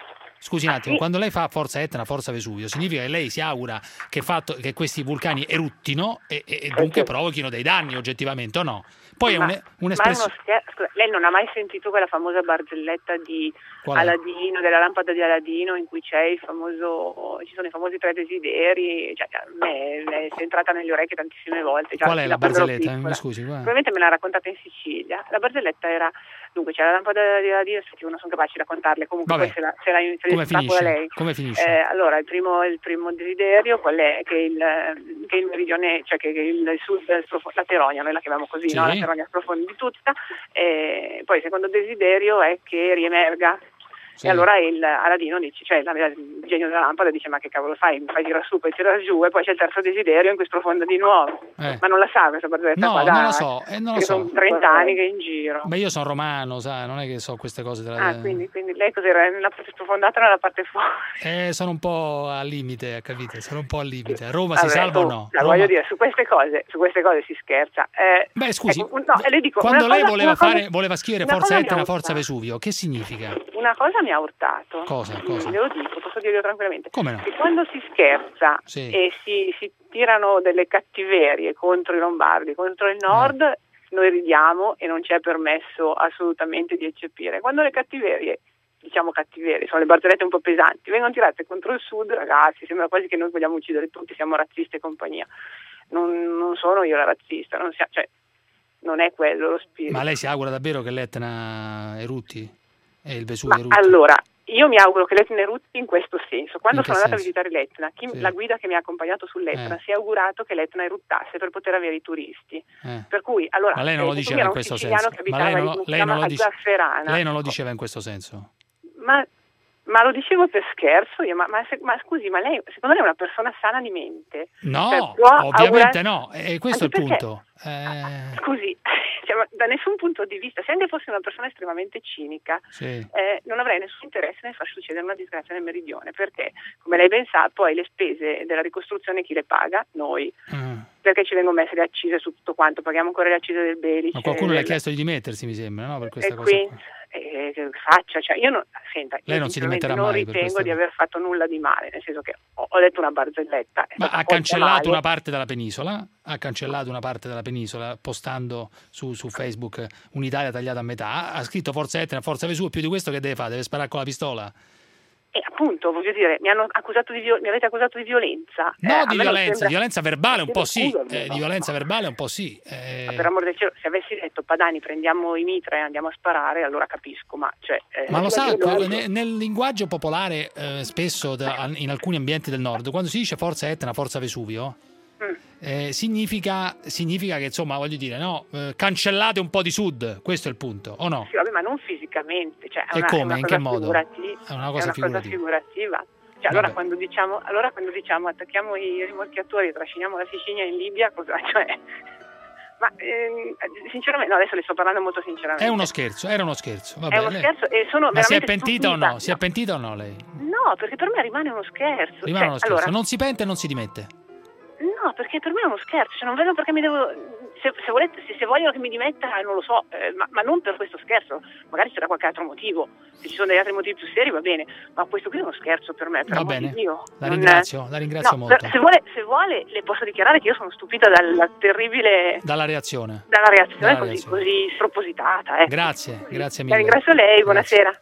scusi un attimo, sì. Quando lei fa Forza Etna, Forza Vesuvio, significa che lei si augura che, fatto, che questi vulcani eruttino e, e, e dunque provochino dei danni oggettivamente, o no? Poi è un, un'espressione... Scher- lei non ha mai sentito quella famosa barzelletta di Qual è? Aladino, della lampada di Aladino, in cui c'è il famoso, ci sono i famosi tre desideri, cioè, a me è entrata nelle orecchie tantissime volte. Qual è la barzelletta? Mi scusi, guarda. Probabilmente me l'ha raccontata in Sicilia. La barzelletta era, dunque, c'è la lampada di Aladino, se non sono capace di raccontarle, comunque Vabbè. poi se la, se la, se Come la finisce? lei. Come finisce? Eh, allora, il primo, il primo desiderio qual è? Che il, che il meridione, cioè che il sud, la Teronia, noi la chiamiamo così, Sì. no? La Teronia sprofondi tutta, e poi il secondo desiderio è che riemerga. Sì. E allora il Aladino dice, cioè il genio della lampada dice: ma che cavolo fai? Mi fai tirare su, poi tirare giù, e poi c'è il terzo desiderio in cui sprofonda di nuovo. Eh. Ma non la sa questa barzelletta No, qua, non dai, la so, eh, non la che so. sono trenta anni che è in giro. Beh, io sono romano, sai, non è che so queste cose della... Ah, quindi, quindi lei cos'era? Nella parte sprofondata o nella parte fuori? Eh, sono un po' al limite, capite? Sono un po' al limite. A Roma Vabbè, si salva o oh, no? la Roma... voglio dire, su queste cose, su queste cose si scherza. Eh, Beh, scusi, ecco, no, le dico, quando una lei cosa, voleva, una cosa, fare, voleva scrivere una Forza cosa mi Etna, ha Forza urtato. Vesuvio, che significa? Una cosa mi ha urtato. Cosa? Cosa? Glielo dico, posso dirlo tranquillamente. Come no? Che quando si scherza Sì. e si, si tirano delle cattiverie contro i lombardi, contro il nord, Eh. noi ridiamo e non ci è permesso assolutamente di eccepire. Quando le cattiverie, diciamo cattiverie, sono le barzellette un po' pesanti, vengono tirate contro il sud, ragazzi, sembra quasi che noi vogliamo uccidere tutti, siamo razzisti e compagnia. Non, non sono io la razzista, non, sia, cioè, non è quello lo spirito. Ma lei si augura davvero che l'Etna erutti? E il Vesuvio Ma erutti? allora, io mi auguro che l'Etna erutti in questo senso. Quando In che sono andata senso? a visitare l'Etna, chi- Sì. la guida che mi ha accompagnato sull'Etna Eh. si è augurato che l'Etna eruttasse per poter avere i turisti. Eh. Per cui, allora, Ma lei non eh, lo tu diceva era in un questo siciliano senso? che Ma abitava lei non lì, lo, si lei non chiama lo dice- Zafferana. lei non lo diceva in questo senso? Ma, ma lo dicevo per scherzo io, ma, ma, se- ma scusi, ma lei secondo lei è una persona sana di mente? No, Cioè, può ovviamente augurare- no, e questo è il Anche perché- punto. Eh, Scusi, cioè, ma da nessun punto di vista, se anche fossi una persona estremamente cinica, sì. eh, non avrei nessun interesse nel far succedere una disgrazia nel meridione, perché, come lei ben sa, poi le spese della ricostruzione chi le paga? Noi. Mm. Perché ci vengono messe le accise su tutto quanto, paghiamo ancora le accise del Belice. Ma qualcuno le ha del- chiesto di dimettersi, mi sembra, no? Per questa e cosa qui, qua. eh, che faccia, cioè io non, senta, Lei io non si sinceramente dimetterà non mai per ritengo questa di cosa. aver fatto nulla di male, nel senso che ho, ho detto una barzelletta. è Ma stata ha colta cancellato male. una parte della penisola, ha cancellato una parte della penisola postando su, su Facebook un'Italia tagliata a metà, ha scritto Forza Etna, Forza Vesuvio, più di questo che deve fare? Deve sparare con la pistola? E appunto, voglio dire, mi, hanno accusato di viol- mi avete accusato di violenza. No, Eh, a di me non violenza, sembra- di violenza verbale un po' sì, Scusami, eh, di violenza verbale un po' sì. eh. Ma per amor del cielo, se avessi detto Padani prendiamo i mitra e andiamo a sparare, allora capisco, ma cioè... eh, Ma lo sa, io- co- ne- nel linguaggio popolare, eh, spesso da- in alcuni ambienti del nord, quando si dice Forza Etna, Forza Vesuvio, Mm. eh, significa, significa che, insomma, voglio dire, no, eh, cancellate un po' di sud, questo è il punto, o no? Sì, vabbè, ma non fisicamente, cioè, è E una, come? è una In cosa che modo? figurati- È una cosa figurativa. figurativa. Cioè, allora Vabbè. quando, diciamo, allora quando diciamo attacchiamo i rimorchiatori e trasciniamo la Sicilia in Libia, cosa, cioè... Ma ehm, sinceramente, no, adesso le sto parlando molto sinceramente. È uno scherzo, era uno scherzo. Va È uno bene. scherzo e sono Ma si è veramente pentita o stupita. no? Si è pentita o no lei? No, perché per me rimane uno scherzo. Rimane Cioè, uno scherzo. allora, Non si pente e non si dimette. no, perché per me è uno scherzo, cioè non vedo perché mi devo... Se, se, volete, se, se vogliono che mi dimetta, non lo so, eh, ma, ma non per questo scherzo, magari c'era qualche altro motivo, se ci sono degli altri motivi più seri va bene, ma questo qui è uno scherzo per me, per Va amor bene, di Dio. la Non- ringrazio, la ringrazio no, molto. per- se, vuole, se vuole le posso dichiarare che io sono stupita dalla terribile... Dalla reazione. dalla reazione Dalla così, reazione. così spropositata. Ecco. Grazie, grazie La mille. ringrazio lei, buonasera.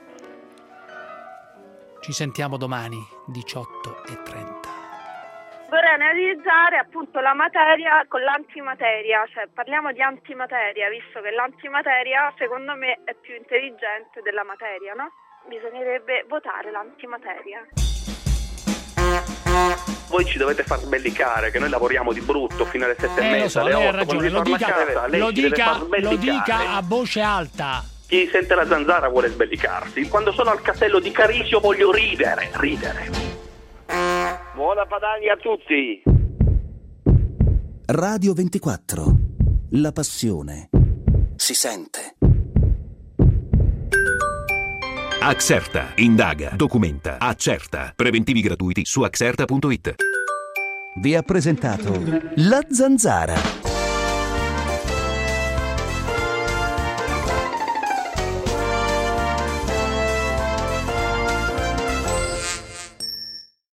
Ci sentiamo domani, diciotto e trenta. Vorrei analizzare appunto la materia con l'antimateria, cioè parliamo di antimateria, visto che l'antimateria secondo me è più intelligente della materia, no? Bisognerebbe votare l'antimateria. Voi ci dovete far sbellicare che noi lavoriamo di brutto fino alle sette e Eh, lo mezza, so, alle lei ha otto. Quando ragione, vi lo torna dica, a casa, lei lo, ci deve dica, far lo sbellicare. dica a voce alta. Chi sente la zanzara vuole sbellicarsi. Quando sono al castello di Carisio voglio ridere, ridere. Buona Padania a tutti. Radio ventiquattro. La passione si sente. Axerta. Indaga, documenta, accerta. Preventivi gratuiti su axerta punto it. Vi ha presentato La Zanzara.